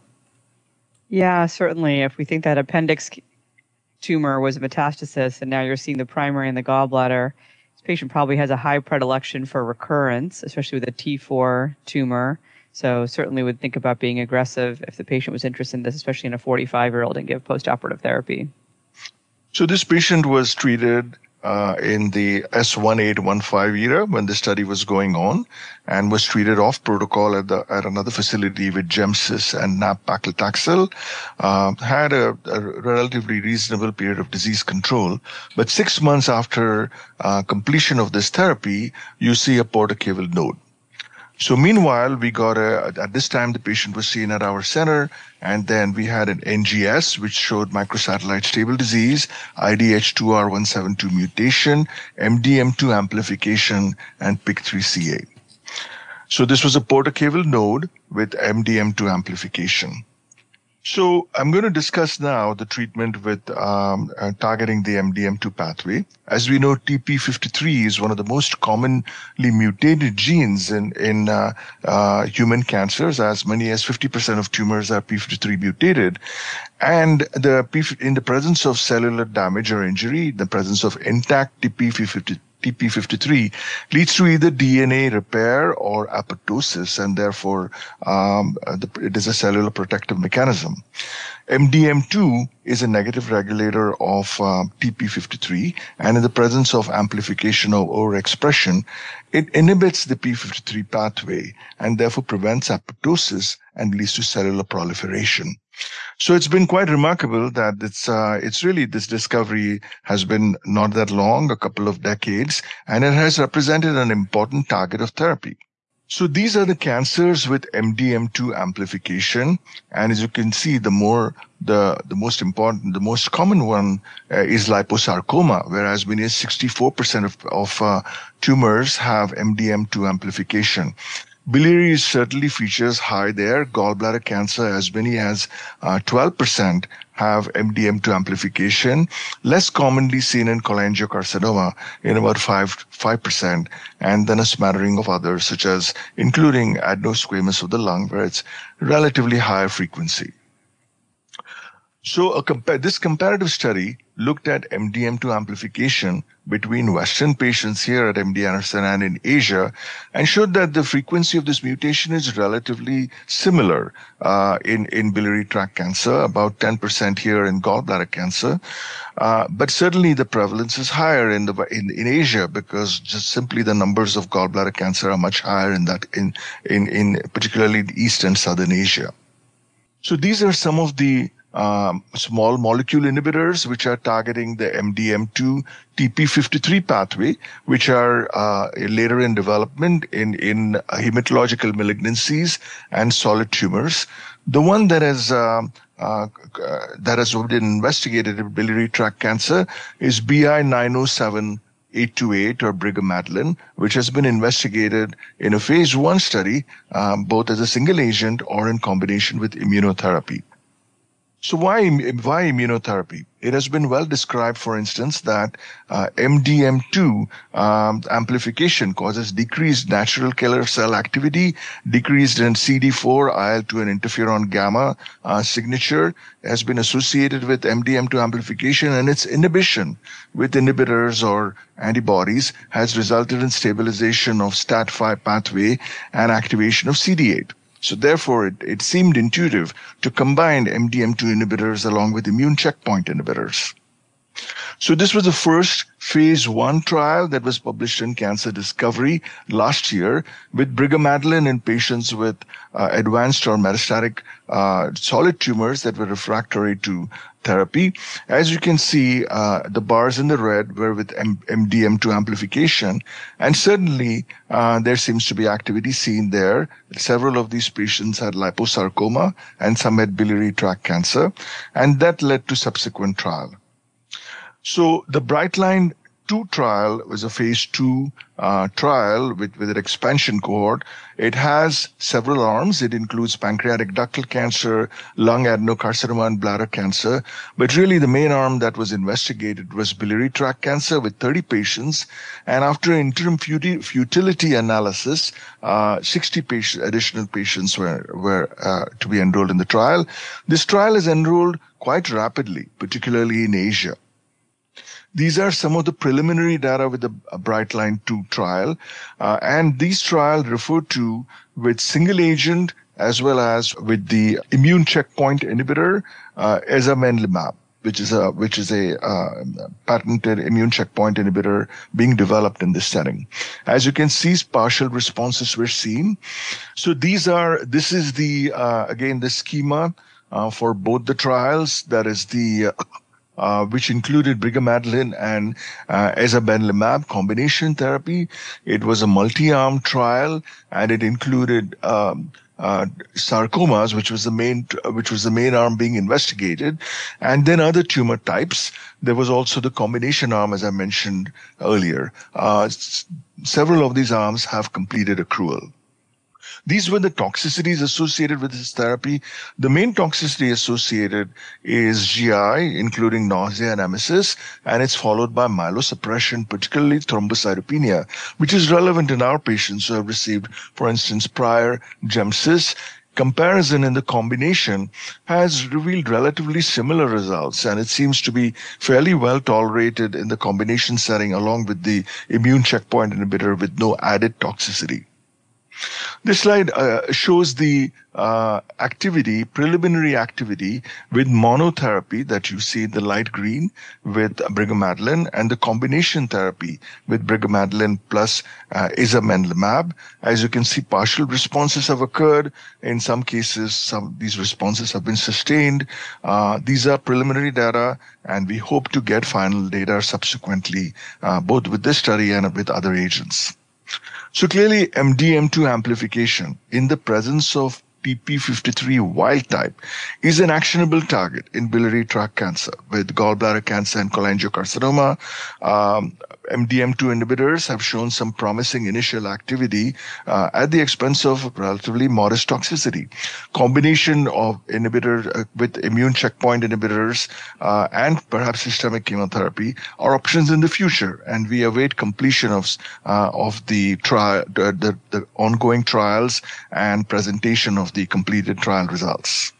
Yeah, certainly. If we think that appendix tumor was a metastasis and now you're seeing the primary in the gallbladder, this patient probably has a high predilection for recurrence, especially with a T four tumor. So certainly would think about being aggressive if the patient was interested in this, especially in a forty-five-year-old, and give postoperative therapy. So this patient was treated Uh, in the S one eight one five era when the study was going on, and was treated off protocol at the at another facility with Gemcis and nab-paclitaxel. Uh, had a, a relatively reasonable period of disease control, but six months after uh, completion of this therapy, you see a portocaval node. So meanwhile, we got a, at this time, the patient was seen at our center, and then we had an N G S, which showed microsatellite stable disease, I D H two R one seven two mutation, M D M two amplification, and P I K three C A. So this was a portocaval node with M D M two amplification. So I'm going to discuss now the treatment with um, uh, targeting the M D M two pathway. As we know, T P fifty-three is one of the most commonly mutated genes in, in uh, uh, human cancers. As many as fifty percent of tumors are P fifty-three mutated. And the P, in the presence of cellular damage or injury, the presence of intact T P fifty-three T P fifty-three leads to either D N A repair or apoptosis, and therefore um, the, it is a cellular protective mechanism. M D M two is a negative regulator of uh, T P fifty-three, and in the presence of amplification or overexpression, it inhibits the P fifty-three pathway and therefore prevents apoptosis and leads to cellular proliferation. So it's been quite remarkable that it's uh, it's really this discovery has been not that long, a couple of decades, and it has represented an important target of therapy. So these are the cancers with M D M two amplification. And as you can see, the more, the, the most important, the most common one uh, is liposarcoma, where as many as sixty-four percent of, of uh, tumors have M D M two amplification. Biliary certainly features high there. Gallbladder cancer, as many as uh, twelve percent have M D M two amplification, less commonly seen in cholangiocarcinoma in about five percent, and then a smattering of others, such as including adenosquamous of the lung, where it's relatively higher frequency. So a compa- this comparative study looked at M D M two amplification between Western patients here at M D Anderson and in Asia, and showed that the frequency of this mutation is relatively similar uh, in, in biliary tract cancer, about ten percent here in gallbladder cancer. Uh, but certainly the prevalence is higher in the in, in Asia, because just simply the numbers of gallbladder cancer are much higher in that in in, in particularly East and Southern Asia. So these are some of the Um, small molecule inhibitors which are targeting the M D M two T P fifty-three pathway, which are uh, later in development in, in hematological malignancies and solid tumors. The one that has uh, uh, that has been investigated in biliary tract cancer is B I nine oh seven eight two eight or brigamadlin, which has been investigated in a phase one study, um, both as a single agent or in combination with immunotherapy. So why, why immunotherapy? It has been well described, for instance, that uh, M D M two um, amplification causes decreased natural killer cell activity, decreased in C D four, I L two, and interferon gamma uh, signature has been associated with M D M two amplification, and its inhibition with inhibitors or antibodies has resulted in stabilization of STAT five pathway and activation of C D eight. So therefore, it, it seemed intuitive to combine M D M two inhibitors along with immune checkpoint inhibitors. So this was the first phase one trial that was published in Cancer Discovery last year with brigamadlin in patients with uh, advanced or metastatic uh, solid tumors that were refractory to therapy. As you can see, uh, the bars in the red were with M- MDM two amplification, and certainly uh, there seems to be activity seen there. Several of these patients had liposarcoma and some had biliary tract cancer, and that led to subsequent trial. So the Brightline two trial was a phase two uh, trial with, with an expansion cohort. It has several arms. It includes pancreatic ductal cancer, lung adenocarcinoma, and bladder cancer. But really the main arm that was investigated was biliary tract cancer with thirty patients. And after interim futility analysis, uh, sixty patient, additional patients were, were uh, to be enrolled in the trial. This trial is enrolled quite rapidly, particularly in Asia. These are some of the preliminary data with the Brightline two trial, uh, and these trials refer to with single agent as well as with the immune checkpoint inhibitor, uh, ezamenlimab, which is a which is a uh, patented immune checkpoint inhibitor being developed in this setting. As you can see, partial responses were seen. So these are this is the uh, again the schema uh, for both the trials. That is the uh, Uh, which included brigamadlin and uh, ezamenlimab combination therapy. It was a multi-arm trial, and it included um, uh, sarcomas, which was the main, which was the main arm being investigated, and then other tumor types. There was also the combination arm, as I mentioned earlier. Uh, s- several of these arms have completed accrual. These were the toxicities associated with this therapy. The main toxicity associated is G I, including nausea and emesis, and it's followed by myelosuppression, particularly thrombocytopenia, which is relevant in our patients who have received, for instance, prior Gemcis. Comparison in the combination has revealed relatively similar results, and it seems to be fairly well tolerated in the combination setting along with the immune checkpoint inhibitor with no added toxicity. This slide uh, shows the uh, activity, preliminary activity with monotherapy that you see in the light green with brigamadlin, and the combination therapy with brigamadlin plus uh, ezamenlimab. As you can see, partial responses have occurred. In some cases, some these responses have been sustained. Uh, these are preliminary data, and we hope to get final data subsequently, uh, both with this study and with other agents. So clearly, M D M two amplification in the presence of P P fifty-three wild type is an actionable target in biliary tract cancer with gallbladder cancer and cholangiocarcinoma. Um, M D M two inhibitors have shown some promising initial activity uh, at the expense of relatively modest toxicity. Combination of inhibitor uh, with immune checkpoint inhibitors uh, and perhaps systemic chemotherapy are options in the future, and we await completion of uh, of the trial, the, the, the ongoing trials and presentation of the completed trial results.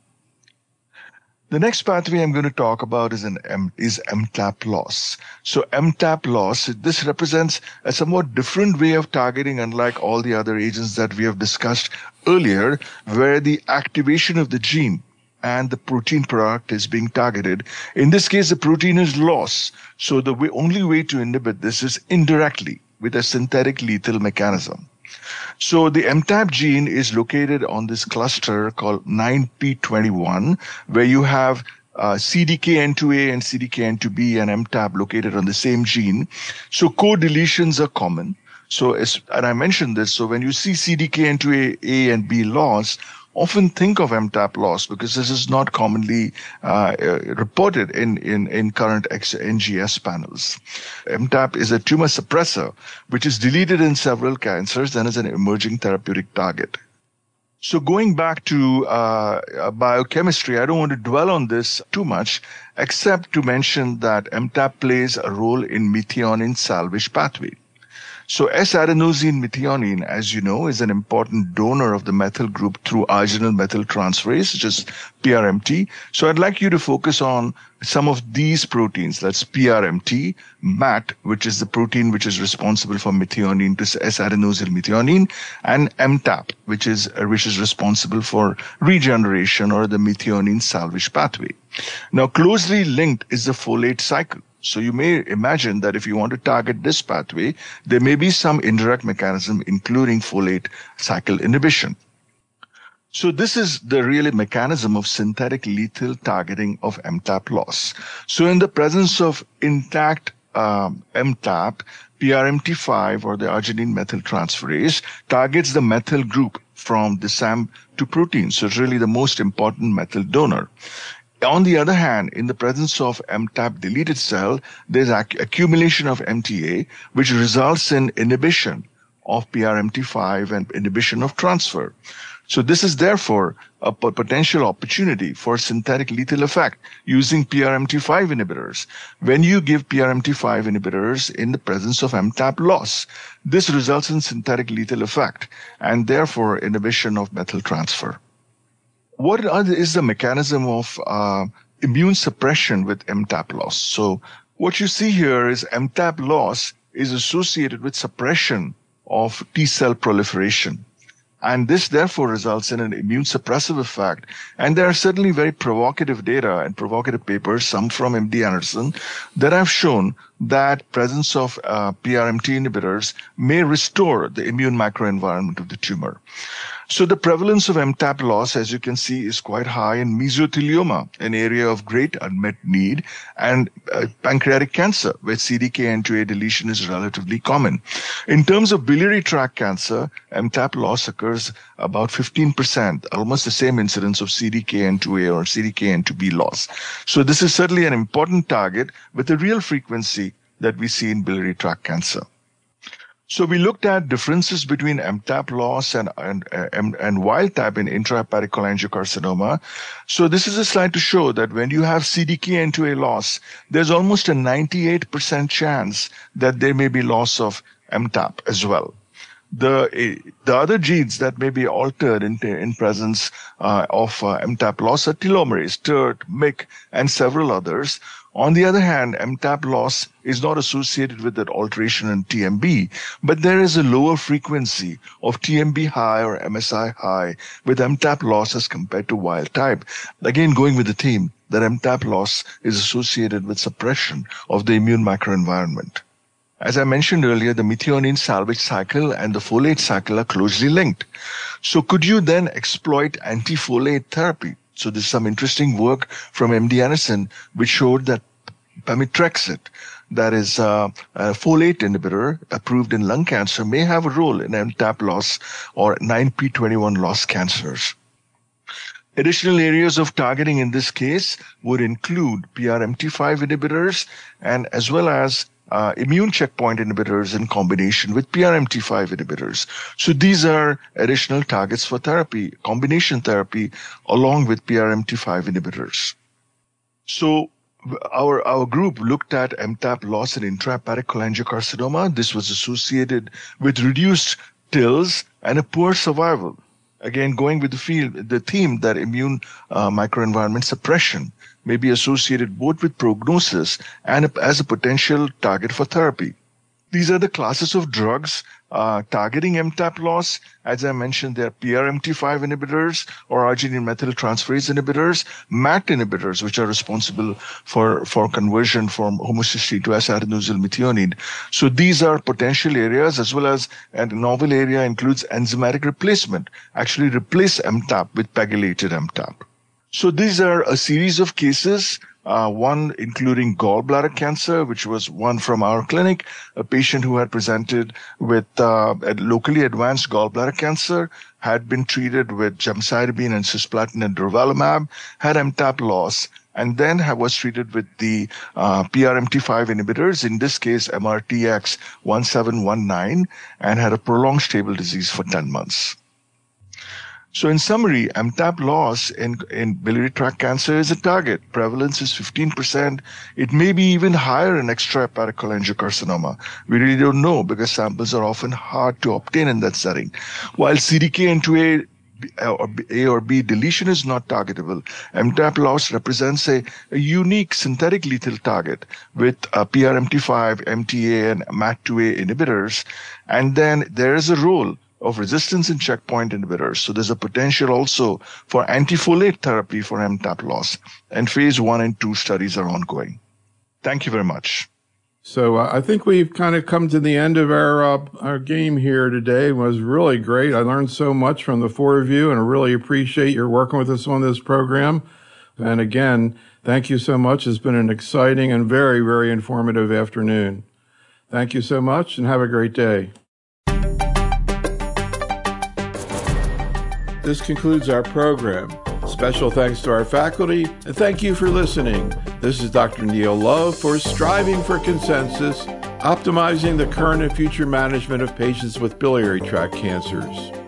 The next pathway I'm going to talk about is an M, is M TAP loss. So M TAP loss, this represents a somewhat different way of targeting, unlike all the other agents that we have discussed earlier, where the activation of the gene and the protein product is being targeted. In this case, the protein is lost. So the way, only way to inhibit this is indirectly with a synthetic lethal mechanism. So the M TAP gene is located on this cluster called nine P twenty-one, where you have uh, C D K N two A and C D K N two B and M TAP located on the same gene. So co-deletions are common. So, as, and I mentioned this, so when you see C D K N two A, A and B loss, often think of M TAP loss because this is not commonly uh, uh, reported in, in, in current N G S panels. M TAP is a tumor suppressor, which is deleted in several cancers and is an emerging therapeutic target. So going back to uh, biochemistry, I don't want to dwell on this too much, except to mention that M TAP plays a role in methionine salvage pathway. So S-adenosine methionine, as you know, is an important donor of the methyl group through arginine methyl transferase, which is P R M T. So I'd like you to focus on some of these proteins. That's P R M T, M A T, which is the protein which is responsible for methionine to S-adenosine methionine, and M TAP, which is uh, which is responsible for regeneration or the methionine salvage pathway. Now, closely linked is the folate cycle. So you may imagine that if you want to target this pathway, there may be some indirect mechanism, including folate cycle inhibition. So this is the real mechanism of synthetic lethal targeting of M TAP loss. So in the presence of intact um, M TAP, P R M T five or the arginine methyl transferase targets the methyl group from the S A M two protein. So it's really the most important methyl donor. On the other hand, in the presence of M TAP deleted cell, there's ac- accumulation of M T A, which results in inhibition of P R M T five and inhibition of transfer. So this is therefore a p- potential opportunity for synthetic lethal effect using P R M T five inhibitors. When you give P R M T five inhibitors in the presence of M TAP loss, this results in synthetic lethal effect and therefore inhibition of methyl transfer. What is the mechanism of uh, immune suppression with M TAP loss? So what you see here is M TAP loss is associated with suppression of T cell proliferation. And this therefore results in an immune suppressive effect. And there are certainly very provocative data and provocative papers, some from M D Anderson, that have shown that presence of uh, P R M T inhibitors may restore the immune microenvironment of the tumor. So the prevalence of M TAP loss, as you can see, is quite high in mesothelioma, an area of great unmet need, and uh, pancreatic cancer, where C D K N two A deletion is relatively common. In terms of biliary tract cancer, M TAP loss occurs about fifteen percent, almost the same incidence of C D K N two A or C D K N two B loss. So this is certainly an important target with a real frequency that we see in biliary tract cancer. So we looked at differences between M TAP loss and, and, and, and wild type in intrahepatic cholangiocarcinoma. So this is a slide to show that when you have C D K N two A loss, there's almost a ninety-eight percent chance that there may be loss of M TAP as well. The the other genes that may be altered in, in presence uh, of uh, M TAP loss are telomerase, T E R T, M Y C, and several others. On the other hand, M TAP loss is not associated with that alteration in T M B, but there is a lower frequency of T M B high or M S I high with M TAP loss as compared to wild type. Again, going with the theme that M TAP loss is associated with suppression of the immune microenvironment. As I mentioned earlier, the methionine salvage cycle and the folate cycle are closely linked. So could you then exploit antifolate therapy? So there's some interesting work from M D Anderson which showed that pemetrexed that is uh, a folate inhibitor approved in lung cancer, may have a role in M TAP loss or nine p twenty-one loss cancers. Additional areas of targeting in this case would include P R M T five inhibitors and as well as uh, immune checkpoint inhibitors in combination with P R M T five inhibitors. So these are additional targets for therapy, combination therapy, along with P R M T five inhibitors. So Our our group looked at M TAP loss in intrahepatic cholangiocarcinoma. This was associated with reduced T I Ls and a poor survival. Again, going with the field, the theme that immune uh, microenvironment suppression may be associated both with prognosis and a, as a potential target for therapy. These are the classes of drugs uh, targeting M TAP loss. As I mentioned, there are P R M T five inhibitors or arginine methyltransferase inhibitors, M A T inhibitors, which are responsible for, for conversion from homocysteine to S-adenosyl methionine. So these are potential areas, as well as a novel area includes enzymatic replacement, actually replace M TAP with pegylated M TAP. So these are a series of cases. Uh, one including gallbladder cancer, which was one from our clinic, a patient who had presented with uh, a locally advanced gallbladder cancer, had been treated with gemcitabine and cisplatin and durvalumab, had M TAP loss, and then have, was treated with the uh, P R M T five inhibitors, in this case M R T X one seven one nine, and had a prolonged stable disease for ten months. So in summary, M TAP loss in, in biliary tract cancer is a target. Prevalence is fifteen percent. It may be even higher in extrahepatic cholangiocarcinoma. We really don't know because samples are often hard to obtain in that setting. While C D K N two A or A or B deletion is not targetable, M TAP loss represents a, a unique synthetic lethal target with uh, P R M T five, M T A, and M A T two A inhibitors. And then there is a role of resistance in checkpoint inhibitors. So there's a potential also for antifolate therapy for M TAP loss. And phase one and two studies are ongoing. Thank you very much. So uh, I think we've kind of come to the end of our uh, our game here today. It was really great. I learned so much from the four of you, and I really appreciate your working with us on this program. And again, thank you so much. It's been an exciting and very, very informative afternoon. Thank you so much, and have a great day. This concludes our program. Special thanks to our faculty, and thank you for listening. This is Doctor Neil Love for Striving for Consensus, Optimizing the Current and Future Management of Patients with Biliary Tract Cancers.